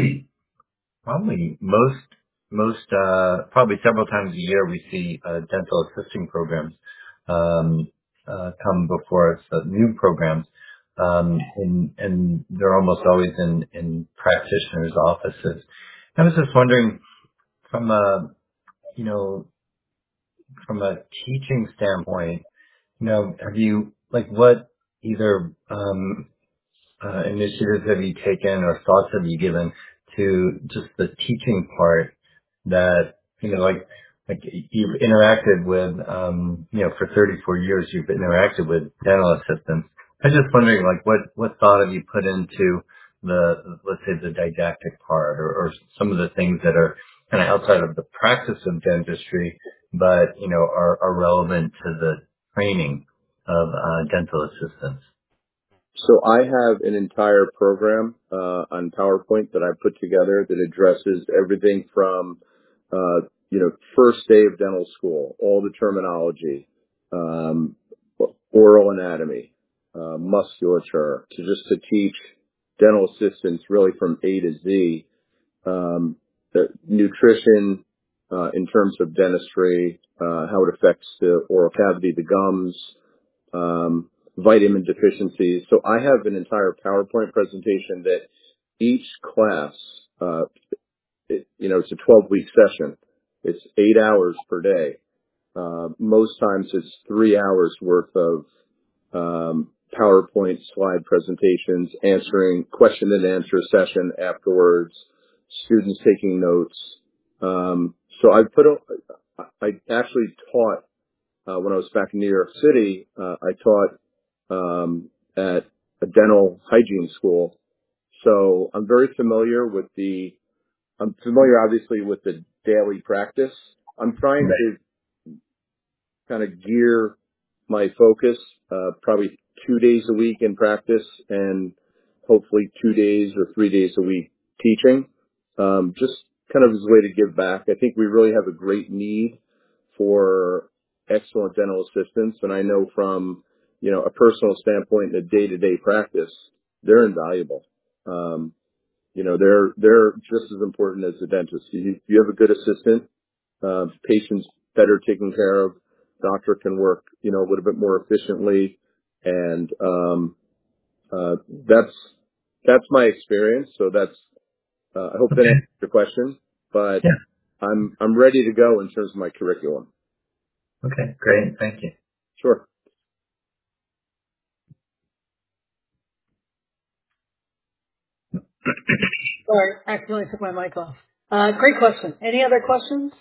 probably most, most, uh, probably several times a year we see uh, dental assisting programs um, uh, come before us, uh, new programs, um, and, and they're almost always in, in practitioners' offices. I was just wondering, from a, you know, from a teaching standpoint, you know, have you, like, what either um, uh, initiatives have you taken or thoughts have you given to just the teaching part that, you know, like, like you've interacted with, um, you know, for thirty-four years, you've interacted with dental assistants. I'm just wondering, like, what, what thought have you put into the, let's say, the didactic part or, or some of the things that are kind of outside of the practice of dentistry, but, you know, are, are relevant to the training of uh, dental assistants? So I have an entire program uh, on PowerPoint that I put together that addresses everything from, uh, you know, first day of dental school, all the terminology, um, oral anatomy, uh, musculature, to just to teach dental assistants really from A to Z, um, the nutrition uh, in terms of dentistry, uh, how it affects the oral cavity, the gums, um, vitamin deficiencies. So I have an entire PowerPoint presentation that each class, uh, it, you know, it's a twelve week session. It's eight hours per day. Uh, most times it's three hours worth of, um, PowerPoint slide presentations, answering question and answer session afterwards, students taking notes. Um, so I put, a, I actually taught Uh, when I was back in New York City, uh, I taught um, at a dental hygiene school. So I'm very familiar with the, I'm familiar obviously with the daily practice. I'm trying Right. to kind of gear my focus, uh, probably two days a week in practice and hopefully two days or three days a week teaching. Um, just kind of as a way to give back. I think we really have a great need for excellent dental assistants. And I know from, you know, a personal standpoint in a day-to-day practice, they're invaluable. Um, you know, they're, they're just as important as the dentist. You, you have a good assistant, uh, patients better taken care of, doctor can work, you know, a little bit more efficiently. And, um, uh, that's, that's my experience. So that's, uh, I hope that answers your question, but Yeah. I'm, I'm ready to go in terms of my curriculum. Okay, great. Thank you. Sure. Sorry, accidentally took my mic off. Uh, great question. Any other questions?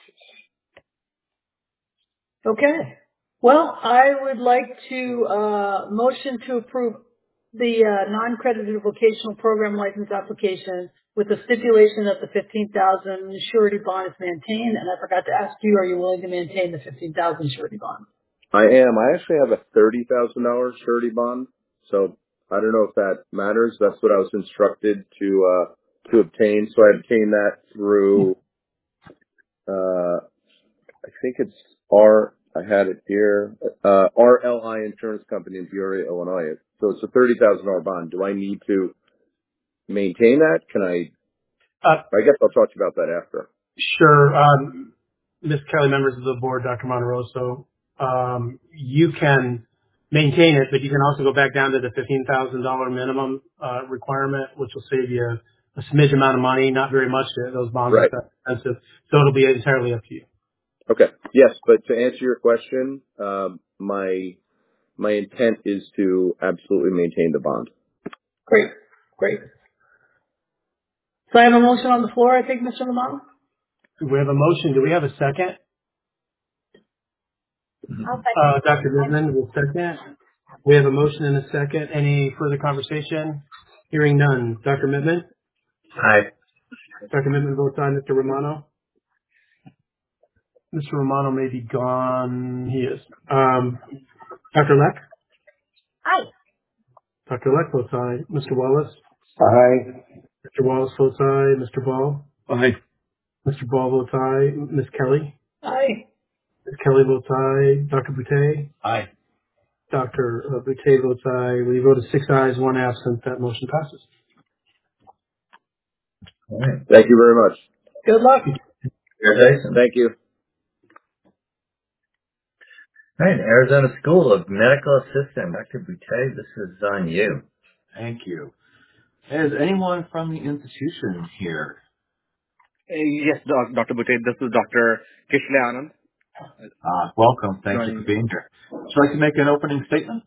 Okay. Well, I would like to uh, motion to approve the uh, non-credited vocational program license application with the stipulation that the fifteen thousand surety bond is maintained. And I forgot to ask you, are you willing to maintain the fifteen thousand surety bond? I am. I actually have a thirty thousand dollars surety bond. So I don't know if that matters. That's what I was instructed to, uh, to obtain. So I obtained that through, uh, I think it's R, I had it here, uh, R L I Insurance Company in Peoria, Illinois. So it's a thirty thousand dollars bond. Do I need to maintain that? Can I, Uh, I guess I'll talk to you about that after. Sure. Um, Miz Kelly, members of the board, Doctor Monteroso, um, you can maintain it, but you can also go back down to the fifteen thousand dollars minimum uh, requirement, which will save you a smidge amount of money, not very much. Those bonds Right. are expensive. So it'll be entirely up to you. Okay. Yes, but to answer your question, um, my my intent is to absolutely maintain the bond. Great. Great. So I have a motion on the floor, I think, Mister Lamont? We have a motion. Do we have a second? I'll Uh, second. Doctor Goodman will second. We have a motion and a second. Any further conversation? Hearing none. Doctor Mittman? Hi. Doctor Mittman votes aye. Mister Romano? Mister Romano may be gone. He is. Um, Doctor Leck? Aye. Doctor Leck votes aye. Mister Wallace? Aye. Mister Wallace votes aye. Mister Ball? Aye. Mister Ball votes aye. Miz Kelly? Aye. Miz Kelly votes aye. Doctor Boutte? Aye. Doctor Boutte votes aye. We vote as six ayes, one absent. That motion passes. All right. Thank you very much. Good luck. Congratulations. Thank you. All right, Arizona School of Medical Assistant. Doctor Boutte, this is on you. Thank you. Is anyone from the institution here? Uh, Yes, doc- Doctor Boutte. This is Doctor Kishle Anand. Uh, welcome. Thank you for Joining. being here. Would you like to make an opening statement?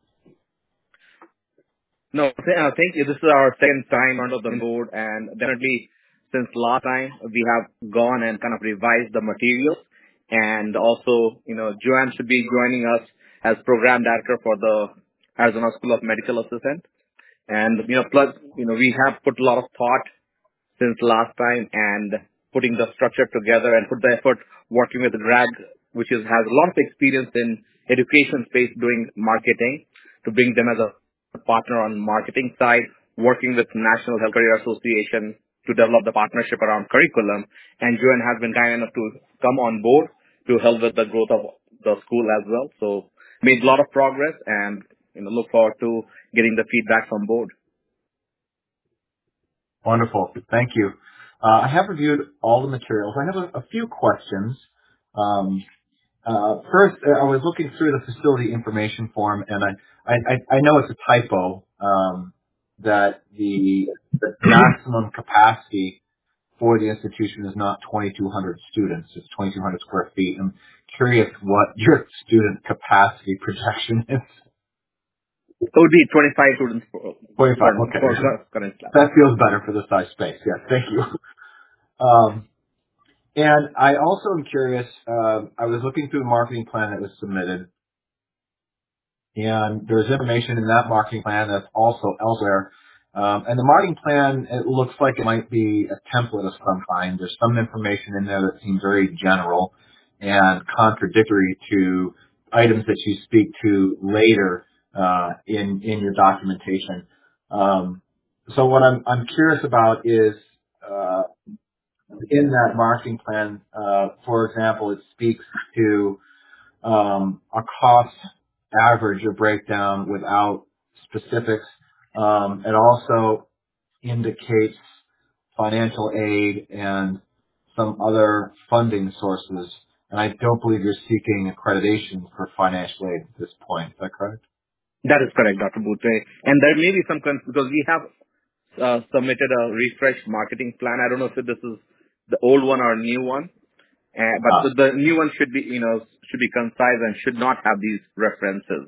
No, th- uh, thank you. This is our second time under the board, and definitely since last time we have gone and kind of revised the materials, and also, you know, Joanne should be joining us as program director for the Arizona School of Medical Assistant, and you know, plus, you know, we have put a lot of thought since last time and putting the structure together and put the effort working with Greg, which is, has a lot of experience in education space doing marketing, to bring them as a partner on marketing side, working with National Health Career Association to develop the partnership around curriculum. And Joanne has been kind enough to come on board to help with the growth of the school as well. So made a lot of progress and you know, look forward to getting the feedback from board. Wonderful. Thank you. Uh, I have reviewed all the materials. I have a, a few questions. Um, uh, first, uh, I was looking through the facility information form, and I, I, I know it's a typo um, that the, the maximum capacity for the institution is not twenty-two hundred students. It's twenty-two hundred square feet. I'm curious what your student capacity projection is. It would be twenty-five students for, twenty-five, for, okay. for current class. That feels better for the size space. Yes, thank you. Um, and I also am curious, uh, I was looking through the marketing plan that was submitted, and there's information in that marketing plan that's also elsewhere. Um, and the marketing plan, it looks like it might be a template of some kind. There's some information in there that seems very general and contradictory to items that you speak to later uh, in in your documentation. Um, so what I'm I'm curious about is uh, in that marketing plan, uh, for example, it speaks to um, a cost average or breakdown without specifics. Um, it also indicates financial aid and some other funding sources. And I don't believe you're seeking accreditation for financial aid at this point. Is that correct? That is correct, Doctor Boutte. And there may be some, cons- because we have uh, submitted a refreshed marketing plan. I don't know if this is the old one or new one, uh, but Ah, the new one should be, you know, should be concise and should not have these references.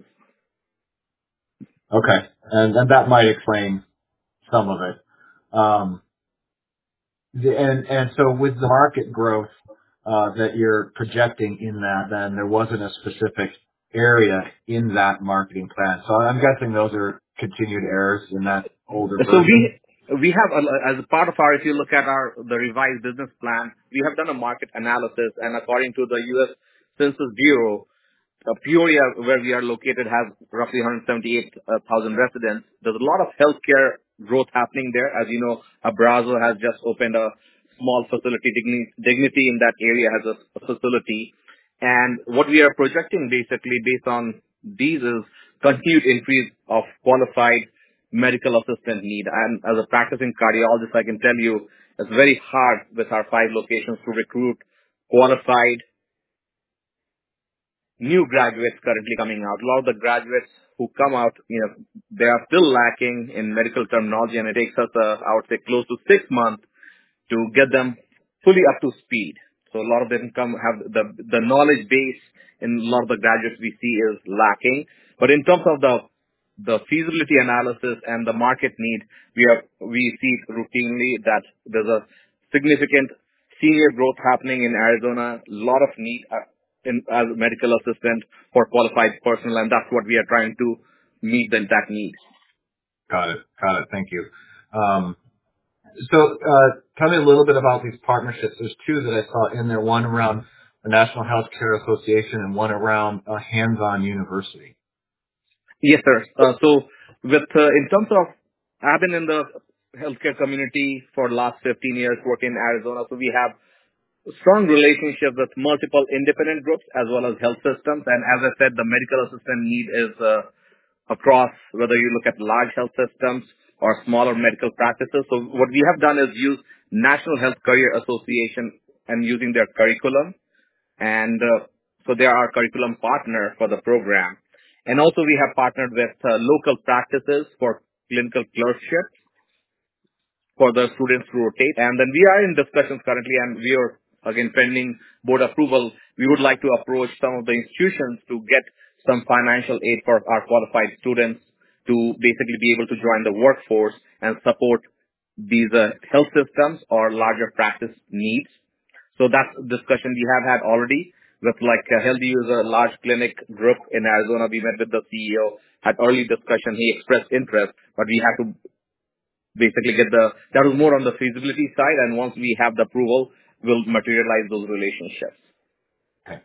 okay. And, and that might explain some of it. Um, the, and, and so with the market growth uh, that you're projecting in that, then there wasn't a specific area in that marketing plan. So I'm guessing those are continued errors in that older So version. we we have, a- as a part of our, if you look at our the revised business plan, we have done a market analysis, and according to the U S Census Bureau, Uh, Peoria, where we are located, has roughly one hundred seventy-eight thousand residents. There's a lot of healthcare growth happening there. As you know, Abrazo has just opened a small facility. Digni- Dignity in that area has a, a facility. And what we are projecting basically based on these is continued increase of qualified medical assistant need. And as a practicing cardiologist, I can tell you it's very hard with our five locations to recruit qualified new graduates currently coming out. A lot of the graduates who come out, you know, they are still lacking in medical terminology, and it takes us, uh, I would say, close to six months to get them fully up to speed. So a lot of them come have the the knowledge base in a lot of the graduates we see is lacking. But in terms of the the feasibility analysis and the market need, we are we see routinely that there's a significant senior growth happening in Arizona. A lot of need uh, in as a medical assistant for qualified personnel, and that's what we are trying to meet the, that need. Got it. Got it. Thank you. Um, so uh, tell me a little bit about these partnerships. There's two that I saw in there, one around the National Healthcare Association and one around a hands-on university. Yes, sir. Uh, so with uh, in terms of, I've been in the healthcare community for the last fifteen years working in Arizona, so we have a strong relationship with multiple independent groups as well as health systems. And as I said, the medical assistant need is uh, across whether you look at large health systems or smaller medical practices. So what we have done is use National Health Career Association and using their curriculum. And uh, so they are our curriculum partner for the program. And also we have partnered with uh, local practices for clinical clerkship for the students to rotate. And then we are in discussions currently, and we are, again, pending board approval. We would like to approach some of the institutions to get some financial aid for our qualified students to basically be able to join the workforce and support these uh, health systems or larger practice needs. So that's a discussion we have had already with like a Healthy User large clinic group in Arizona. We met with the C E O, had early discussion. He expressed interest, but we had to basically get the, that was more on the feasibility side, and once we have the approval, we'll materialize those relationships. Okay.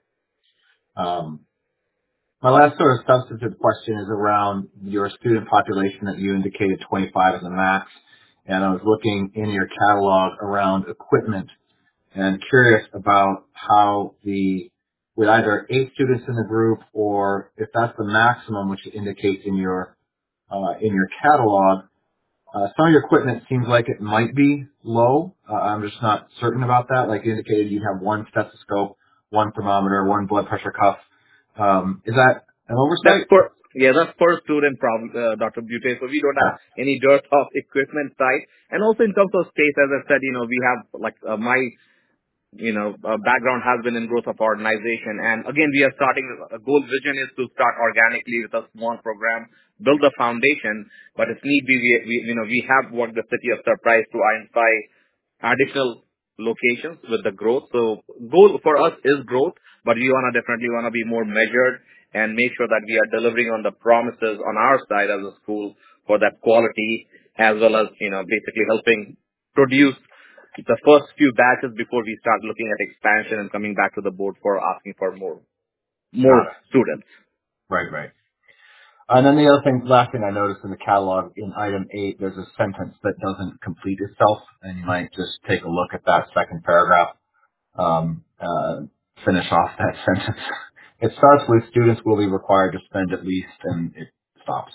Um, my last sort of substantive question is around your student population that you indicated twenty-five as a max, and I was looking in your catalog around equipment and curious about how the, with either eight students in the group or if that's the maximum, which it indicates in your, uh, in your catalog. Uh, some of your equipment seems like it might be low. Uh, I'm just not certain about that. Like you indicated, you have one stethoscope, one thermometer, one blood pressure cuff. Um, is that an oversight? That's for, yeah, that's per student problem, uh, Doctor Butte. So we don't have any dearth of equipment side. And also in terms of space, as I said, you know, we have like uh, my you know, uh, background has been in growth of our organization. And again, we are starting, a goal vision is to start organically with a small program, build the foundation, but if need be, we, we you know, we have worked the city of Surprise to identify additional locations with the growth. So goal for us is growth, but we want to definitely want to be more measured and make sure that we are delivering on the promises on our side as a school for that quality, as well as, you know, basically helping produce the first few batches before we start looking at expansion and coming back to the board for asking for more, more students. Right, right. And then the other thing, last thing I noticed in the catalog in item eight, there's a sentence that doesn't complete itself, and you might just take a look at that second paragraph, um, uh, finish off that sentence. It starts with students will be required to spend at least, and it stops.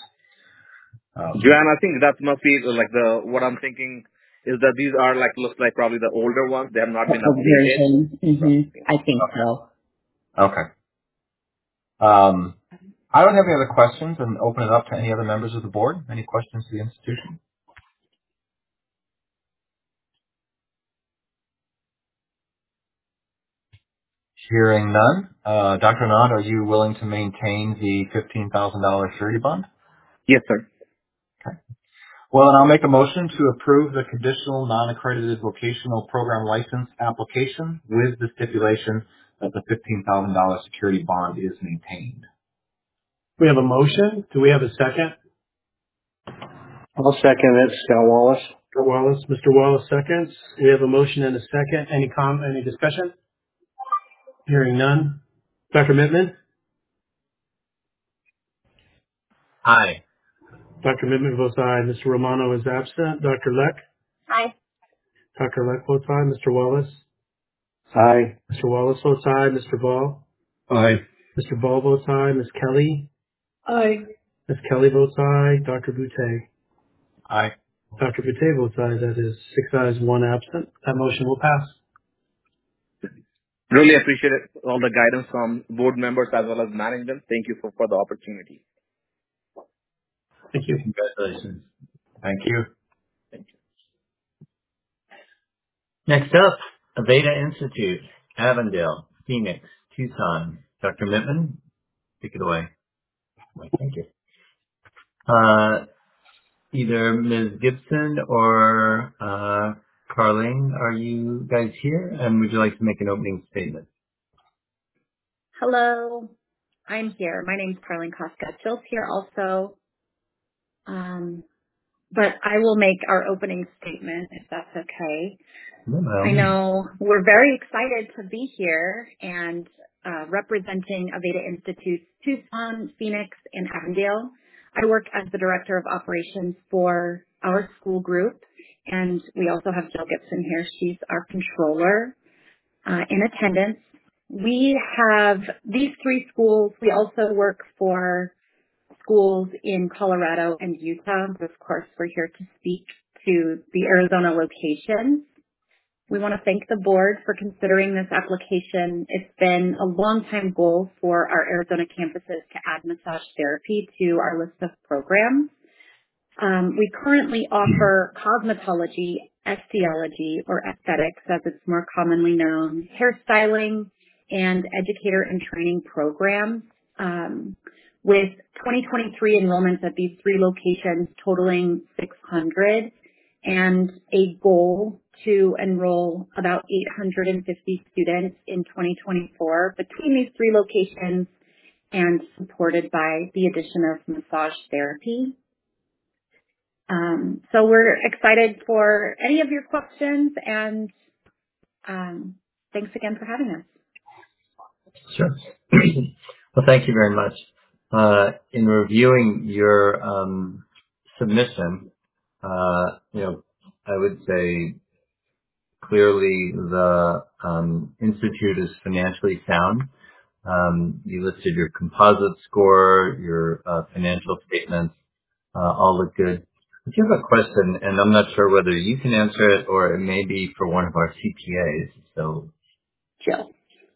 Um, Joanne, I think that must be like the, what I'm thinking is that these are like, looks like probably the older ones. They have not been updated. Mm-hmm. I think okay. so. Okay. Um, I don't have any other questions, and open it up to any other members of the board. Any questions to the institution? Hearing none. Uh, Doctor Anand, are you willing to maintain the fifteen thousand dollars surety bond? Yes, sir. Okay. Well, and I'll make a motion to approve the conditional non-accredited vocational program license application with the stipulation that the fifteen thousand dollars security bond is maintained. We have a motion. Do we have a second? I'll second it, Scott Wallace. Scott Wallace. Mister Wallace seconds. We have a motion and a second. Any com? Any discussion? Hearing none. Doctor Mittman? Aye. Doctor Mittman votes aye. Mister Romano is absent. Doctor Leck? Aye. Doctor Leck votes aye. Mister Wallace? Aye. Mister Wallace votes aye. Mister Ball? Aye. Mister Ball votes aye. Miz Kelly? Aye. Miz Kelly votes aye. Doctor Boutte? Aye. Doctor Boutte votes aye. That is six ayes, one absent. That motion will pass. Really appreciate it, all the guidance from board members as well as management. Thank you for, for the opportunity. Thank you. Congratulations. Thank you. Thank you. Next up, Aveda Institute, Avondale, Phoenix, Tucson. Doctor Mittman, take it away. Thank you. Uh, either Miz Gibson or uh, Carling, are you guys here? And would you like to make an opening statement? Hello, I'm here. My name's Carling Koska. Phil's here also. Um, but I will make our opening statement if that's okay. No, I know we're very excited to be here and uh, representing Aveda Institute's Tucson, Phoenix, and Avondale. I work as the Director of Operations for our school group, and we also have Jill Gibson here. She's our controller uh, in attendance. We have these three schools. We also work for schools in Colorado and Utah. But of course, we're here to speak to the Arizona locations. We want to thank the board for considering this application. It's been a long-time goal for our Arizona campuses to add massage therapy to our list of programs. Um, we currently offer cosmetology, estheology, or aesthetics, as it's more commonly known, hairstyling, and educator and training programs. Um, with twenty twenty-three enrollments at these three locations totaling six hundred, and a goal to enroll about eight hundred fifty students in twenty twenty-four between these three locations, and supported by the addition of massage therapy. Um, so we're excited for any of your questions, and um, thanks again for having us. Sure. Well, thank you very much. Uh, in reviewing your um, submission, uh, you know, I would say clearly the um, institute is financially sound. Um, you listed your composite score, your uh, financial statements, uh, all look good. If you have a question, and I'm not sure whether you can answer it or it may be for one of our C P As, so. Jill.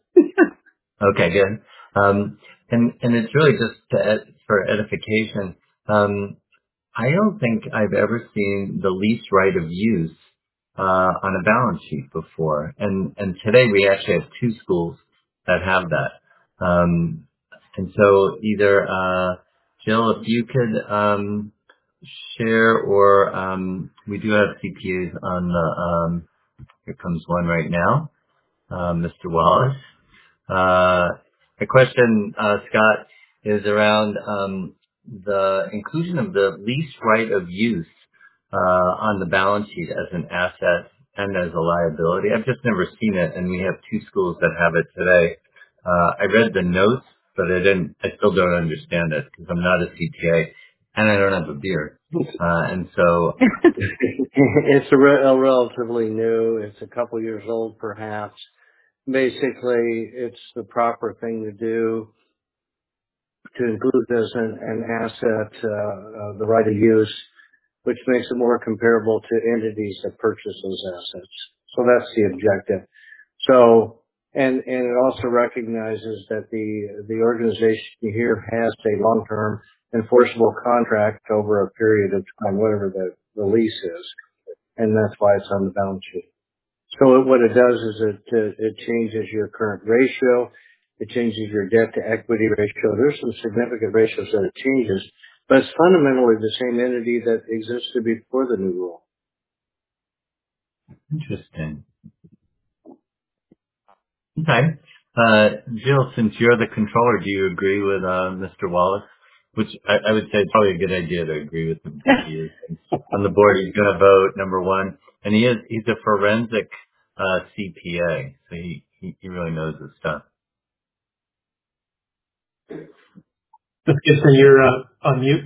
Okay, good. Um, and, and it's really just to ed- for edification. Um, I don't think I've ever seen the lease right of use uh, on a balance sheet before, and and today we actually have two schools that have that. Um, and so either uh, Jill, if you could um, share, or um, we do have C P As on the. Um, here comes one right now, uh, Mister Wallace. Uh, the question, uh, Scott, is around um, the inclusion of the lease right of use uh, on the balance sheet as an asset and as a liability. I've just never seen it, and we have two schools that have it today. Uh, I read the notes, but I didn't. I still don't understand it because I'm not a C P A and I don't have a beard, uh, and so It's a, re- a relatively new. It's a couple years old, perhaps. Basically, it's the proper thing to do to include this an, an asset, uh, uh, the right of use, which makes it more comparable to entities that purchase those assets. So that's the objective. So, and, and it also recognizes that the, the organization here has a long-term enforceable contract over a period of time, whatever the, the lease is. And that's why it's on the balance sheet. So it, what it does is it, uh, it changes your current ratio. It changes your debt to equity ratio. There's some significant ratios that it changes, but it's fundamentally the same entity that existed before the new rule. interesting. Okay. Uh, Jill, since you're the controller, do you agree with uh, Mister Wallace? Which I, I would say it's probably a good idea to agree with him. He is on the board. He's going to vote number one, and he is he's a forensic uh, C P A, so he, he he really knows his stuff. Gibson, you're uh, on mute.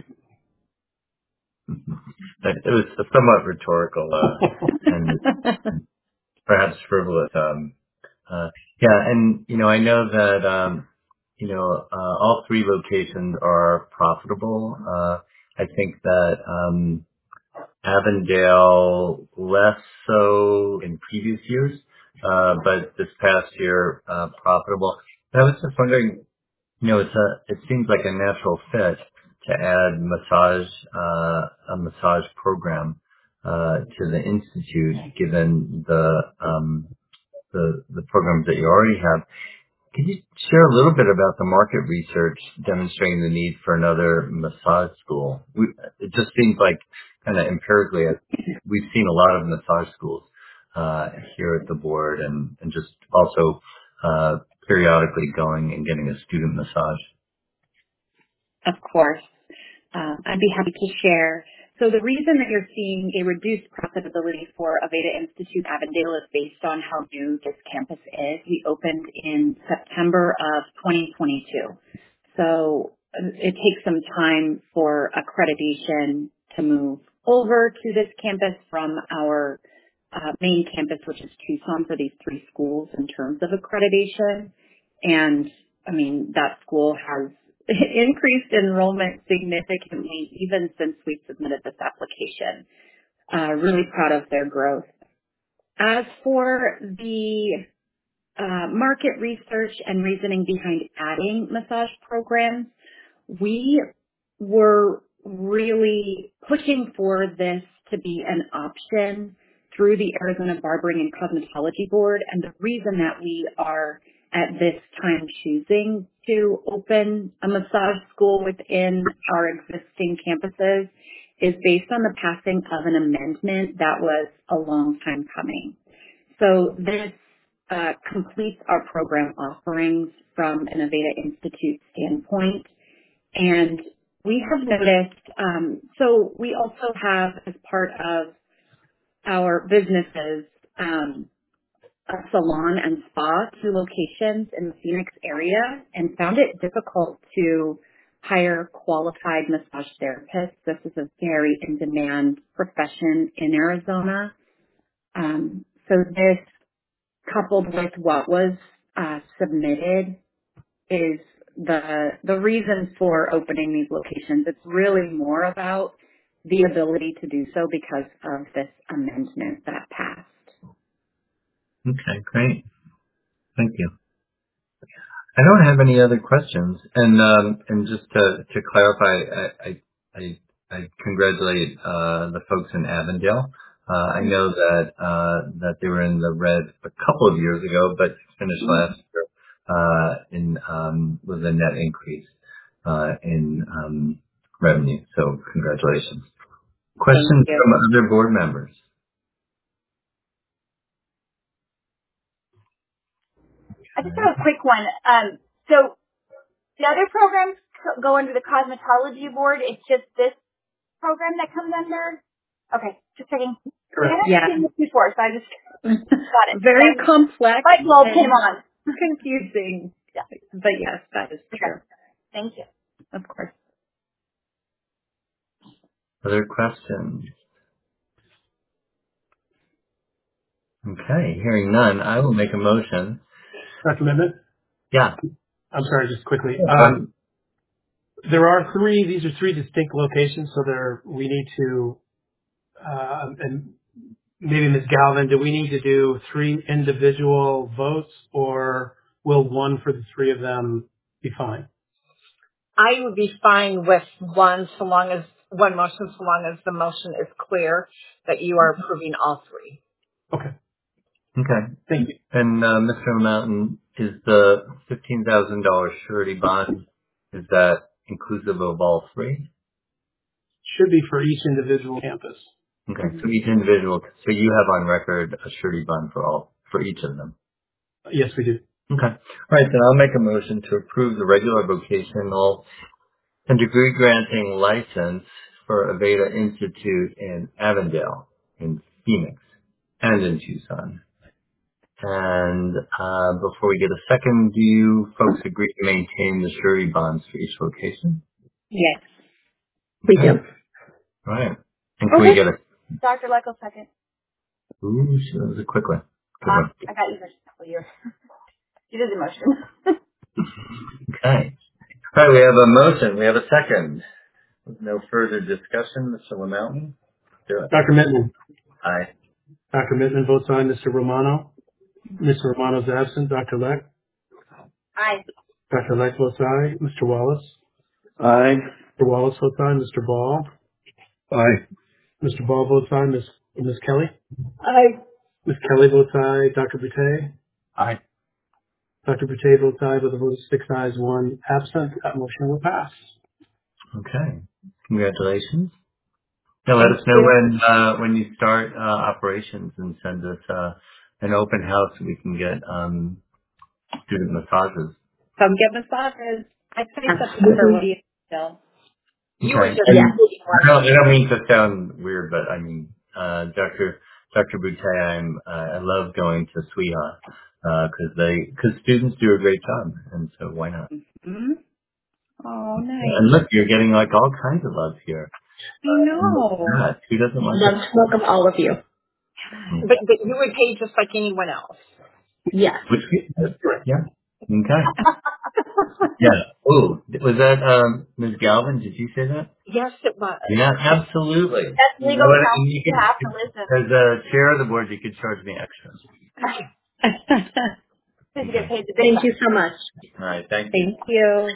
It was somewhat rhetorical uh, and perhaps frivolous. Um, uh, yeah, and you know I know that. Um, You know, uh, all three locations are profitable. Uh, I think that um, Avondale less so in previous years, uh, but this past year uh, profitable. I was just wondering, you know, it's a it seems like a natural fit to add massage uh, a massage program uh, to the institute, given the um, the the programs that you already have. Can you share a little bit about the market research demonstrating the need for another massage school? We, it just seems like kind of empirically, we've seen a lot of massage schools uh, here at the board, and, and just also uh, periodically going and getting a student massage. Of course. Um, I'd be happy to share. So the reason that you're seeing a reduced profitability for Aveda Institute Avondale is based on how new this campus is. We opened in September of twenty twenty-two. So uh, it takes some time for accreditation to move over to this campus from our uh, main campus, which is Tucson, for these three schools in terms of accreditation. And I mean, that school has increased enrollment significantly even since we submitted this application. Uh, really proud of their growth. As for the uh, market research and reasoning behind adding massage programs, we were really pushing for this to be an option through the Arizona Barbering and Cosmetology Board. And the reason that we are at this time choosing to open a massage school within our existing campuses is based on the passing of an amendment that was a long time coming. So this uh, completes our program offerings from an Aveda Institute standpoint. And we have noticed, um, so we also have as part of our businesses, um, a salon and spa, two locations in the Phoenix area, and found it difficult to hire qualified massage therapists. This is a very in-demand profession in Arizona. Um, so this, coupled with what was uh, submitted, is the the reason for opening these locations. It's really more about the ability to do so because of this amendment that passed. Okay, great. Thank you. I don't have any other questions. And um, and just to to clarify, I I I, I congratulate uh, the folks in Avondale. Uh, I know that uh, that they were in the red a couple of years ago, but finished last year uh, in um, with a net increase uh, in um, revenue. So congratulations. Questions from other board members? I just have a quick one. Um, so the other programs co- go under the cosmetology board. It's just this program that comes under. Okay, just checking. Correct. I haven't seen this before, so I just got it. Very and complex. Light bulb came on. Confusing. Yeah. But yes, that is true. Thank you. Of course. Other questions? Okay, hearing none, I will make a motion. Doctor Amendment? Yeah. I'm sorry, just quickly. Um, there are three, these are three distinct locations, so there, we need to, uh, and maybe Miz Galvin, do we need to do three individual votes, or will one for the three of them be fine? I would be fine with one so long as, one motion so long as the motion is clear that you are approving all three. Okay. Okay. Thank you. And uh, Mister Mountain, is the fifteen thousand dollars surety bond, is that inclusive of all three? Should be for each individual campus. Okay, so each individual, so you have on record a surety bond for all, for each of them? Yes, we do. Okay. All right, then I'll make a motion to approve the regular vocational and degree granting license for Aveda Institute in Avondale, in Phoenix, and in Tucson. And uh, before we get a second, do you folks agree to maintain the surety bonds for each location? Yes. We do. All right. And can Okay. we get a... Doctor Lecco, second. Ooh, so that was a quick one. Good Uh, one. I got you for a couple years. You did the motion. Okay. All right, we have a motion. We have a second. With no further discussion, Mister LaMountain, do it. Doctor Mittman? Aye. Doctor Mittman votes aye. Mister Romano? Mister Romano's absent. Doctor Leck? Aye. Doctor Leck votes aye. Mister Wallace? Aye. Mister Wallace votes aye. Mister Ball? Aye. Mister Ball votes aye. Miss Miss Kelly? Aye. Miss Kelly votes aye. Doctor Boutte? Aye. Doctor Boutte votes aye with a vote of six ayes, one absent. That motion will pass. Okay. Congratulations. Now let us know when uh, when you start uh, operations and send us uh, an open house so we can get um, student massages. Come get massages. I'd say September. What do you still? You were Okay. just And yeah. I don't, I don't mean to sound weird, but I mean, uh, Doctor Doctor Boutte, I'm uh, I love going to SWIHA because they because students do a great job, and so why not? Mm-hmm. Oh, nice. And look, you're getting like all kinds of love here. I know. Yeah, who doesn't want Love to welcome all of you. But, but you would pay just like anyone else. Yes. Which yeah. Okay. Yeah. Ooh, was that um, Miz Galvin? Did you say that? Yes, it was. Yeah, absolutely. That's You know legal what? counsel. And you You could, have to listen. as a chair of the board, you could charge me extra. Because you get paid the big Thank bucks. you so much. All right. Thank you. Thank you.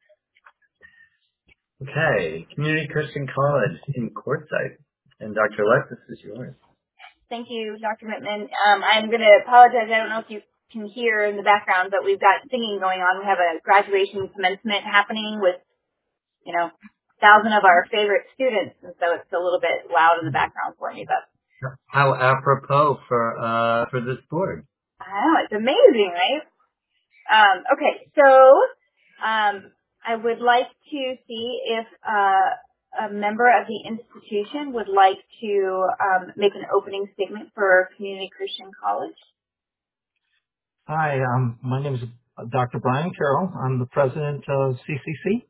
Okay. Community Christian College in Quartzsite. And Doctor Alexis is yours. Thank you, Doctor Mittman. Um, I'm going to apologize. I don't know if you can hear in the background, but we've got singing going on. We have a graduation commencement happening with, you know, a thousand of our favorite students, and so it's a little bit loud in the background for me, but How apropos for uh for this board. I know, it's amazing, right? Um, okay, so um, I would like to see if uh, a member of the institution would like to um, make an opening statement for Community Christian College. Hi, um, my name is Doctor Brian Carroll. I'm the president of C C C.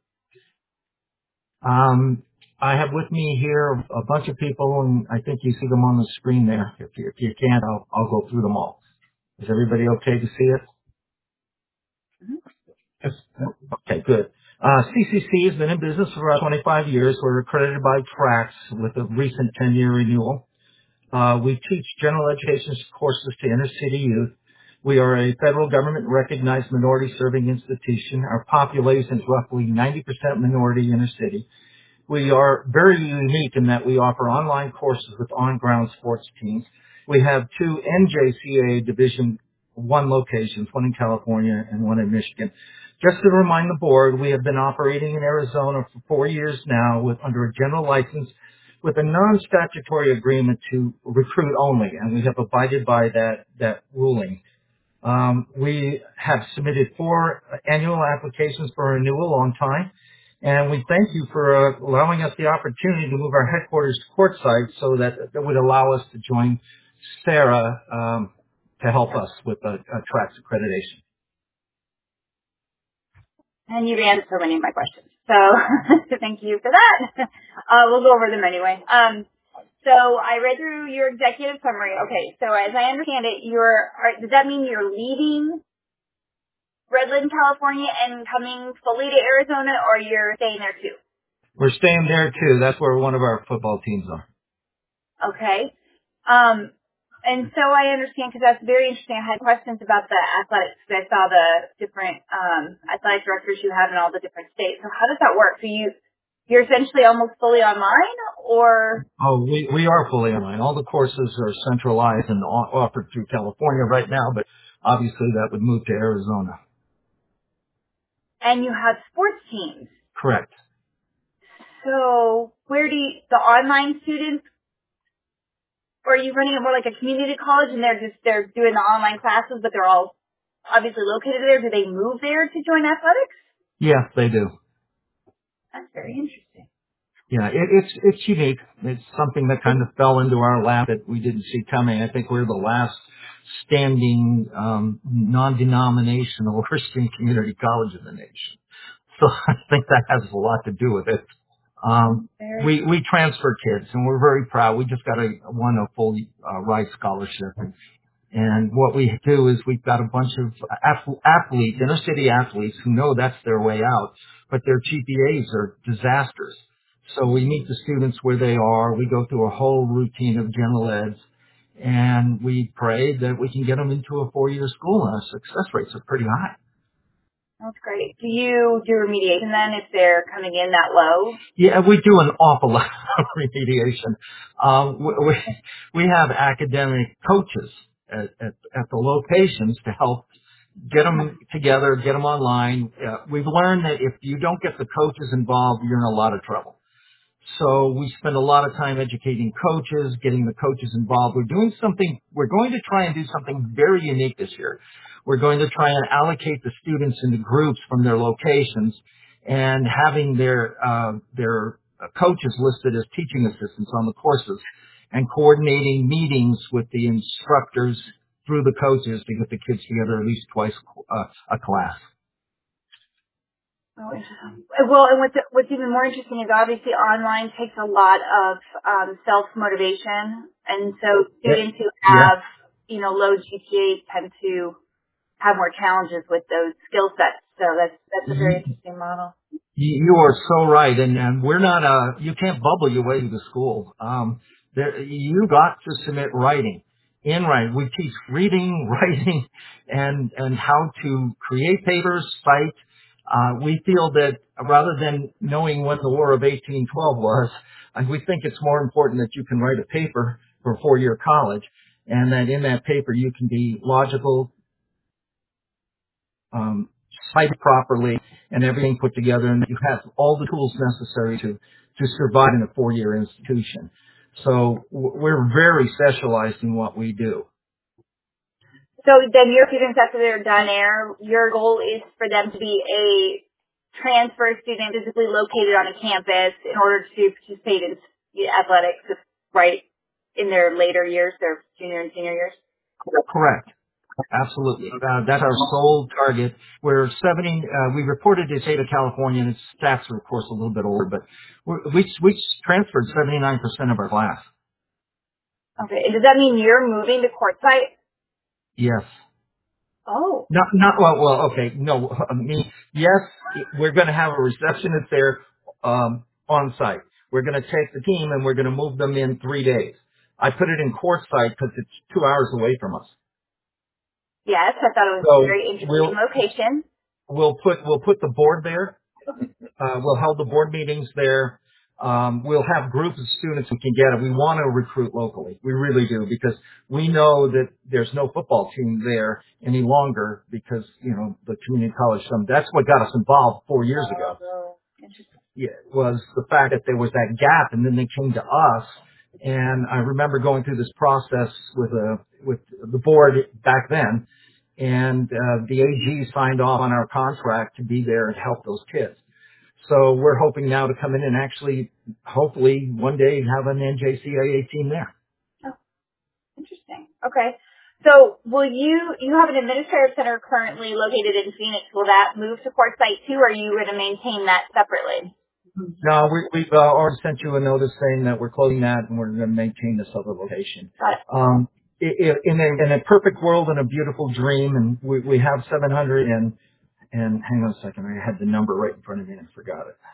Um, I have with me here a bunch of people, and I think you see them on the screen there. If you, if you can't, I'll, I'll go through them all. Is everybody okay to see it? Yes. Okay, good. Uh, C C C has been in business for about twenty-five years. We're accredited by TRACS with a recent ten-year renewal. Uh, we teach general education courses to inner city youth. We are a federal government recognized minority serving institution. Our population is roughly ninety percent minority inner city. We are very unique in that we offer online courses with on-ground sports teams. We have two N J C A Division One locations, one in California and one in Michigan. Just to remind the board, we have been operating in Arizona for four years now with under a general license with a non-statutory agreement to recruit only, and we have abided by that, that ruling. Um, we have submitted four annual applications for renewal on time, and we thank you for uh, allowing us the opportunity to move our headquarters to Quartzsite so that that would allow us to join Sarah um, to help us with a, a TRACS accreditation. And you've answered so many of my questions. So, so thank you for that. Uh, we'll go over them anyway. Um, so I read through your executive summary. Okay, so as I understand it, you're, are, does that mean you're leaving Redland, California and coming fully to Arizona, or you're staying there too? We're staying there too. That's where one of our football teams are. Okay. Um, and so I understand, because that's very interesting. I had questions about the athletics. I saw the different um, athletic directors you have in all the different states. So how does that work? So you, you're essentially almost fully online, or? Oh, we, we are fully online. All the courses are centralized and o- offered through California right now, but obviously that would move to Arizona. And you have sports teams. Correct. So where do you, the online students, or are you running it more like a community college and they're just, they're doing the online classes, but they're all obviously located there? Do they move there to join athletics? Yeah, they do. That's very interesting. Yeah, it, it's it's unique. It's something that kind of fell into our lap that we didn't see coming. I think we're the last standing um, non-denominational Christian community college in the nation. So I think that has a lot to do with it. Um, we we transfer kids, and we're very proud. We just got a won a full uh, Rice scholarship, and And what we do is we've got a bunch of ath- athletes, inner city athletes, who know that's their way out, but their G P As are disasters. So we meet the students where they are. We go through a whole routine of general eds, and we pray that we can get them into a four-year school, and our success rates are pretty high. That's great. Do you do remediation then if they're coming in that low? Yeah, we do an awful lot of remediation. Um, we, we we have academic coaches at, at, at the locations to help get them together, get them online. Uh, we've learned that if you don't get the coaches involved, you're in a lot of trouble. So we spend a lot of time educating coaches, getting the coaches involved. We're doing something, we're going to try and do something very unique this year. We're going to try and allocate the students into groups from their locations and having their, uh, their coaches listed as teaching assistants on the courses and coordinating meetings with the instructors through the coaches to get the kids together at least twice uh, a class. Oh, interesting. Well, and what's, what's even more interesting is obviously online takes a lot of um, self-motivation. And so students who have, you know, low G P As tend to have more challenges with those skill sets. So that's that's a very interesting model. You you are so right, and, and we're not uh you can't bubble your way to school. Um, there, you got to submit writing, in writing. We teach reading, writing, and and how to create papers, cite. Uh, we feel that rather than knowing when the War of eighteen twelve was, uh, we think it's more important that you can write a paper for a four-year college, and that in that paper you can be logical, um, cited properly, and everything put together, and you have all the tools necessary to, to survive in a four-year institution. So w- we're very specialized in what we do. So then your students, after they're done there, your goal is for them to be a transfer student physically located on a campus in order to participate in athletics, right, in their later years, their junior and senior years? Correct. Absolutely. Uh, that's our sole target. We're seventy, uh, we reported to the state of California, and its stats are, of course, a little bit older, but we're, we, we transferred seventy-nine percent of our class. Okay. And does that mean you're moving to Quartzsite? Yes. Oh. Not, not, well, well, okay, no, I mean, yes, we're going to have a receptionist there, um, on site. We're going to take the team and we're going to move them in three days. I put it in Quartzsite because it's two hours away from us. Yes, I thought it was So a very interesting we'll, location. we'll put, we'll put the board there. Uh, we'll hold the board meetings there. Um, we'll have groups of students who can get it. We want to recruit locally. We really do, because we know that there's no football team there any longer because, you know, the community college, some, that's what got us involved four years ago. Yeah, was the fact that there was that gap, and then they came to us. And I remember going through this process with a, with the board back then, and uh, the A G signed off on our contract to be there and help those kids. So we're hoping now to come in and actually, hopefully, one day have an N J C A A team there. Oh, interesting. Okay. So will you, you have an administrative center currently located in Phoenix. Will that move to Quartzsite too, or are you going to maintain that separately? No, we, we've uh, already sent you a notice saying that we're closing that and we're going to maintain this other location. Got it. Um, i i in, a, in a perfect world and a beautiful dream, and we, we have seven hundred and, and hang on a second, I had the number right in front of me and I forgot it.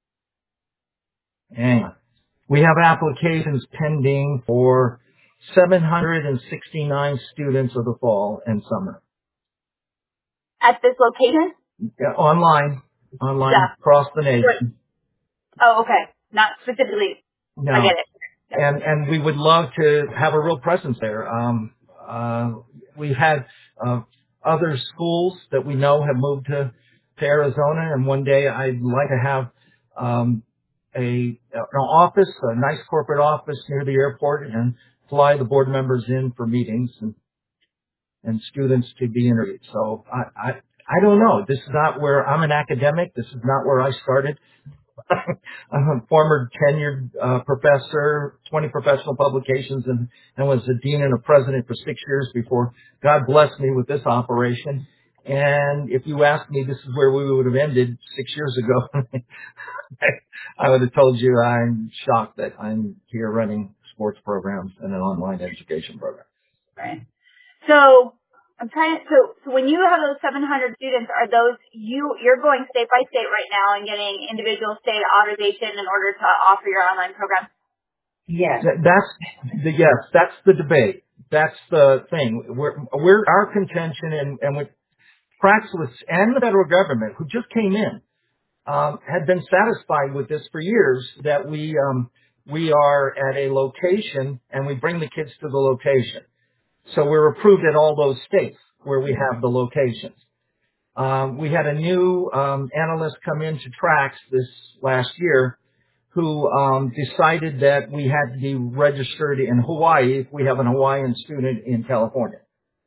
Hang on. We have applications pending for seven hundred sixty-nine students of the fall and summer. At this location? Yeah, online, online, Yeah. across the nation. Oh, okay. Not specifically. No. I get it. And, and we would love to have a real presence there. Um, uh, we've had, uh, other schools that we know have moved to, to Arizona, and one day I'd like to have, um, a, an office, a nice corporate office near the airport, and fly the board members in for meetings and, and students to be interviewed. So I, I, I don't know. This is not where I'm an academic. This is not where I started. I'm a former tenured uh, professor, twenty professional publications, and, and was a dean and a president for six years before God blessed me with this operation. And if you asked me, this is where we would have ended six years ago. I would have told you I'm shocked that I'm here running sports programs and an online education program. Right. So I'm trying to, so, so when you have those seven hundred students, are those, you, you're going state by state right now and getting individual state authorization in order to offer your online program? Yes. That's the, yes, that's the debate. That's the thing. We're, we're, our contention, and, and with Praxis and the federal government, who just came in, um, had been satisfied with this for years, that we, um, we are at a location and we bring the kids to the location. So we're approved at all those states where we have the locations. Um, we had a new um, analyst come into Trax this last year who um, decided that we had to be registered in Hawaii if we have an Hawaiian student in California.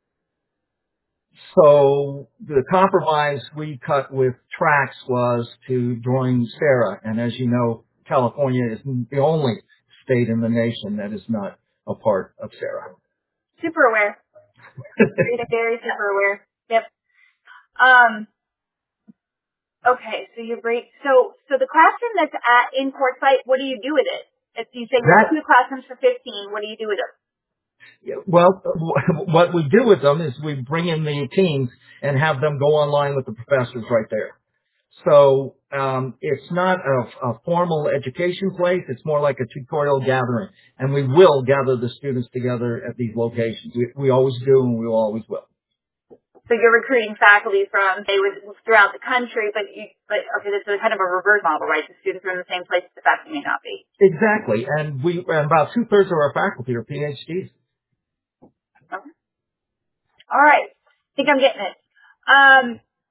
So the compromise we cut with Trax was to join SARA, and as you know, California is the only state in the nation that is not a part of SARA. Super aware. Very, very super aware. Yep. Um, okay, so you're great. So, so the classroom that's at, in Quartzsite, what do you do with it? If you say you have two classrooms for fifteen, what do you do with it? Well, what we do with them is we bring in the teams and have them go online with the professors right there. So um, it's not a, a formal education place. It's more like a tutorial gathering. And we will gather the students together at these locations. We, we always do, and we always will. So you're recruiting faculty from, say, with, throughout the country, but you, but okay, this is kind of a reverse model, right? The students are in the same place, the faculty may not be. Exactly. And we and about two-thirds of our faculty are P H Ds. Okay. All right. I think I'm getting it. Um,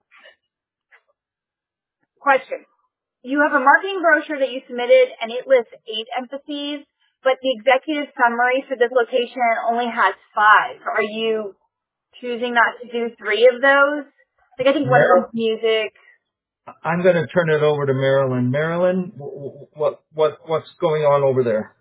question. You have a marketing brochure that you submitted, and it lists eight emphases, but the executive summary for this location only has five. Are you choosing not to do three of those? Like, I think one of them's music. I'm going to turn it over to Marilyn. Marilyn, what what what's going on over there?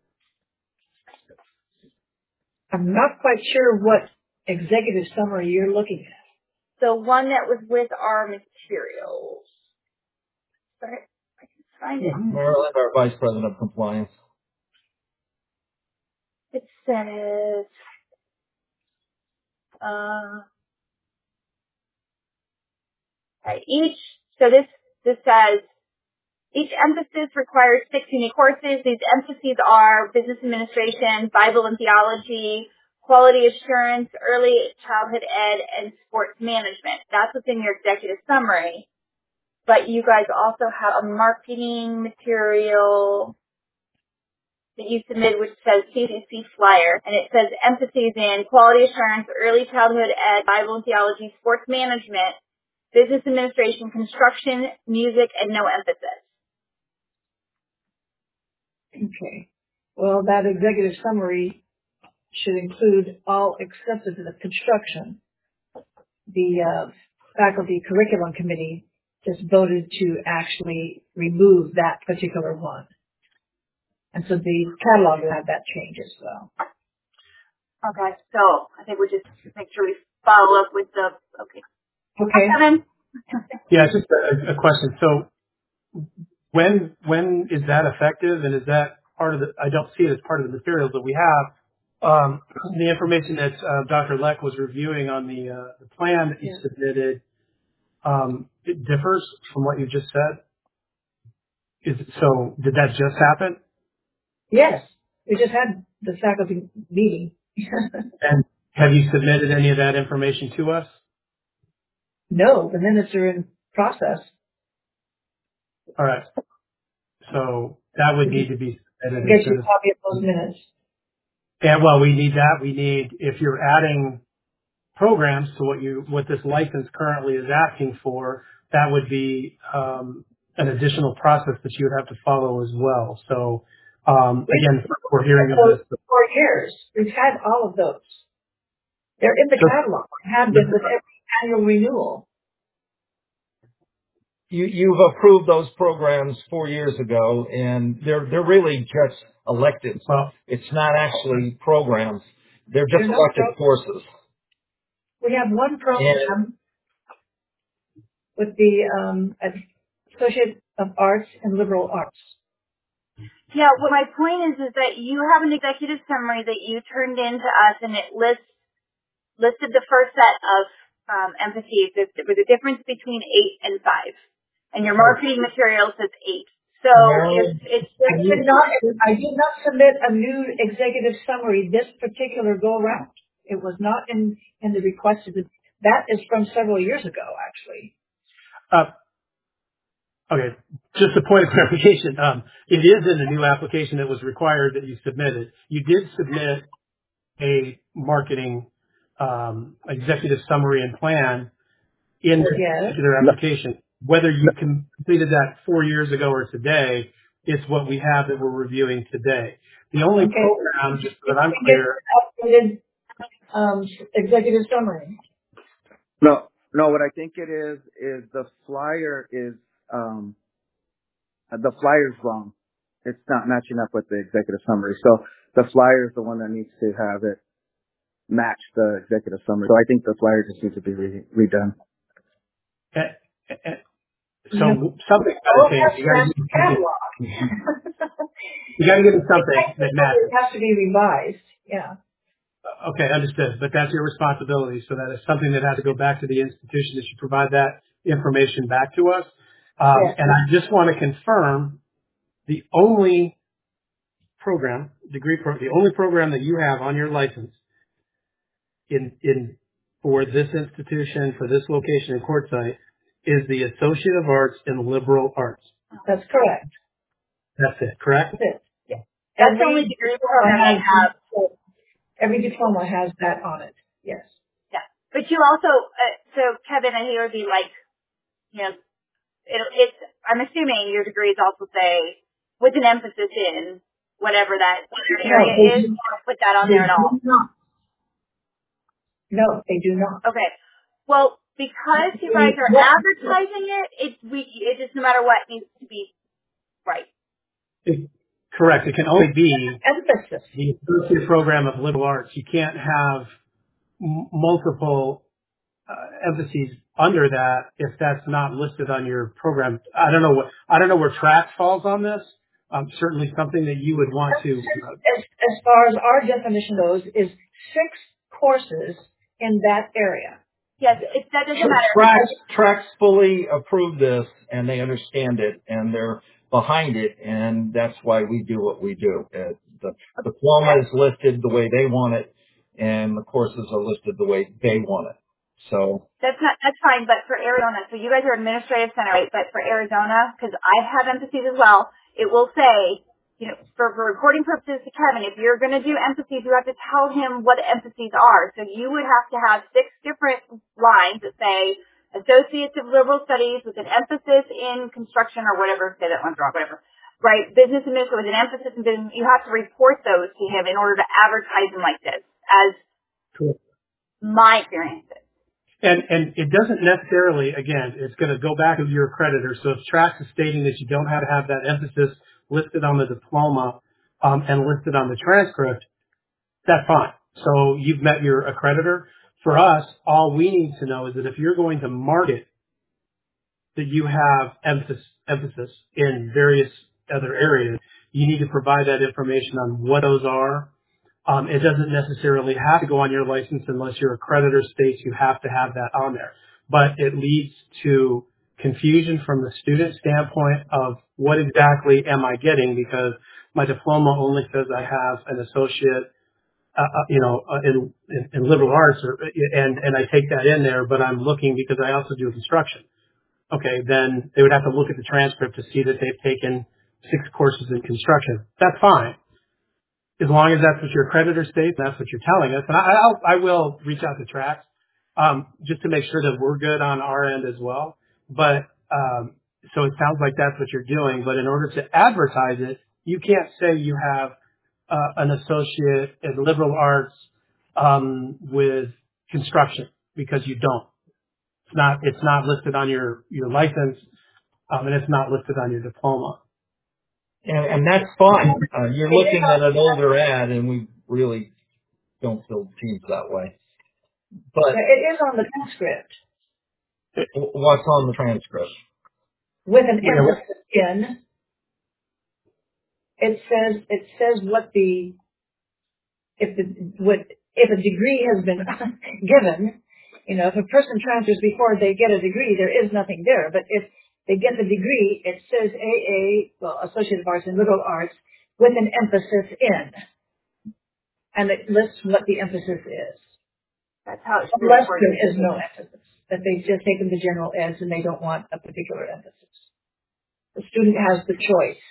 I'm not quite sure what executive summary you're looking at. The one that was with our materials. Sorry, I can find it. Marilyn, our Vice President of Compliance. It says, uh, okay, each, so this, this says, each emphasis requires six unique courses. These emphases are business administration, Bible and theology, quality assurance, early childhood ed, and sports management. That's what's in your executive summary. But you guys also have a marketing material that you submit, which says C C C flyer, and it says emphases in quality assurance, early childhood ed, Bible and theology, sports management, business administration, construction, music, and no emphasis. Okay. Well, that executive summary should include all except for the construction. The uh, faculty curriculum committee just voted to actually remove that particular one. And so the catalog will have that change as well. Okay, so I think we just make sure we follow up with the, okay. Okay. Kevin? Yeah, just a, a question. So when when is that effective, and is that part of the, I don't see it as part of the materials that we have. Um, the information that uh, Doctor Leck was reviewing on the, uh, the plan that you Yeah. submitted, um, it differs from what you just said. Is it, so did that just happen? Yes. We just had the faculty meeting. And have you submitted any of that information to us? No, the minutes are in process. All right. So that would need to be submitted. Get as you soon a as, copy of those minutes. and well, we need that. We need, if you're adding programs to what you, what this license currently is asking for, that would be, um, an additional process that you would have to follow as well. So, um, again, we're hearing of this. For four years. We've had all of those. They're in the So- catalog. We have been with every annual renewal. You, you've approved those programs four years ago, and they're they're really just electives. Well, it's not actually programs; they're just They're not elective pro- courses. We have one program with the um, Associate of Arts and Liberal Arts. Yeah, well, my point is, is that you have an executive summary that you turned in to us, and it lists, listed the first set of um, emphases. There was a difference between eight and five. And your marketing material says eight. So it's, it's I did not, I did not submit a new executive summary this particular go round. It was not in, in the requested. That is from several years ago, actually. Uh, okay, just a point of clarification. Um, it is in the new application that was required that you submitted. You did submit a marketing um, executive summary and plan in the Yes. particular application. Whether you completed that four years ago or today, it's what we have that we're reviewing today. The only Okay. program, just so that I'm If we get clear, updated um, executive summary. No, no. What I think it is is the flyer is um, the flyer's wrong. It's not matching up with the executive summary. So the flyer is the one that needs to have it match the executive summary. So I think the flyer just needs to be re- redone. eh, eh, eh, so something's got to change. You got to give Catalog. you got to give me something that matches. It has to be revised. Yeah. Okay, understood. But that's your responsibility. So that is something that has to go back to the institution that should provide that information back to us. Um, Yes. and I just want to confirm the only program, degree pro, the only program that you have on your license in, in, for this institution, for this location in Quartzsite is the Associate of Arts in Liberal Arts. That's correct. That's it, correct? That's it. Yeah. That's the Every only degree diploma program I has, have. every diploma has that on it. Yes. Yeah. But you also, uh, so Kevin, I hear the like, you know, it, it's, I'm assuming your degrees also say, with an emphasis in whatever that area No, is, do, or put that on they there at all. do not. No, they do not. Okay. Well, because you guys are advertising it, it's we it just no matter what needs to be right. It, correct. It can only be emphasis. The associate program of liberal arts. You can't have m- multiple uh, emphases under that if that's not listed on your program. I don't know what I don't know where track falls on this. Um, certainly something that you would want to. Uh, as, as far as our definition goes, is six courses in that area. Yes, it, that doesn't matter. Tracks, Tracks fully approve this, and they understand it, and they're behind it, and that's why we do what we do. Uh, the diploma is listed the way they want it, and the courses are listed the way they want it. So that's not that's fine. But for Arizona, so you guys are administrative center, right? But for Arizona, because I have emphases as well, it will say, you know, for, for recording purposes to Kevin, if you're going to do emphases, you have to tell him what emphases are. So you would have to have six different lines that say Associates of Liberal Studies with an emphasis in construction or whatever. Say that one's wrong, whatever. Right? Business administration with an emphasis in business. You have to report those to him in order to advertise them like this, as cool. My experience is. And, and it doesn't necessarily, again, it's going to go back to your accreditor. So if Trax is stating that you don't have to have that emphasis listed on the diploma um, and listed on the transcript, that's fine. So you've met your accreditor. For us, all we need to know is that if you're going to market that you have emphasis, emphasis in various other areas, you need to provide that information on what those are. Um, it doesn't necessarily have to go on your license unless your accreditor states you have to have that on there. But it leads to confusion from the student standpoint of what exactly am I getting, because my diploma only says I have an associate, uh, uh, you know, uh, in, in, in liberal arts, or, and, and I take that in there, but I'm looking because I also do construction. Okay, then they would have to look at the transcript to see that they've taken six courses in construction. That's fine. As long as that's what your accreditor states, that's what you're telling us. And I, I'll, I will reach out to Trax, um, just to make sure that we're good on our end as well. But, um, so it sounds like that's what you're doing. But in order to advertise it, you can't say you have, uh, an associate in liberal arts, um, with construction, because you don't. It's not, it's not listed on your, your license, um, and it's not listed on your diploma. And, and that's fine. Uh, you're looking at an older ad, and we really don't build teams that way. But it is on the transcript. What's on the transcript? With an emphasis in, it says it says what the if the what if a degree has been given. You know, if a person transfers before they get a degree, there is nothing there. But if they get the degree, it says A A, well, Associate of Arts in Liberal Arts, with an emphasis in. And it lists what the emphasis is. That's how it should be. Unless there is no emphasis. That they've just taken the general eds and they don't want a particular emphasis. The student has the choice.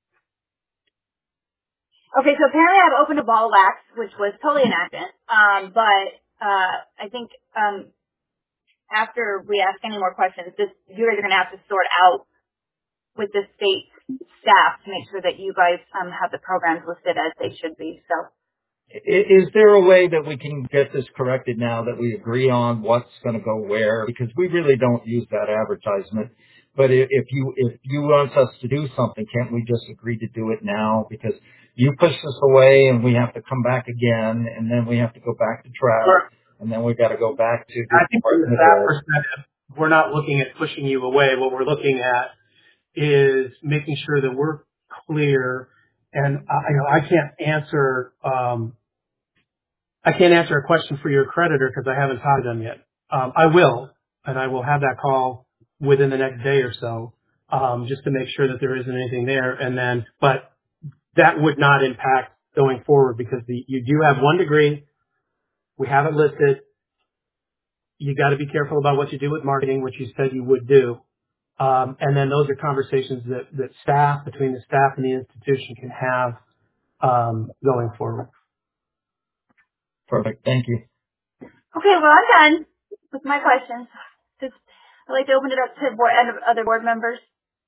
Okay, so apparently I've opened a ball of wax, which was totally inaccurate. Um, but uh, I think um, after we ask any more questions, this, you guys are going to have to sort out with the state staff to make sure that you guys um, have the programs listed as they should be. So, is there a way that we can get this corrected now, that we agree on what's going to go where? Because we really don't use that advertisement. But if you if you want us to do something, can't we just agree to do it now? Because you push us away, and we have to come back again, and then we have to go back to track, sure. And then we got to go back to. I think from that perspective, we're not looking at pushing you away. What we're looking at is making sure that we're clear. And I, you know, I can't answer. Um, I can't answer a question for your creditor because I haven't talked to them yet. Um, I will, and I will have that call within the next day or so, um, just to make sure that there isn't anything there. And then, but that would not impact going forward because the, you do have one degree. We have it listed. You got to be careful about what you do with marketing, which you said you would do. Um, and then those are conversations that, that staff, between the staff and the institution can have um, going forward. Perfect. Thank you. Okay, well, I'm done with my questions. Just, I'd like to open it up to board, other board members.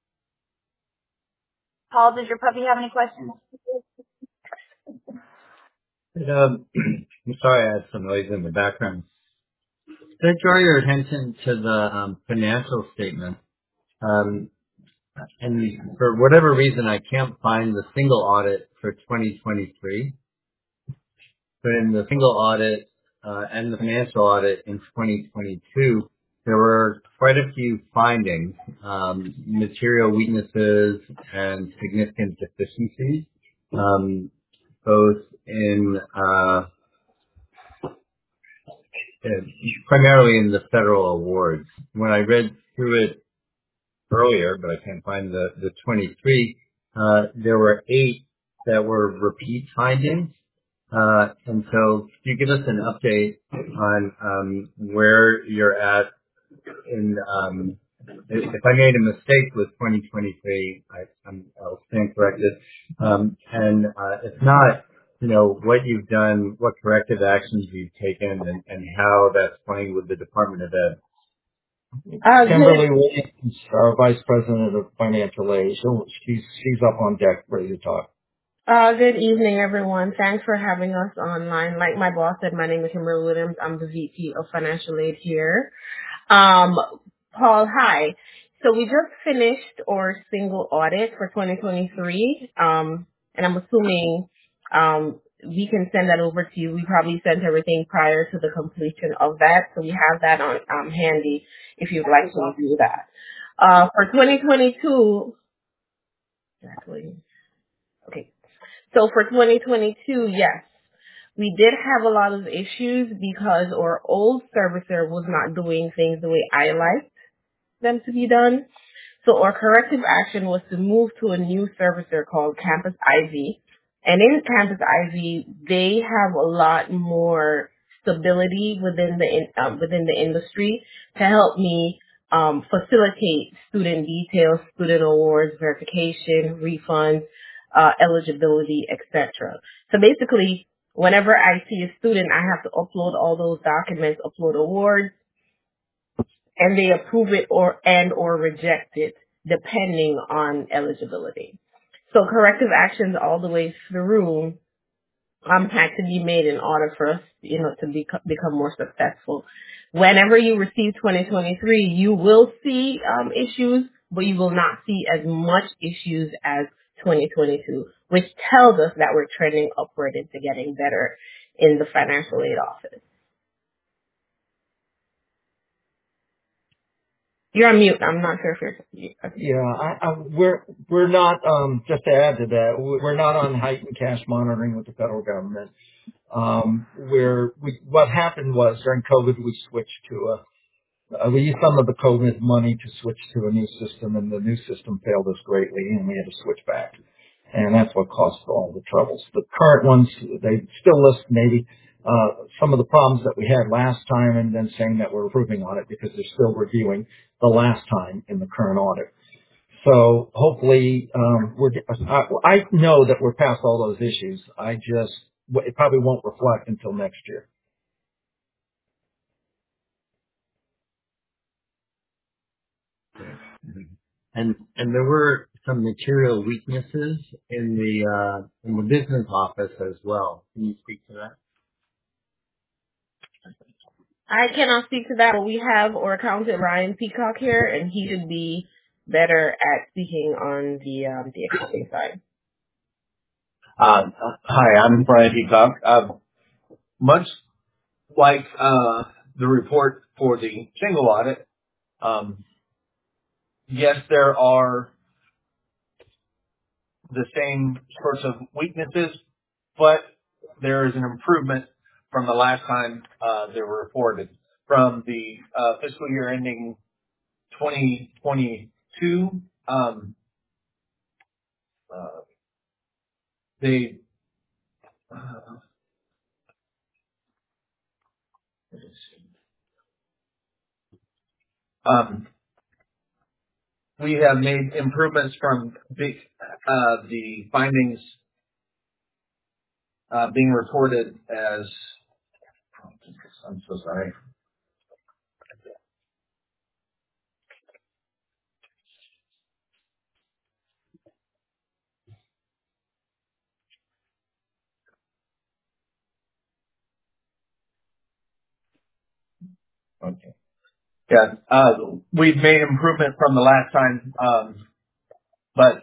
Paul, does your puppy have any questions? Um, I'm sorry, I had some noise in the background. Could I draw your attention to the um, financial statement? Um, and for whatever reason, I can't find the single audit for twenty twenty-three. But in the single audit uh, and the financial audit in twenty twenty-two, there were quite a few findings, um, material weaknesses and significant deficiencies, um, both in uh, primarily in the federal awards. When I read through it earlier, but I can't find the, the twenty-three, uh, there were eight that were repeat findings. Uh, and so could you give us an update on um, where you're at in, um, if, if I made a mistake with twenty twenty-three, I, I'm, I'll stand corrected. Um, and uh, if not, you know, what you've done, what corrective actions you've taken, and, and how that's playing with the Department of Ed. Uh, Kimberly Williams, our Vice President of Financial Aid. She'll, she's, she's up on deck, ready to talk. Uh, good evening, everyone. Thanks for having us online. Like my boss said, my name is Kimberly Williams. I'm the V P of Financial Aid here. Um, Paul, hi. So we just finished our single audit for twenty twenty-three, um, and I'm assuming um, we can send that over to you. We probably sent everything prior to the completion of that, so we have that on um, handy if you'd like to review that. Uh, for twenty twenty-two, exactly. Okay. So for twenty twenty-two, yes, we did have a lot of issues because our old servicer was not doing things the way I liked them to be done. So our corrective action was to move to a new servicer called Campus I V. And in Campus I V, they have a lot more stability within the in, um, within the industry to help me um, facilitate student details, student awards, verification, refunds, uh, eligibility, et cetera. So basically, whenever I see a student, I have to upload all those documents, upload awards, and they approve it or and or reject it depending on eligibility. So corrective actions all the way through um, had to be made in order for us, you know, to be, become more successful. Whenever you receive twenty twenty-three, you will see um, issues, but you will not see as much issues as twenty twenty-two, which tells us that we're trending upward into getting better in the financial aid office. You're on mute. I'm not sure if you're. Yeah, I, I, we're we're not. Um, just to add to that, we're not on heightened cash monitoring with the federal government. Um, we're we, what happened was during COVID we switched to a. Uh, we used some of the COVID money to switch to a new system, and the new system failed us greatly, and we had to switch back. And that's what caused all the troubles. The current ones, they still list maybe uh, some of the problems that we had last time and then saying that we're improving on it because they're still reviewing the last time in the current audit. So hopefully, um, we're, I, I know that we're past all those issues. I just, it probably won't reflect until next year. And and there were some material weaknesses in the uh, in the business office as well. Can you speak to that? I cannot speak to that, but we have our accountant Ryan Peacock here, and he should be better at speaking on the um, the accounting side. Uh, hi, I'm Brian Peacock. Uh, much like uh, the report for the single audit, um, yes, there are the same sorts of weaknesses, but there is an improvement from the last time uh, they were reported. From the uh, fiscal year ending twenty twenty-two, um, uh, they uh, let me see. Um, we have made improvements from big, uh, the findings uh, being reported as. I'm so sorry. Okay. Yeah, uh, we've made improvement from the last time, um, but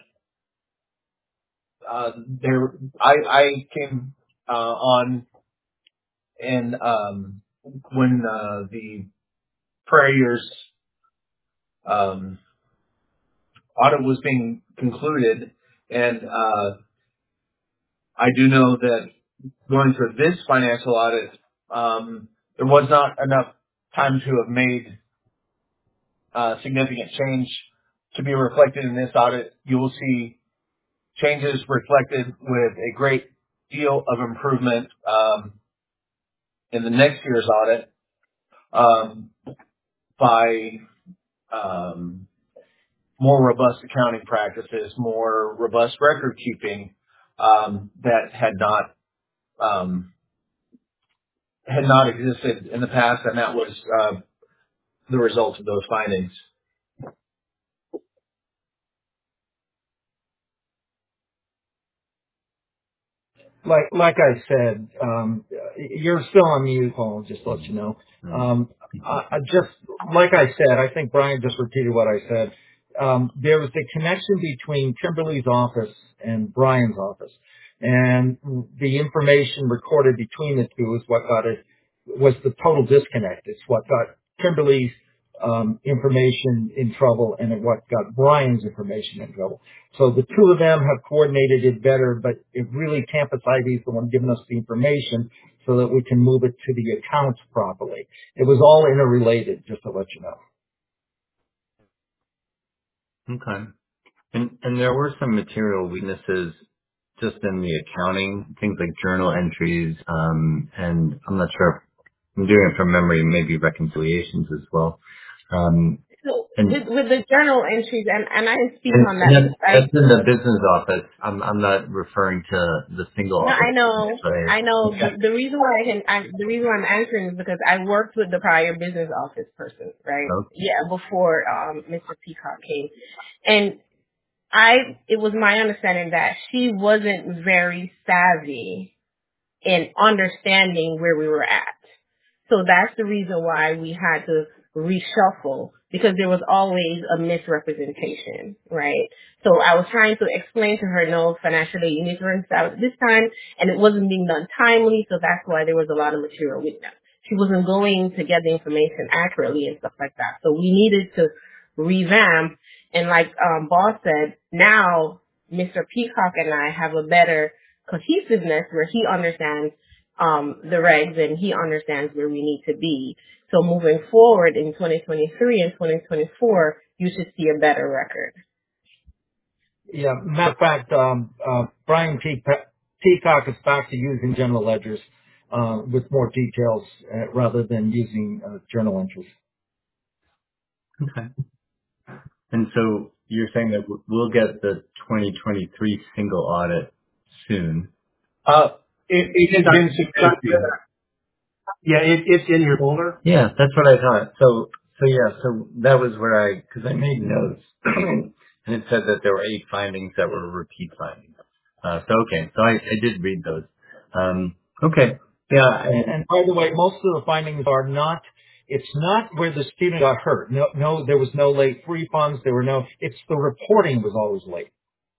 uh, there, I, I came uh, on and um, when uh, the prior year's um, audit was being concluded, and uh, I do know that going through this financial audit, um, there was not enough time to have made uh, significant change to be reflected in this audit. You will see changes reflected with a great deal of improvement um, in the next year's audit um, by um, more robust accounting practices, more robust record keeping um, that had not um, had not existed in the past, and that was uh, the result of those findings. Like like I said, um, you're still on mute, Paul. Just to let you know. Um, I, I just like I said, I think Brian just repeated what I said. Um, there was a connection between Kimberly's office and Brian's office, and the information recorded between the two is what got it was the total disconnect. It's what got Kimberly's um, information in trouble, and it what got Brian's information in trouble. So the two of them have coordinated it better, but it really Campus I D is the one giving us the information so that we can move it to the accounts properly. It was all interrelated, just to let you know. Okay. And and there were some material weaknesses just in the accounting, things like journal entries, um, and I'm not sure if I'm doing it from memory, maybe reconciliations as well. Um, So and with with the journal entries, and and I can speak and, on and that. that's, I that's in the business office. I'm I'm not referring to the single no, I office. know, I know. Okay. The, the reason why I can, I, the reason why I'm answering is because I worked with the prior business office person, right? Okay. Yeah, before um Mister Peacock came, and I, it was my understanding that she wasn't very savvy in understanding where we were at. So that's the reason why we had to reshuffle, because there was always a misrepresentation, right? So I was trying to explain to her, no, financial aid, you need to rinse out this time, and it wasn't being done timely, so that's why there was a lot of material weakness. She wasn't going to get the information accurately and stuff like that. So we needed to revamp, and like um Boss said, now Mister Peacock and I have a better cohesiveness where he understands um, the regs and he understands where we need to be. So moving forward in twenty twenty-three and twenty twenty-four, you should see a better record. Yeah, matter of fact, um, uh, Brian Peacock, Peacock is back to using general ledgers uh, with more details uh, rather than using uh, journal entries. Okay. And so you're saying that we'll get the twenty twenty-three single audit soon. Uh, it, it has been submitted. Yeah, it, it's in your folder. Yeah, that's what I thought. So, so yeah, so that was where I, because I made notes, and it said that there were eight findings that were repeat findings. Uh, so okay, so I, I did read those. Um, okay, yeah, And, and by the way, most of the findings are not. It's not where the student got hurt. No, no, there was no late refunds. There were no. It's the reporting was always late.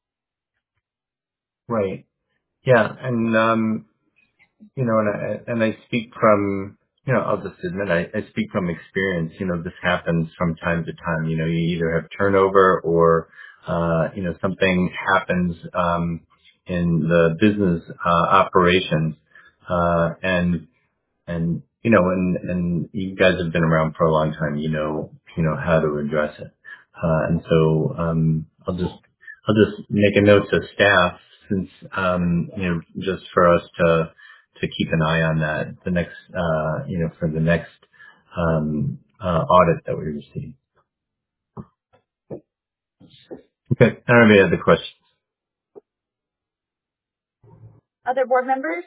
right, yeah, and um, you know, and I, and I speak from, you know, I'll just admit, I, I speak from experience. You know, this happens from time to time. You know, you either have turnover or, uh, you know, something happens, um, in the business, uh, operations. Uh, and, and you know, and and you guys have been around for a long time. You know, you know how to address it. Uh, and so um, I'll just I'll just make a note to staff, since um, you know, just for us to to keep an eye on that the next uh, you know for the next um, uh, audit that we receive. Okay, I don't have any other questions. Other board members?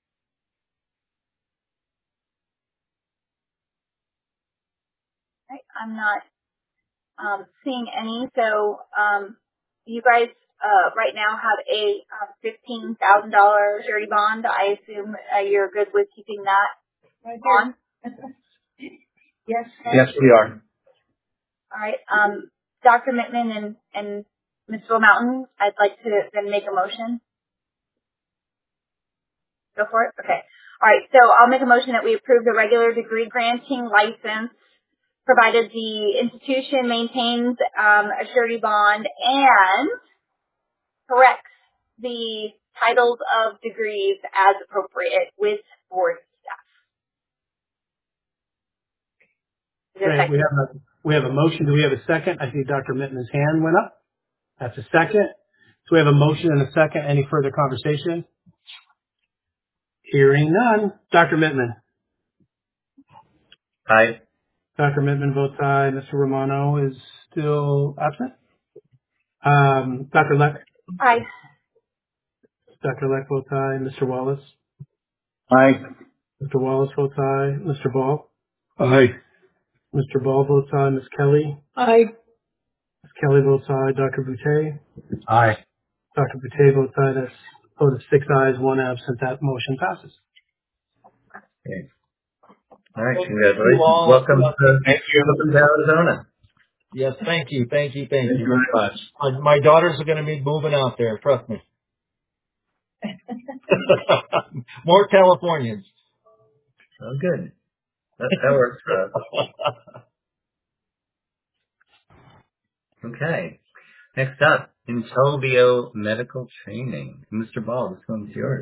Right, I'm not um, seeing any. So um, you guys uh, right now have a um, fifteen thousand dollars surety bond. I assume uh, you're good with keeping that Right on? Yes. Yes, we are. All right. Um, Doctor Mittman and, and Mister Mountain, I'd like to then make a motion. Go for it? Okay. All right. So I'll make a motion that we approve the regular degree granting license, provided the institution maintains um, a surety bond and corrects the titles of degrees as appropriate with board staff. Is there a Great. We second? have a we have a motion. Do we have a second? I see Doctor Mittman's hand went up. That's a second. So we have a motion and a second. Any further conversation? Hearing none. Doctor Mittman. Aye. Doctor Mittman votes aye. Mister Romano is still absent. Um, Doctor Leck. Aye. Doctor Leck votes aye. Mister Wallace. Aye. Mister Wallace votes aye. Mister Ball. Aye. Mister Ball votes aye. Miz Kelly. Aye. Miz Kelly votes aye. Doctor Boutte. Aye. Doctor Boutte votes aye. That's a vote of six ayes, one absent. That motion passes. Okay. All right. Thank Congratulations. you all. Welcome to Thank you. welcome to Arizona. Yes, thank you, thank you, thank Thank you. you very much. My, my daughters are going to be moving out there, trust me. More Californians. Oh, good. That, that works for us. Okay. Next up, Intelvio Medical Training. Mister Ball, this one's yours.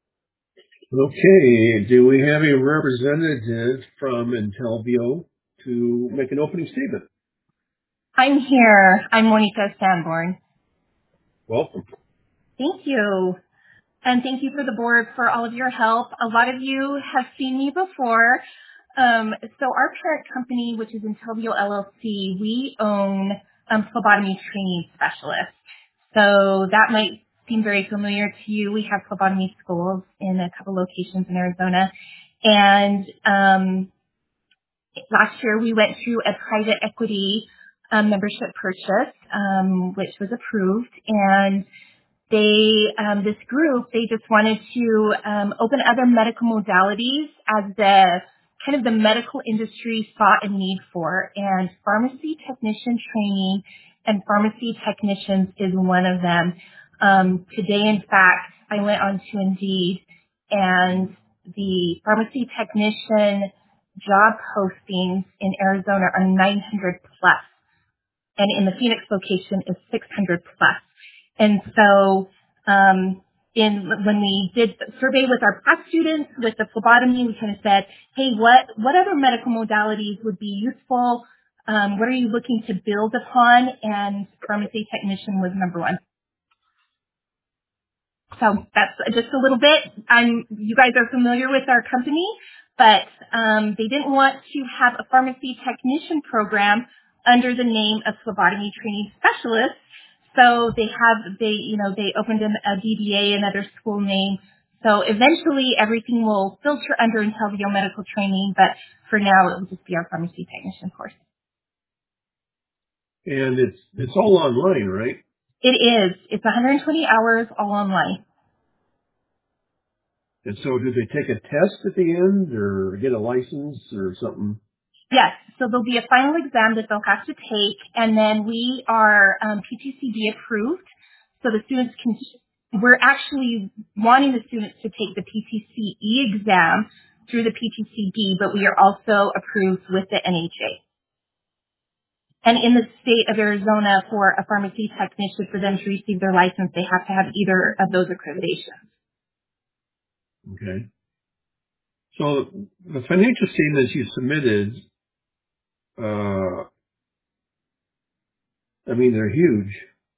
Okay. Do we have a representative from Intelvio to make an opening statement? I'm here. I'm Monica Sanborn. Welcome. Thank you. And thank you for the board for all of your help. A lot of you have seen me before. Um, so our parent company, which is Intelvio L L C, we own um, phlebotomy training specialists. So that might seem very familiar to you. We have phlebotomy schools in a couple locations in Arizona. And um, last year we went through a private equity um, membership purchase, um, which was approved. And they, um, this group, they just wanted to um, open other medical modalities as the kind of the medical industry saw a need for. And pharmacy technician training and pharmacy technicians is one of them. Um, today, in fact, I went on to Indeed, and the pharmacy technician job postings in Arizona are nine hundred plus, and in the Phoenix location is six hundred plus. And so, um, in when we did the survey with our past students with the phlebotomy, we kind of said, hey, what what other medical modalities would be useful? Um, what are you looking to build upon? And pharmacy technician was number one. So that's just a little bit. I'm, you guys are familiar with our company, but um, they didn't want to have a pharmacy technician program under the name of phlebotomy training specialist. So they have, they, you know, they opened an, a D B A, another school name. So eventually everything will filter under Intelvio Medical Training, but for now it will just be our pharmacy technician course. And it's it's all online, right? It is. It's one hundred twenty hours all online. And so do they take a test at the end or get a license or something? Yes. So there'll be a final exam that they'll have to take, and then we are um, P T C B approved. So the students can, we're actually wanting the students to take the P T C E exam through the P T C B, but we are also approved with the N H A. And in the state of Arizona, for a pharmacy technician, for them to receive their license, they have to have either of those accreditations. Okay. So the financial statements you submitted, uh, I mean, they're huge.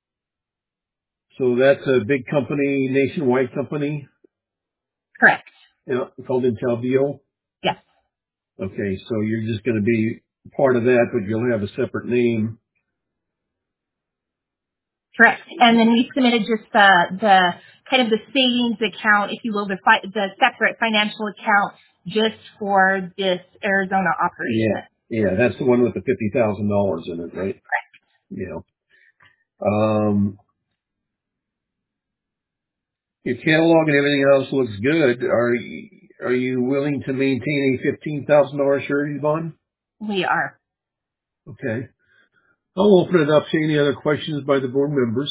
So that's a big company, nationwide company? Correct. Yeah, called Intelbio? Yes. Okay, so you're just going to be part of that, but you'll have a separate name. Correct. And then we submitted just the, the kind of the savings account, if you will, the, fi- the separate financial account just for this Arizona operation. Yeah, yeah, that's the one with the fifty thousand dollars in it, right? Correct. Yeah. Um, your catalog and everything else looks good. Are you, are you willing to maintain a fifteen thousand dollars surety bond? We are. Okay. I'll open it up to any other questions by the board members.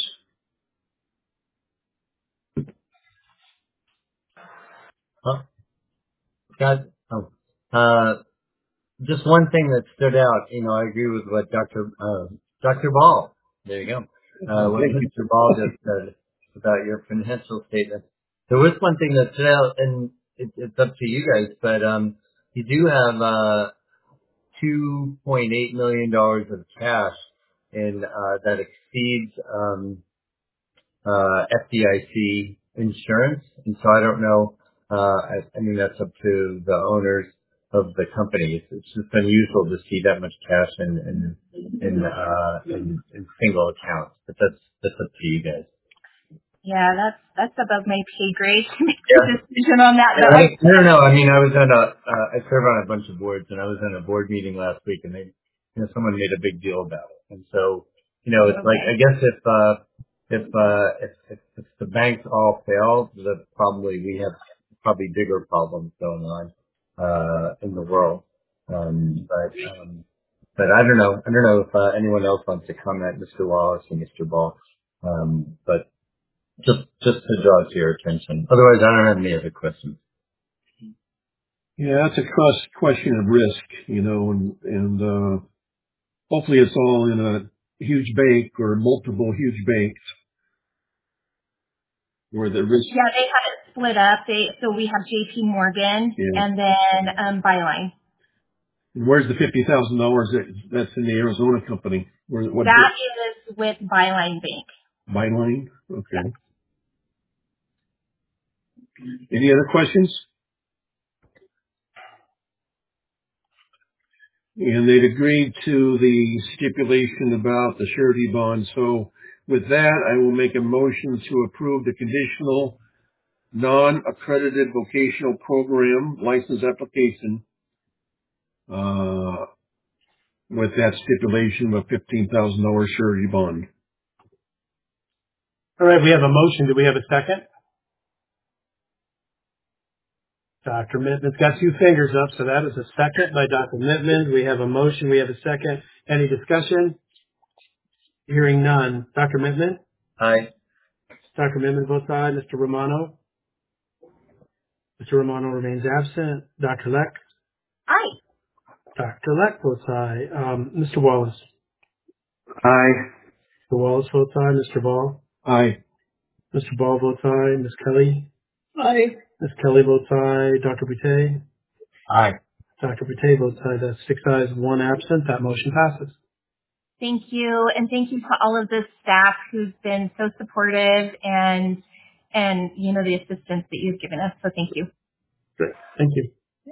Huh? Got, oh, uh, just one thing that stood out, you know, I agree with what Doctor Uh, Doctor Ball, there you go, uh, what Doctor Ball just said about your financial statement. There was one thing that stood out, and it, it's up to you guys, but, um, you do have, uh, two point eight million dollars of cash in, uh, that exceeds, um, uh, F D I C insurance. And so I don't know, uh, I, I mean, that's up to the owners of the company. It's, it's just unusual to see that much cash in, in, in, uh, in, in single accounts, but that's, that's up to you guys. Yeah, that's that's above my pay grade to make Yeah. a decision on that. Yeah, But I, I, I don't know. I mean, I was on a, uh, I serve on a bunch of boards, and I was in a board meeting last week, and they, you know, someone made a big deal about it. And so, you know, it's like, okay. I guess if, uh, if, uh, if, if, if the banks all fail, then probably we have probably bigger problems going on, uh, in the world. Um, but, um, but I don't know. I don't know if, uh, anyone else wants to comment, Mister Wallace and Mister Ball. Um, but just, just to draw it to your attention. Otherwise, I don't have any other questions. Yeah, that's a cross question of risk, you know, and, and, uh, hopefully it's all in a huge bank or multiple huge banks where the risk. Yeah, they have it split up. They so we have J P Morgan Yeah. and then um, Byline. And where's the fifty thousand dollars that, that's in the Arizona company? Where, what, That is with Byline Bank. Byline? Okay. Any other questions? And they'd agreed to the stipulation about the surety bond. So with that, I will make a motion to approve the conditional non-accredited vocational program license application, uh, with that stipulation of a fifteen thousand dollars surety bond. All right, we have a motion. Do we have a second? Doctor Mittman's got two fingers up, so that is a second by Doctor Mittman. We have a motion. We have a second. Any discussion? Hearing none. Doctor Mittman? Aye. Doctor Mittman votes aye. Mister Romano? Mister Romano remains absent. Doctor Leck? Aye. Doctor Leck votes aye. Um, Mister Wallace? Aye. Mister Wallace votes aye. Mister Ball? Aye. Mister Ball votes aye. Miz Kelly? Aye. Miz Kelly votes aye. Doctor Boutte? Aye. Doctor Boutte votes aye. That's six ayes, one absent. That motion passes. Thank you, and thank you to all of the staff who's been so supportive and and you know the assistance that you've given us. So thank you. Great. Thank you.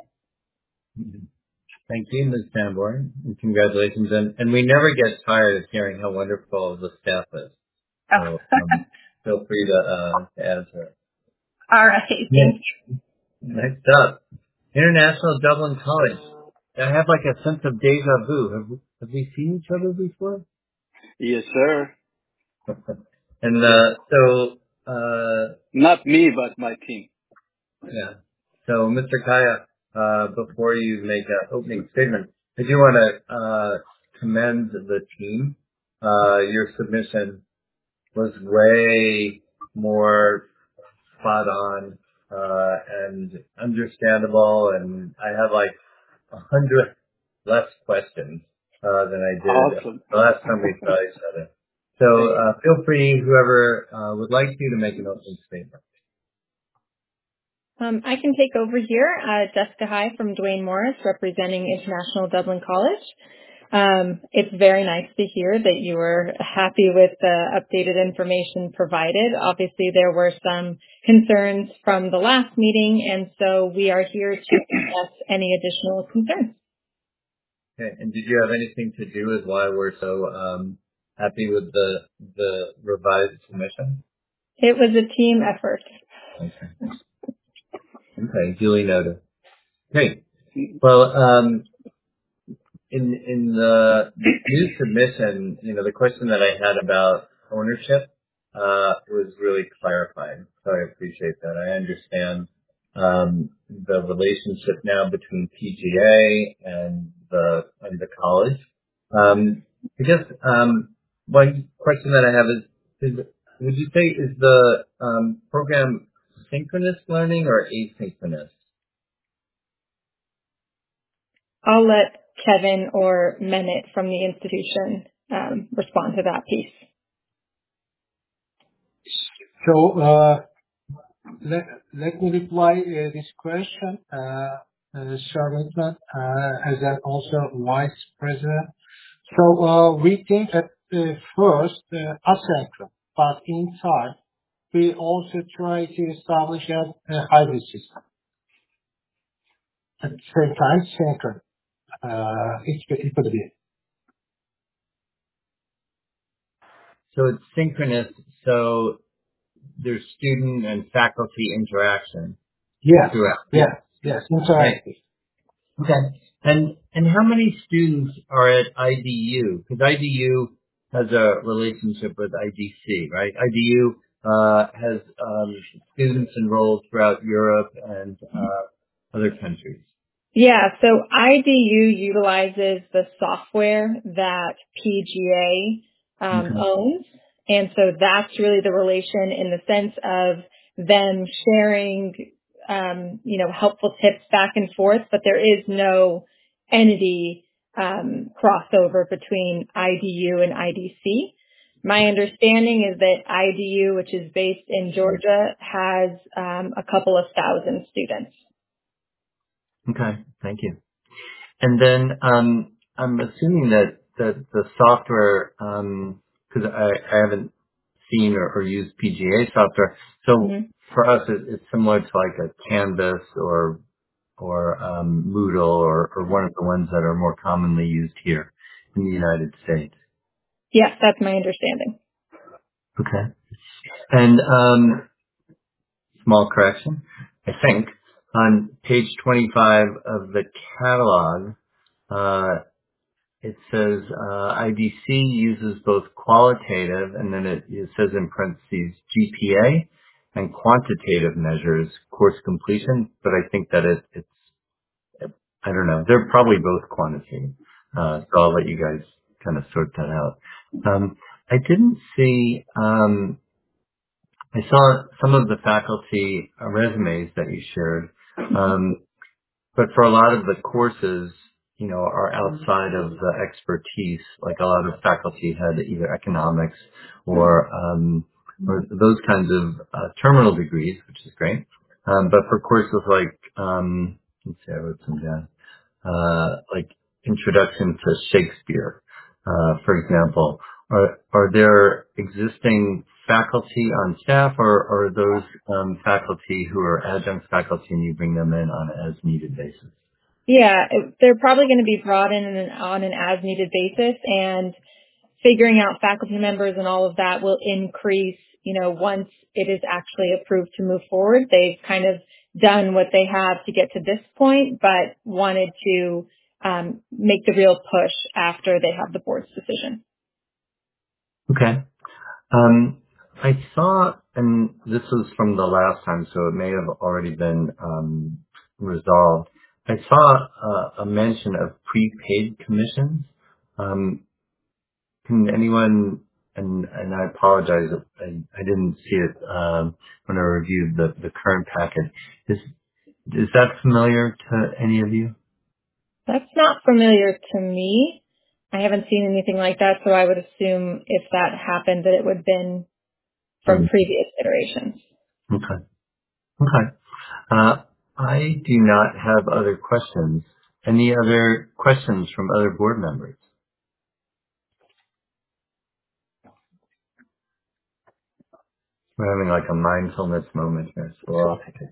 Thank you, Miz Sanborn, and congratulations. And, and we never get tired of hearing how wonderful the staff is. So um, feel free to, uh, to add to it. All right. Thank you. Next up, International Dublin College. I have like a sense of deja vu. Have we, have we seen each other before? Yes, sir. And uh, so... Uh, Not me, but my team. Yeah. So, Mister Kaya, uh, before you make an opening statement, I do want to uh, commend the team. Uh, your submission was way more spot on uh, and understandable, and I have like a hundred less questions uh, than I did Awesome. the last time we saw each other. So uh, feel free, whoever uh, would like to, to make an opening statement. Um, I can take over here. Uh, Jessica High from Duane Morris, representing International Dublin College. Um, it's very nice to hear that you were happy with the updated information provided. Obviously, there were some concerns from the last meeting, and so we are here to address any additional concerns. Okay. And did you have anything to do with why we're so um, happy with the the revised submission? It was a team effort. Okay. Okay. Duly noted. Great. Well, um, in in the new submission, you know, the question that I had about ownership uh, was really clarified. So I appreciate that. I understand um, the relationship now between P G A and the and the college. Um, I guess um, one question that I have is, is would you say is the um, program synchronous learning or asynchronous? I'll let Kevin or Mennett from the institution um, respond to that piece. So uh, let, let me reply uh, this question, uh, uh, Charlotte, uh, as an also vice president. So uh, we think at uh, first uh, asynchronous, but inside we also try to establish a, a hybrid system. At the same time, synchronous. Uh, it's it could be. So it's synchronous. So there's student and faculty interaction Yes. throughout. Yes. Yes. Interactive. Right. Okay. And and how many students are at I D U? Because I D U has a relationship with I D C, right? I D U uh, has um, students enrolled throughout Europe and uh, other countries. Yeah, so I D U utilizes the software that P G A um, Okay. owns. And so that's really the relation in the sense of them sharing, um, you know, helpful tips back and forth, but there is no entity um, crossover between I D U and I D C. My understanding is that I D U, which is based in Georgia, has um, a couple of thousand students. Okay. Thank you. And then um, I'm assuming that, that the software, because I, I haven't seen or, or used P G A software, so Mm-hmm. for us it, it's similar to like a Canvas or or um, Moodle or, or one of the ones that are more commonly used here in the United States. Yes, that's my understanding. Okay. And um, small correction, I think on page twenty-five of the catalog. Uh, It says uh, I D C uses both qualitative and then it, it says in parentheses G P A and quantitative measures course completion, but I think that it, it's, I don't know, they're probably both quantitative. Uh, so I'll let you guys kind of sort that out. Um, I didn't see, um, I saw some of the faculty uh, resumes that you shared. Um, But for a lot of the courses, you know, are outside of the expertise. Like a lot of faculty had either economics or, um, or those kinds of uh, terminal degrees, which is great. Um, but for courses like, um, let's see, I wrote some down, uh, like Introduction to Shakespeare, uh, for example, are are there existing faculty on staff, or, or are those um, faculty who are adjunct faculty and you bring them in on an as-needed basis? Yeah, it- they're probably going to be brought in on an, on an as-needed basis, and figuring out faculty members and all of that will increase, you know, once it is actually approved to move forward. They've kind of done what they have to get to this point, but wanted to um, make the real push after they have the board's decision. Okay. Um, I saw, and this was from the last time, so it may have already been um, resolved. I saw uh, a mention of prepaid commissions. Um, Can anyone, and and I apologize, if I I didn't see it um, when I reviewed the the current packet. Is is that familiar to any of you? That's not familiar to me. I haven't seen anything like that, so I would assume if that happened that it would have been from Mm. previous iterations. Okay. Okay. Uh, I do not have other questions. Any other questions from other board members? We're having like a mindfulness moment here, so we'll all take it.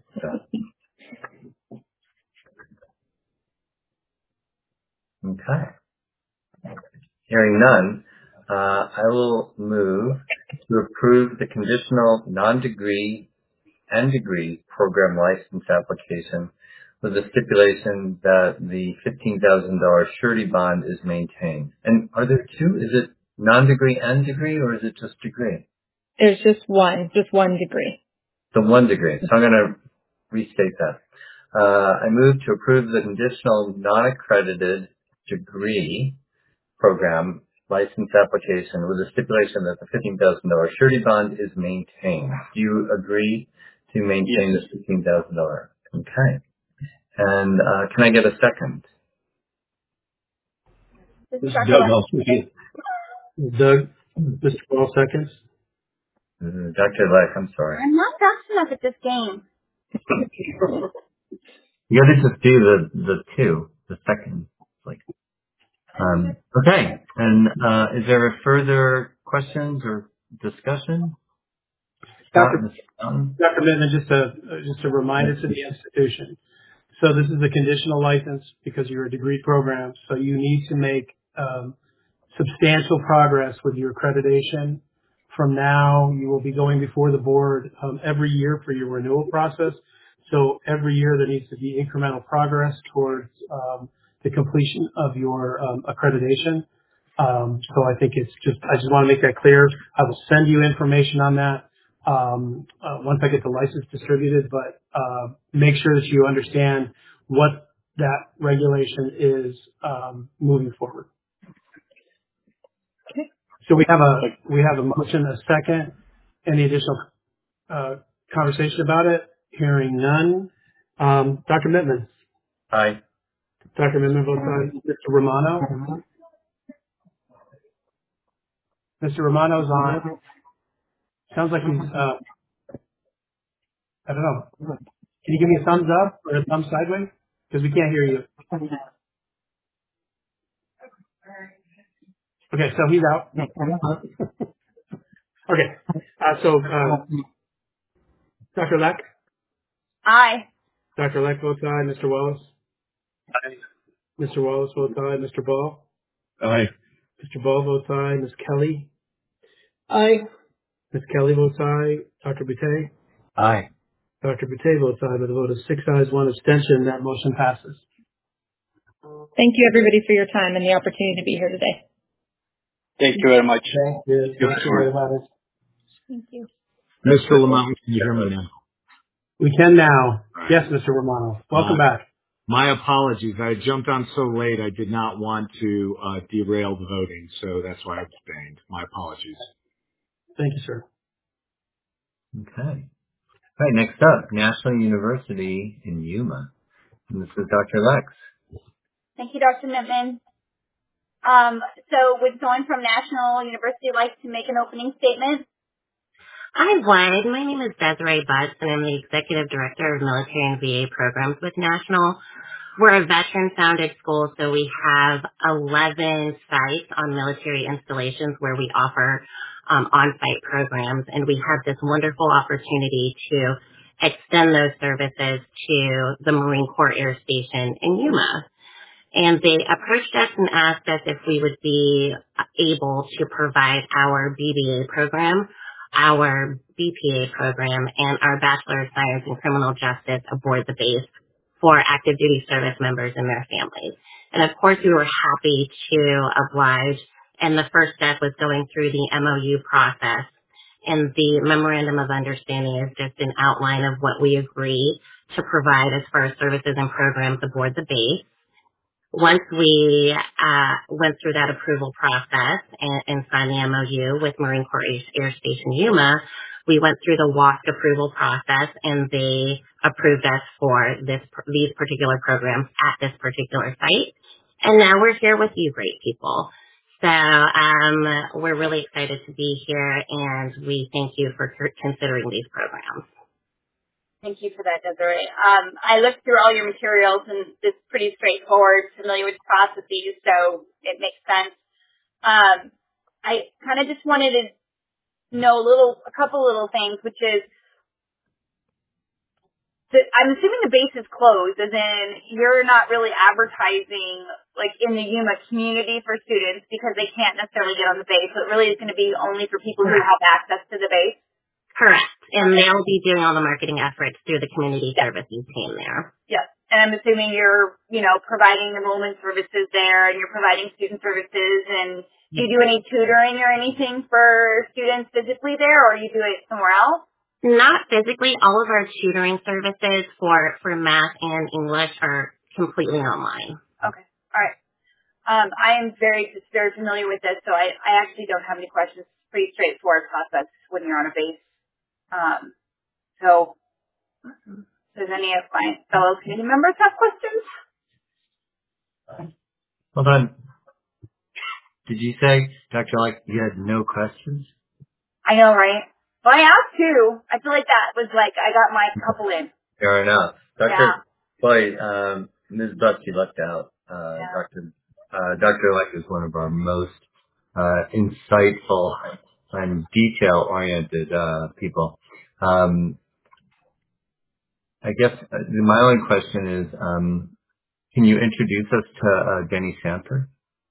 So, okay. Hearing none, uh, I will move to approve the conditional non-degree and degree program license application with the stipulation that the fifteen thousand dollars surety bond is maintained. And are there two? Is it non-degree and degree, or is it just degree? There's just one, just one degree. The one degree. So I'm going to restate that. Uh, I move to approve the conditional non-accredited degree program license application with a stipulation that the fifteen thousand dollars surety bond is maintained. Do you agree to maintain Yes. the fifteen thousand dollars? Okay. And uh, can I get a second? This This is is Doctor Doug. I'll Leck. second. Doug, Mister Paul seconds. Uh, Doctor Leck, I'm sorry. I'm not fast enough at this game. You got to just do the the two, the second. Like, um, okay. And uh, is there further questions or discussion? Doctor Um, Doctor Mittman, just a just a reminder to the institution. So this is a conditional license because you're a degree program. So you need to make um, substantial progress with your accreditation. From now, you will be going before the board um, every year for your renewal process. So every year there needs to be incremental progress towards um, the completion of your um, accreditation. Um, so I think it's just, I just want to make that clear. I will send you information on that um, uh, once I get the license distributed, but uh, make sure that you understand what that regulation is um, moving forward. So we have a we have a motion, a second. Any additional uh, conversation about it? Hearing none. Um, Doctor Mittman. Aye. Doctor Mittman votes aye. Mister Romano. Mister Romano's on. Sounds like he's. Uh, I don't know. Can you give me a thumbs up or a thumbs sideways? Because we can't hear you. Okay, so he's out. Okay. Uh, so uh, Doctor Leck. Aye. Doctor Leck votes aye. Mister Wallace. Aye. Mister Wallace votes aye. Mister Ball. Aye. Mister Ball votes aye. Miz Kelly. Aye. Miz Kelly votes aye. Doctor Boutte. Aye. Doctor Boutte votes aye by the vote of six ayes, one abstention. That motion passes. Thank you, everybody, for your time and the opportunity to be here today. Thank you very much. Thank you. Thank you very much. Thank you. Mister Lamont, can you hear me now? We can now. Yes, Mister Romano. Welcome Uh, back. My apologies. I jumped on so late. I did not want to uh, derail the voting, so that's why I abstained. My apologies. Thank you, sir. Okay. All right, next up, National University in Yuma. And this is Doctor Lex. Thank you, Doctor Mittman. Um, so would someone from National University like to make an opening statement? I would. My name is Desiree Butts, and I'm the Executive Director of Military and V A Programs with National. We're a veteran-founded school, so we have eleven sites on military installations where we offer um, on-site programs, and we have this wonderful opportunity to extend those services to the Marine Corps Air Station in Yuma. And they approached us and asked us if we would be able to provide our B B A program, our B P A program, and our Bachelor of Science in Criminal Justice aboard the base for active duty service members and their families. And of course, we were happy to oblige. And the first step was going through the M O U process. And the Memorandum of Understanding is just an outline of what we agree to provide as far as services and programs aboard the base. Once we uh, went through that approval process and, and signed the M O U with Marine Corps Air Station Yuma, we went through the W A S C approval process, and they approved us for this these particular programs at this particular site. And now we're here with you, great people. So um, we're really excited to be here, and we thank you for considering these programs. Thank you for that, Desiree. Um, I looked through all your materials, and it's pretty straightforward, familiar with processes, so it makes sense. Um, I kind of just wanted to know a little, a couple little things, which is, that I'm assuming the base is closed, as in you're not really advertising like in the Yuma community for students because they can't necessarily get on the base. So it really is going to be only for people who have access to the base. Correct. And they'll be doing all the marketing efforts through the community services team there. Yep. And I'm assuming you're, you know, providing enrollment services there and you're providing student services. And do you do any tutoring or anything for students physically there, or you do it somewhere else? Not physically. All of our tutoring services for, for math and English are completely online. Okay. All right. Um, I am very, just very familiar with this, so I, I actually don't have any questions. It's a pretty straightforward process when you're on a base. Um, so, does any of my fellow community members have questions? Hold on. Did you say, Doctor Like, you had no questions? I know, right? Well, I asked two. I feel like that was like, I got my couple in. Fair enough. Doctor Yeah. Boy, um, Miz Butts, you left out. Uh, Yeah. Doctor Uh, Doctor Like is one of our most uh, insightful and detail-oriented uh, people. Um, I guess uh, my only question is, um, can you introduce us to uh, Denny Sanford?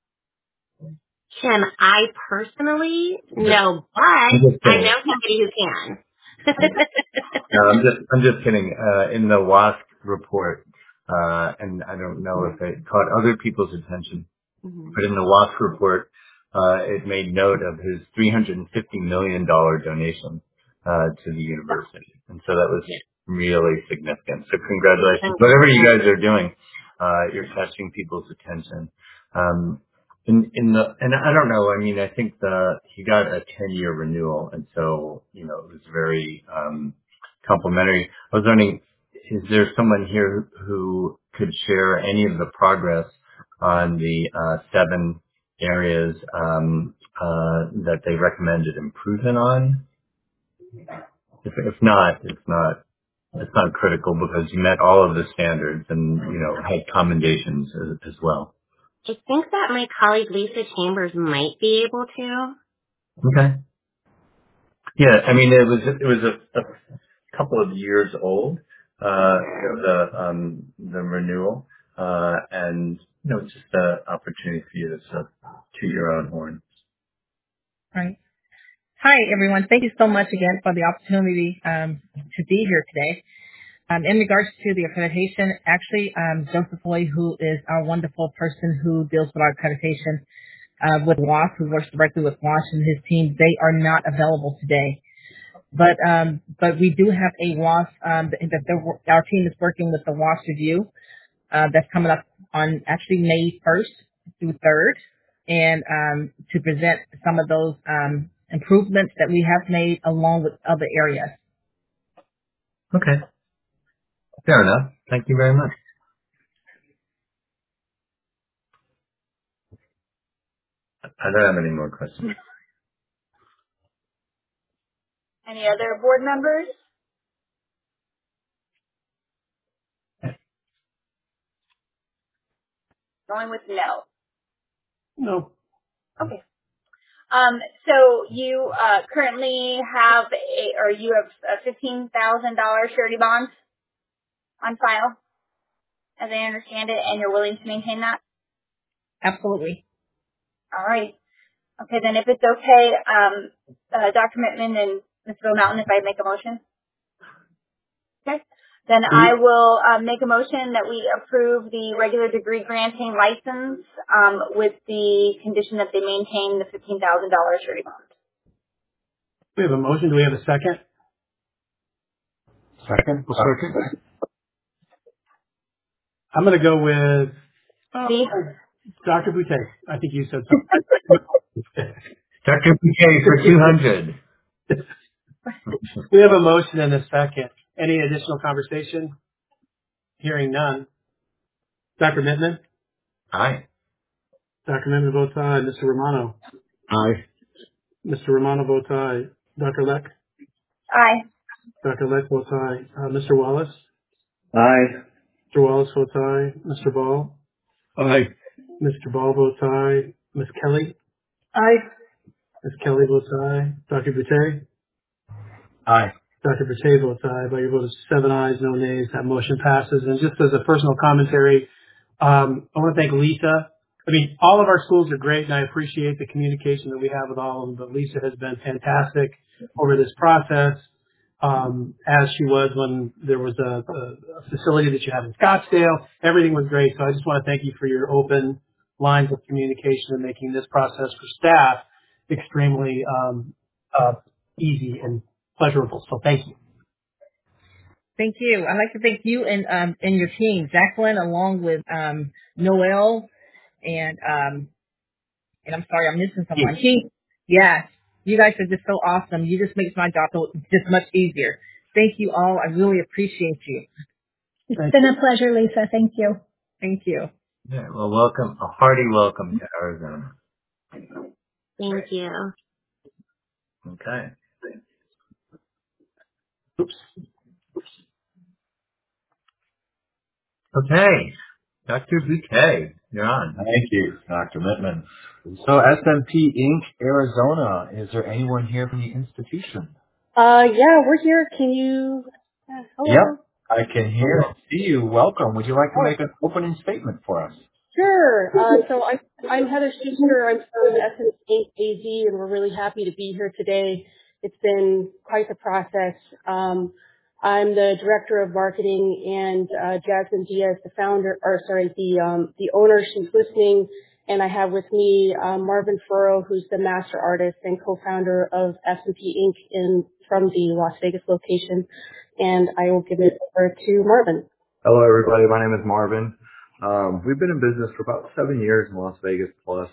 Can I personally? No, but I know somebody who can. No, I'm just, I'm just kidding. Uh, in the WASC report, uh, and I don't know if it caught other people's attention, Mm-hmm. but in the WASC report, uh, it made note of his three hundred fifty million dollars donation, uh, to the university. And so that was really significant. So congratulations. Whatever you guys are doing, uh, you're catching people's attention. Um, In, in the, and I don't know, I mean, I think the, he got a ten year renewal, and so, you know, it was very, um, complimentary. I was wondering, is there someone here who could share any of the progress on the, uh, seven areas, um, uh, that they recommended improvement on? If, if not, it's not, it's not critical because you met all of the standards and, you know, had commendations as, as well. I think that my colleague Lisa Chambers might be able to. Okay. Yeah, I mean, it was it was a, a couple of years old, uh, the um, the renewal, uh, and you know, just an opportunity for you to sort of toot your own horn. Right. Hi, everyone. Thank you so much again for the opportunity um, to be here today. Um, in regards to the accreditation, actually, um, Joseph Floyd, who is our wonderful person who deals with our accreditation uh, with WASC, who works directly with WASC and his team, they are not available today. But um, but we do have a WASC um, that that our team is working with the WASC review uh, that's coming up on actually May first through third, and um, to present some of those um, improvements that we have made along with other areas. Okay, fair enough. Thank you very much. I don't have any more questions. Any other board members? Going with no. No. Okay. Um, so you uh, currently have a, or you have a fifteen thousand dollars surety bond on file, as I understand it, and you're willing to maintain that? Absolutely. All right. Okay, then if it's okay, um, uh, Doctor Mittman and Miz Bill Mountain, if I make a motion? Okay. Then I will um, make a motion that we approve the regular degree granting license um, with the condition that they maintain the fifteen thousand dollars surety bond. We have a motion. Do we have a second? Second. Uh, second. I'm going to go with uh, Doctor Boutte. I think you said something. Doctor Boutte for two hundred. We have a motion and a second. Any additional conversation? Hearing none. Doctor Mittman? Aye. Doctor Mittman votes aye. Mister Romano? Aye. Mister Romano votes aye. Doctor Leck? Aye. Doctor Leck votes aye. Uh, Mister Wallace? Aye. Mister Wallace votes aye. Mister Ball? Aye. Mister Ball votes aye. Miz Kelly? Aye. Miz Kelly votes aye. Doctor Boutte? Aye. Doctor Boutte votes aye. By your vote of seven ayes, no nays, that motion passes. And just as a personal commentary, um, I want to thank Lisa. I mean, all of our schools are great, and I appreciate the communication that we have with all of them, but Lisa has been fantastic over this process, um, as she was when there was a, a, a facility that you have in Scottsdale. Everything was great, so I just want to thank you for your open lines of communication and making this process for staff extremely um, uh, easy and pleasurable. So thank you. Thank you. I'd like to thank you and um and your team, Jacqueline, along with um Noel and um and I'm sorry I'm missing someone. He, yes, you guys are just so awesome. You just makes my job so just much easier. Thank you all. I really appreciate you. It's been a pleasure, Lisa. Thank you. Thank you. Yeah, well, welcome, a hearty welcome to Arizona. Thank you. Okay. Oops. Okay. Doctor Boutte, you're on. Thank you, Doctor Mittman. So S M P Incorporated. Arizona, is there anyone here from the institution? Uh, yeah, we're here. Can you? Uh, hello. Yep, I can hear and see you. Welcome. Would you like to Oh. make an opening statement for us? Sure. Uh, so I'm I'm Heather Schuster. I'm from S M P Incorporated. A Z, and we're really happy to be here today. It's been quite the process. Um, I'm the director of marketing, and uh, Jasmine Diaz, the founder, or sorry, the um, the owner. She's listening, and I have with me um, Marvin Furrow, who's the master artist and co-founder of S M P Incorporated in from the Las Vegas location. And I will give it over to Marvin. Hello, everybody. My name is Marvin. Um, we've been in business for about seven years in Las Vegas plus.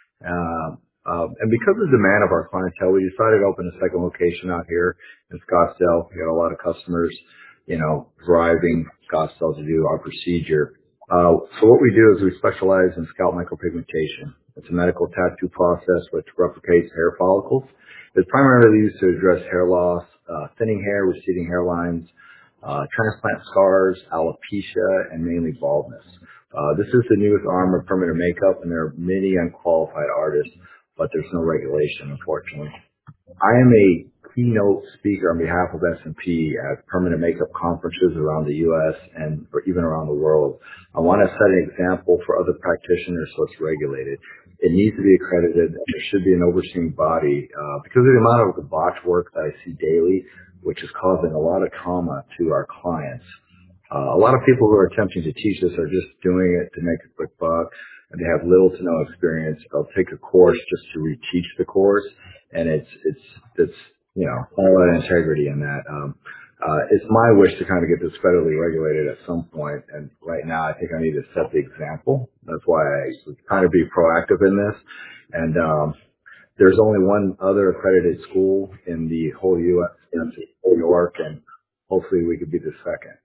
Uh, uh, and because of the demand of our clientele, we decided to open a second location out here in Scottsdale. We got a lot of customers, you know, driving Scottsdale to do our procedure. Uh, so what we do is we specialize in scalp micropigmentation. It's a medical tattoo process which replicates hair follicles. It's primarily used to address hair loss, uh, thinning hair, receding hairlines, uh, transplant scars, alopecia, and mainly baldness. Uh, this is the newest arm of permanent makeup, and there are many unqualified artists, but there's no regulation, unfortunately. I am a keynote speaker on behalf of S and P at permanent makeup conferences around the U S and or even around the world. I want to set an example for other practitioners so it's regulated. It needs to be accredited. There should be an overseeing body uh, because of the amount of the botch work that I see daily, which is causing a lot of trauma to our clients. Uh, a lot of people who are attempting to teach this are just doing it to make a quick buck, and they have little to no experience. They'll take a course just to reteach the course, and it's it's it's you know all that integrity in that. Um, uh, it's my wish to kind of get this federally regulated at some point, and right now I think I need to set the example. That's why I was trying to be proactive in this, and um, there's only one other accredited school in the whole U S, in New York, and hopefully we could be the second.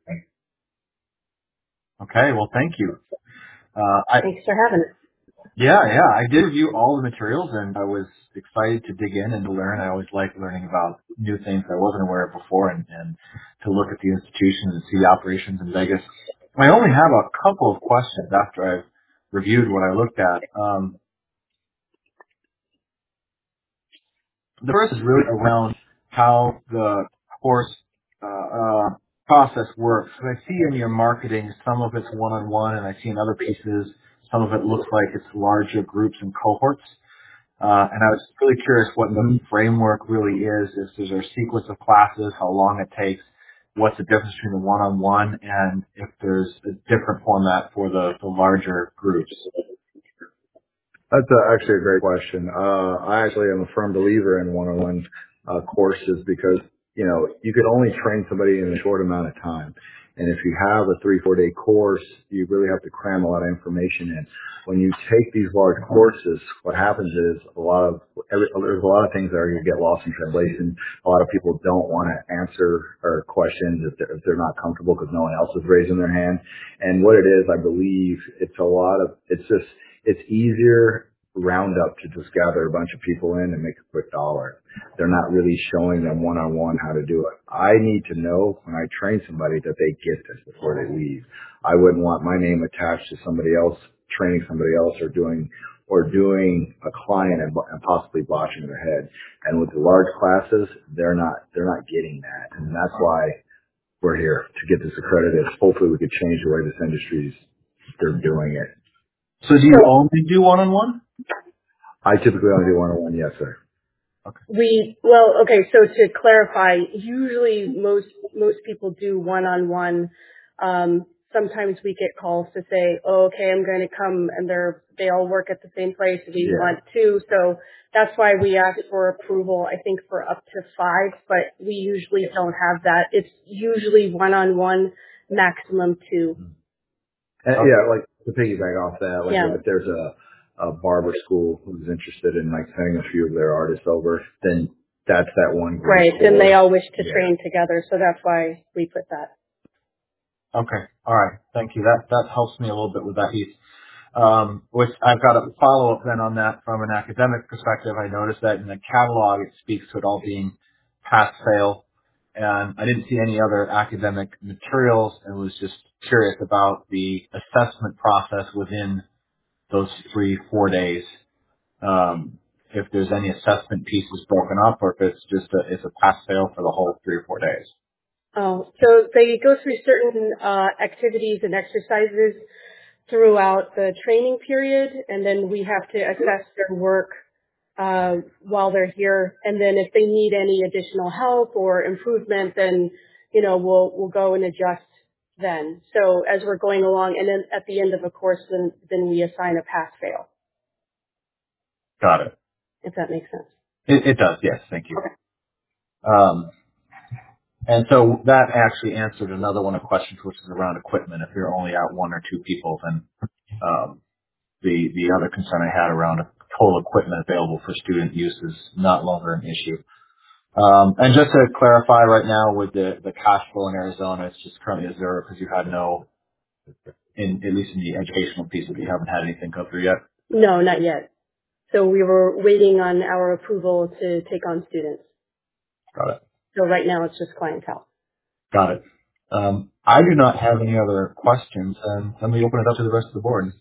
Okay, well, thank you. Uh, I, Thanks for having us. yeah, yeah, I did review all the materials, and I was excited to dig in and to learn. I always like learning about new things I wasn't aware of before, and, and to look at the institutions and see the operations in Vegas. I only have a couple of questions after I've reviewed what I looked at. Um, the first is really around how the course uh, uh, process works. And I see in your marketing some of it's one-on-one, and I see in other pieces some of it looks like it's larger groups and cohorts. Uh, and I was really curious what the framework really is. If there's a sequence of classes, how long it takes, what's the difference between the one-on-one, and if there's a different format for the, the larger groups. That's uh, actually a great question. Uh, I actually am a firm believer in one-on-one uh, courses because, you know, you can only train somebody in a short amount of time. And if you have a three, four day course, you really have to cram a lot of information in. When you take these large courses, what happens is a lot of, every, there's a lot of things that are going to get lost in translation. A lot of people don't want to answer or questions if they're, if they're not comfortable because no one else is raising their hand. And what it is, I believe it's a lot of, it's just, it's easier roundup to just gather a bunch of people in and make a quick dollar. They're not really showing them one-on-one how to do it. I need to know when I train somebody that they get this before they leave. I wouldn't want my name attached to somebody else training somebody else or doing or doing a client and, and possibly botching their head. And with the large classes, they're not they're not getting that, and that's why we're here to get this accredited. Hopefully, we could change the way this industry's they're doing it. So do you only do one-on-one? I typically only do one-on-one, yes, sir. We, well, okay, so to clarify, usually most, most people do one-on-one. Um, sometimes we get calls to say, oh, okay, I'm going to come, and they're, they all work at the same place, we Yeah. want two. So that's why we ask for approval, I think, for up to five, but we usually don't have that. It's usually one-on-one, maximum two. And, yeah, like to piggyback off that, like Yeah. if there's a, a barber school who's interested in like sending a few of their artists over, then that's that one group. Right, then they all wish to Yeah. train together, so that's why we put that. Okay. All right. Thank you. That that helps me a little bit with that, Heath. Um, which I've got a follow-up then on that from an academic perspective. I noticed that in the catalog it speaks to it all being pass-fail, and I didn't see any other academic materials, and was just curious about the assessment process within those three, four days. Um, if there's any assessment pieces broken up, or if it's just a, it's a pass-fail for the whole three or four days. Oh, so they go through certain uh, activities and exercises throughout the training period, and then we have to assess their work uh, while they're here. And then if they need any additional help or improvement, then you know we'll we'll go and adjust then. So as we're going along, and then at the end of a course, then then we assign a pass-fail. Got it. If that makes sense. It, it does. Yes. Thank you. Okay. Um, And so that actually answered another one of the questions, which is around equipment. If you're only out one or two people, then um, the the other concern I had around total equipment available for student use is not longer an issue. Um, and just to clarify, right now with the the cash flow in Arizona, it's just currently a zero because you had no, in at least in the educational piece, of it, you haven't had anything come through yet. No, not yet. So we were waiting on our approval to take on students. Got it. So right now it's just clientele. Got it. Um, I do not have any other questions, and let me open it up to the rest of the board.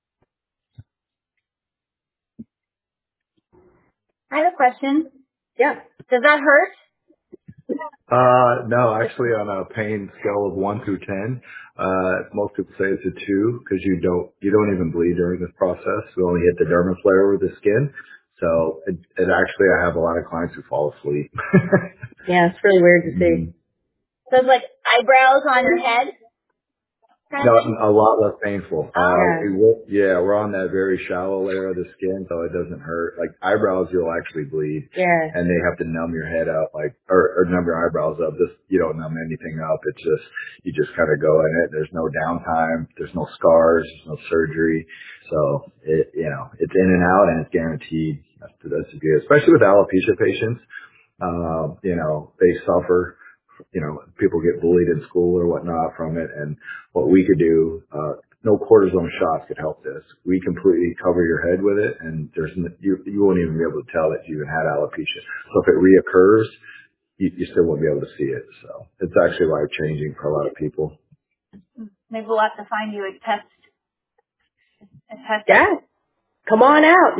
I have a question. Yeah. Does that hurt? Uh, no, actually on a pain scale of one through ten, uh, most people say it's a two because you don't, you don't even bleed during this process. We only hit the dermis layer with the skin. So it, it actually, I have a lot of clients who fall asleep. Yeah, it's really weird to see. Mhm. So it's like eyebrows on your head? Kind No, of thing? a lot less painful. Uh, Oh. we will- yeah, we're on that very shallow layer of the skin, so it doesn't hurt. Like eyebrows, you'll actually bleed. Yeah. And they have to numb your head up, like, or, or numb your eyebrows up. Just, you don't numb anything up. It's just, you just kind of go in it. There's no downtime. There's no scars. There's no surgery. So it, you know, it's in and out and it's guaranteed. That's, that's good. Especially with alopecia patients. Um, you know, they suffer. You know, people get bullied in school or whatnot from it. And what we could do, uh, no cortisone shots could help this. We completely cover your head with it, and there's n- you, you won't even be able to tell that you even had alopecia. So if it reoccurs, you, you still won't be able to see it. So it's actually life changing for a lot of people. Maybe we'll have to find you a test. A test. Yeah. Come on out.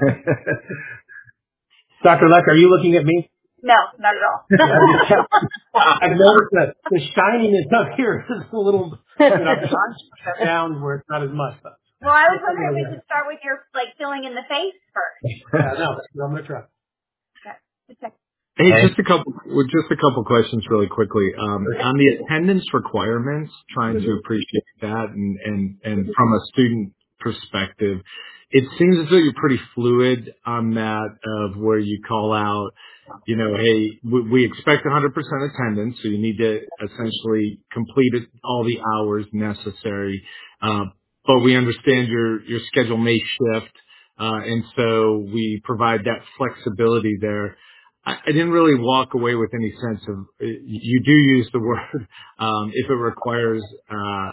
Doctor Leck, are you looking at me? No, not at all. I've noticed that the shininess up here is a little, you know, shut down where it's not as much. But Well, I was wondering if we could start with your, like, filling in the face first. yeah, no, I'm going to try. Okay. Just check. Hey, just a couple, well, just a couple questions really quickly. Um, on the attendance requirements, trying to appreciate that, and, and, and from a student perspective, it seems as though you're pretty fluid on that of where you call out, you know, hey, we, we expect one hundred percent attendance, so you need to essentially complete it, all the hours necessary. Uh, but we understand your, your schedule may shift, uh, and so we provide that flexibility there. I I didn't really walk away with any sense of, you do use the word, um, if it requires, uh,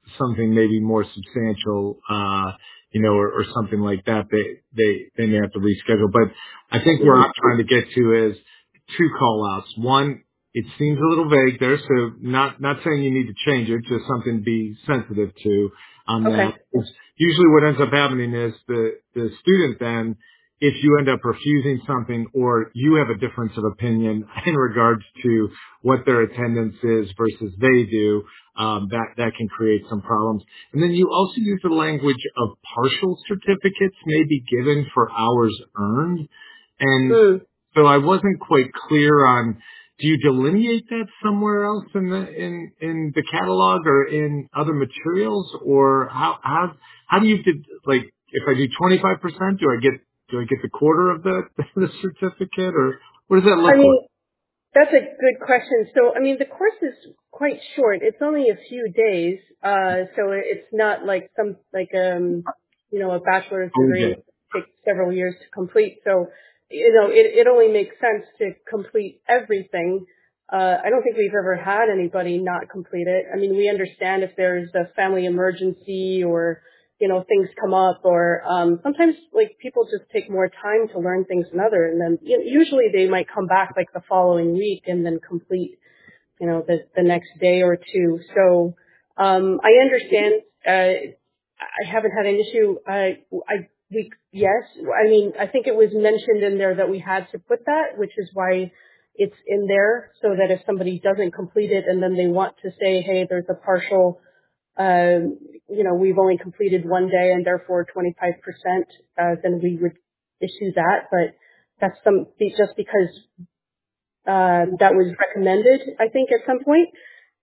something maybe more substantial, uh, you know, or, or something like that, they, they, they may have to reschedule. But I think where I'm trying to get to is two call outs. One, it seems a little vague there, so not, not saying you need to change it, just something to be sensitive to on Okay. that. It's usually what ends up happening is the, the student then, if you end up refusing something or you have a difference of opinion in regards to what their attendance is versus they do, um, that, that can create some problems. And then you also use the language of partial certificates may be given for hours earned. And Mm. so I wasn't quite clear on, do you delineate that somewhere else in the, in, in the catalog or in other materials, or how, how, how do you, did, like, if I do twenty-five percent, do I get, do I get the quarter of the, the certificate, or what does that look I mean, like? that's a good question. So, I mean, the course is quite short. It's only a few days, uh, so it's not like some like um, you know, a bachelor's degree Okay. takes several years to complete. So, you know, it it only makes sense to complete everything. Uh, I don't think we've ever had anybody not complete it. I mean, we understand if there's a family emergency or you know, things come up, or um, sometimes like people just take more time to learn things than other, and then you know, usually they might come back like the following week and then complete, you know, the the next day or two. So um, I understand. Uh, I haven't had an issue. I I we yes. I mean, I think it was mentioned in there that we had to put that, which is why it's in there, so that if somebody doesn't complete it and then they want to say, hey, there's a partial. Um, you know, we've only completed one day and therefore twenty-five percent, uh, then we would issue that. But that's some, just because, uh, that was recommended, I think, at some point.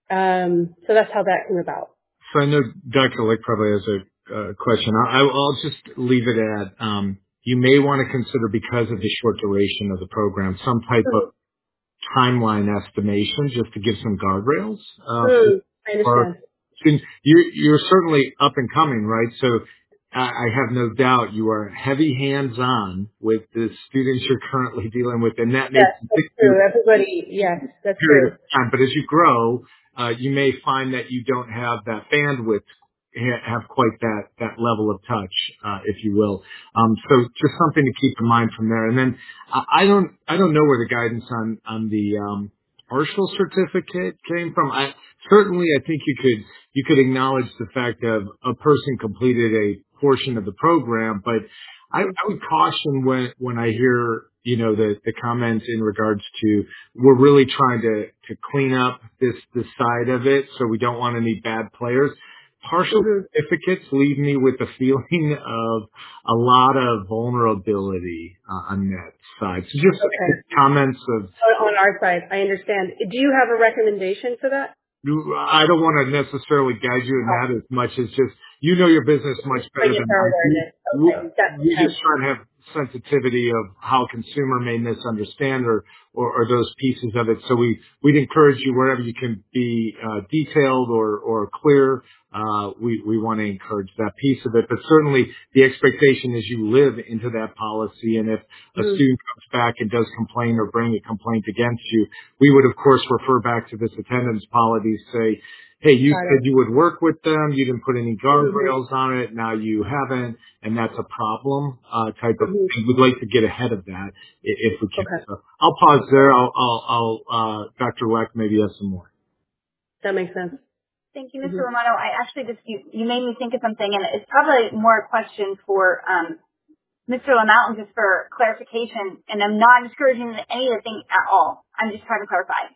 Um, so that's how that came about. So I know Doctor Lick probably has a uh, question. I, I'll just leave it at, um, you may want to consider, because of the short duration of the program, some type of timeline estimation just to give some guardrails. Uh, Mm, I for, understand. since you're, you're certainly up and coming, right? So I, I have no doubt you are heavy hands-on with the students you're currently dealing with, and that may Yes, that's true. Everybody, yes, that's period true. of time. But as you grow, uh, you may find that you don't have that bandwidth, ha- have quite that, that level of touch, uh, if you will. Um, so just something to keep in mind from there. And then I I don't, I don't know where the guidance on, on the, um, partial certificate came from. I certainly, I think you could, you could acknowledge the fact of a person completed a portion of the program, but I, I would caution when, when I hear, you know, the, the comments in regards to, we're really trying to, to clean up this, this side of it, so we don't want any bad players. Partial certificates leave me with a feeling of a lot of vulnerability uh, on that side. So just Okay. comments of, On on our side, I understand. Do you have a recommendation for that? I don't want to necessarily guide you in that as much as just, you know your business much better Bring it than I further. do. We, Okay. That we makes just sense. try to have sensitivity of how a consumer may misunderstand or, or, or those pieces of it. So we, we'd encourage you wherever you can be uh, detailed or, or clear. Uh, we, we want to encourage that piece of it. But certainly the expectation is you live into that policy. And if a Mm. student comes back and does complain or bring a complaint against you, we would of course refer back to this attendance policy, say, hey, you Got said it. you would work with them. You didn't put any Mhm. guardrails on it. Now you haven't, and that's a problem, uh, type of Mhm. thing. We'd like to get ahead of that i- if we can. Okay. So I'll pause there. I'll, I'll, I'll uh, Doctor Weck maybe have some more. That makes sense. Thank you, Mister Mhm. Romano. I actually just, you, you made me think of something, and it's probably more a question for um, Mister LaMountain, just for clarification, and I'm not discouraging anything at all. I'm just trying to clarify.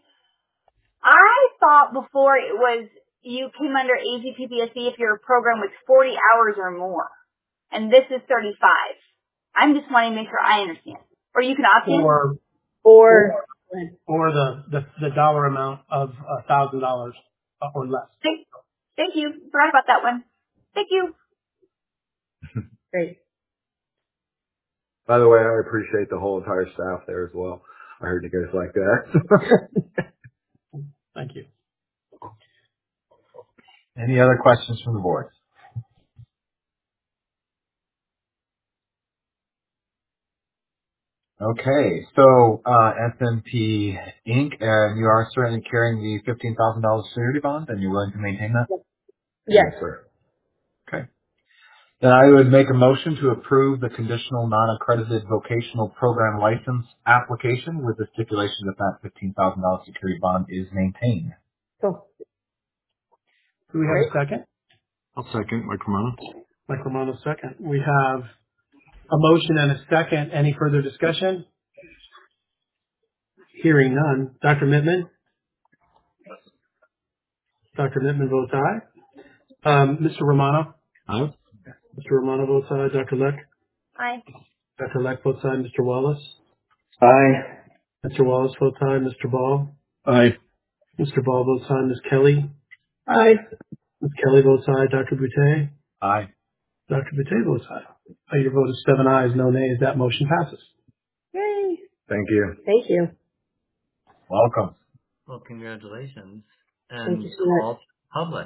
I thought before it was you came under A Z P P S C if your program was forty hours or more, and this is thirty-five. I'm just wanting to make sure I understand. Or you can opt in. Or Or or the the, the dollar amount of a thousand dollars or less. Thank, thank you. Forgot about that one. Thank you. Great. By the way, I appreciate the whole entire staff there as well. I heard you guys like that. Thank you. Any other questions from the board? Okay, so uh, S M P Incorporated, and you are certainly carrying the fifteen thousand dollars security bond, and you're willing to maintain that? Yes. sir. Okay. Then I would make a motion to approve the conditional non-accredited vocational program license application with the stipulation that that fifteen thousand dollars security bond is maintained. Cool. Do we have a second? I'll second, Mike Romano. Mike Romano, second. We have a motion and a second. Any further discussion? Hearing none. Doctor Mittman? Doctor Mittman votes aye. Um, Mister Romano? Aye. Mister Romano votes aye. Doctor Leck? Aye. Doctor Leck votes aye. Mister Wallace? Aye. Mister Wallace votes aye. Mister Ball? Aye. Mister Ball votes aye. Miz Kelly? Aye. Miz Kelly votes aye. Doctor Boutte? Aye. Doctor Boutte votes aye. Uh, Your vote is seven ayes, no nays. That motion passes. Yay. Thank you. Thank you. Welcome. Well, congratulations. Thank And you so much. all public.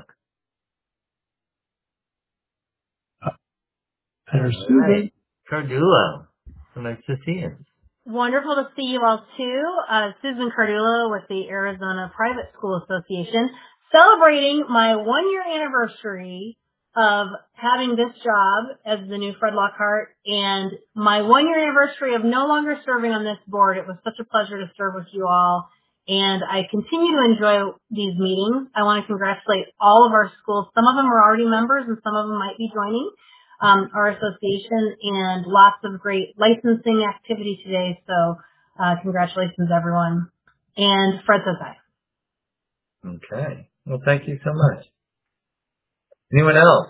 There's All Susan. right. Cardullo. So nice to see you. Wonderful to see you all too. Uh, Susan Cardullo with the Arizona Private School Association, celebrating my one year anniversary of having this job as the new Fred Lockhart and my one year anniversary of no longer serving on this board. It was such a pleasure to serve with you all. And I continue to enjoy these meetings. I want to congratulate all of our schools. Some of them are already members and some of them might be joining um, our association, and lots of great licensing activity today. So uh, congratulations, everyone. And Fred says aye. Okay. Well, thank you so much. Anyone else?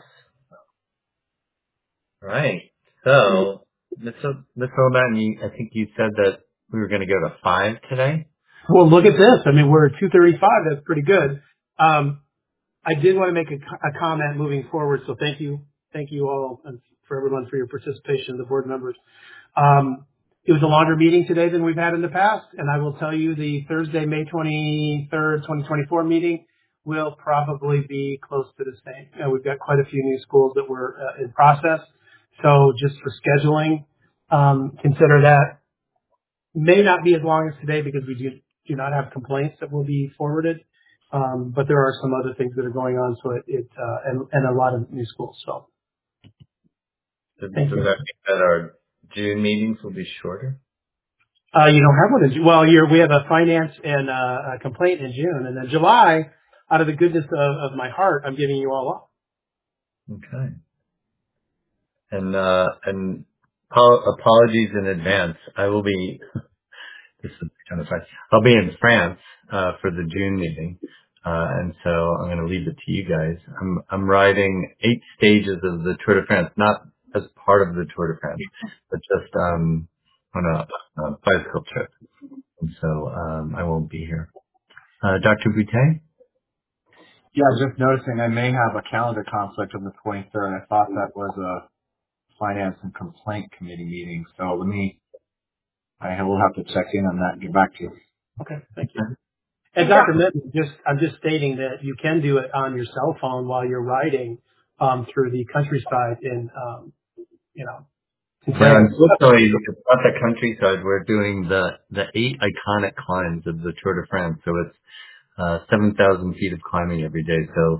Right. So, Mister Mister O'Madden, you, I think you said that we were going to go to five today. Well, look at this. I mean, we're at two thirty-five. That's pretty good. Um, I did want to make a, a comment moving forward. So thank you. Thank you all and for everyone for your participation, the board members. Um, it was a longer meeting today than we've had in the past. And I will tell you the Thursday, May twenty-third, twenty twenty-four meeting will probably be close to the same. You know, we've got quite a few new schools that were uh, in process. So just for scheduling, um, consider that. May not be as long as today because we do, do not have complaints that will be forwarded. Um, but there are some other things that are going on. So it, it uh, and, and a lot of new schools. So Does, thank does you. that mean that our June meetings will be shorter? Uh, you don't have one in June. Well, you're, we have a finance and uh, a complaint in June. And then July, out of the goodness of, of my heart, I'm giving you all off. Okay. And, uh, and apo- apologies in advance. I will be, this is kind of funny. I'll be in France, uh, for the June meeting. Uh, and so I'm going to leave it to you guys. I'm, I'm riding eight stages of the Tour de France, not as part of the Tour de France, but just, um, on a, a bicycle trip. And so, um, I won't be here. Uh, Doctor Boutte? Yeah, just noticing I may have a calendar conflict on the twenty-third. I thought that was a finance and complaint committee meeting. So let me, I will have to check in on that and get back to you. Okay. Thank you. And Doctor Mitten, just, I'm just stating that you can do it on your cell phone while you're riding, um, through the countryside in, um, you know. Yeah, unfortunately, it's not the countryside. We're doing the, the eight iconic climbs of the Tour de France. So it's, uh, seven thousand feet of climbing every day. So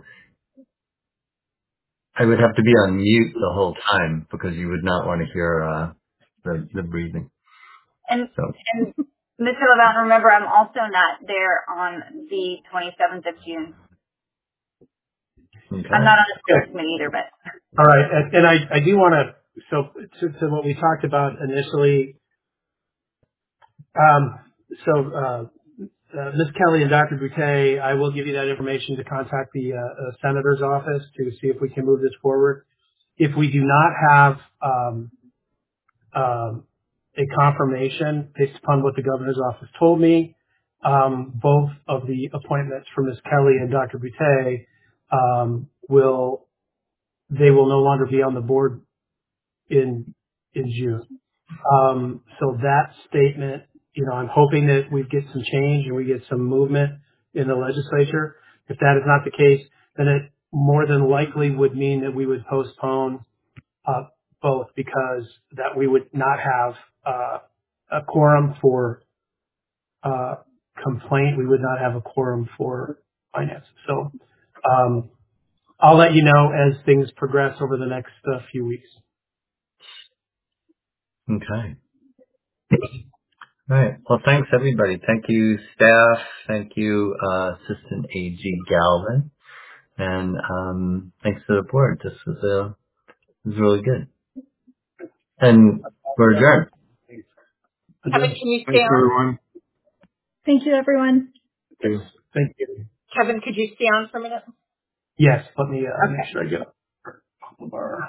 I would have to be on mute the whole time because you would not want to hear, uh, the, the breathing. And, So. and Mister Levant, remember, I'm also not there on the twenty-seventh of June. Okay. I'm not on the school committee either, but. All right. And, and I, I do want to, so to, to what we talked about initially, um, so, uh, uh, Miz Kelly and Doctor Boutte, I will give you that information to contact the uh, uh, senator's office to see if we can move this forward. If we do not have um, um, a confirmation based upon what the governor's office told me, um, both of the appointments for Miz Kelly and Doctor Boutte um, will they will no longer be on the board in in June. Um, so that statement, you know, I'm hoping that we get some change and we get some movement in the legislature. If that is not the case, then it more than likely would mean that we would postpone uh, both because that we would not have uh, a quorum for uh, complaint. We would not have a quorum for finance. So um, I'll let you know as things progress over the next uh, few weeks. Okay. All right. Well, thanks everybody. Thank you, staff. Thank you, uh, Assistant A G Galvin, and um, thanks to the board. This was uh, this was really good. And we're adjourned. Kevin, can you stay Thanks, on? everyone. Thank you, everyone. Thank you. Thank you. Kevin, could you stay on for a minute? Yes. Let me uh, Okay. make sure I get all of our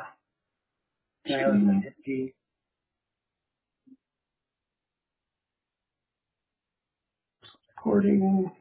recording.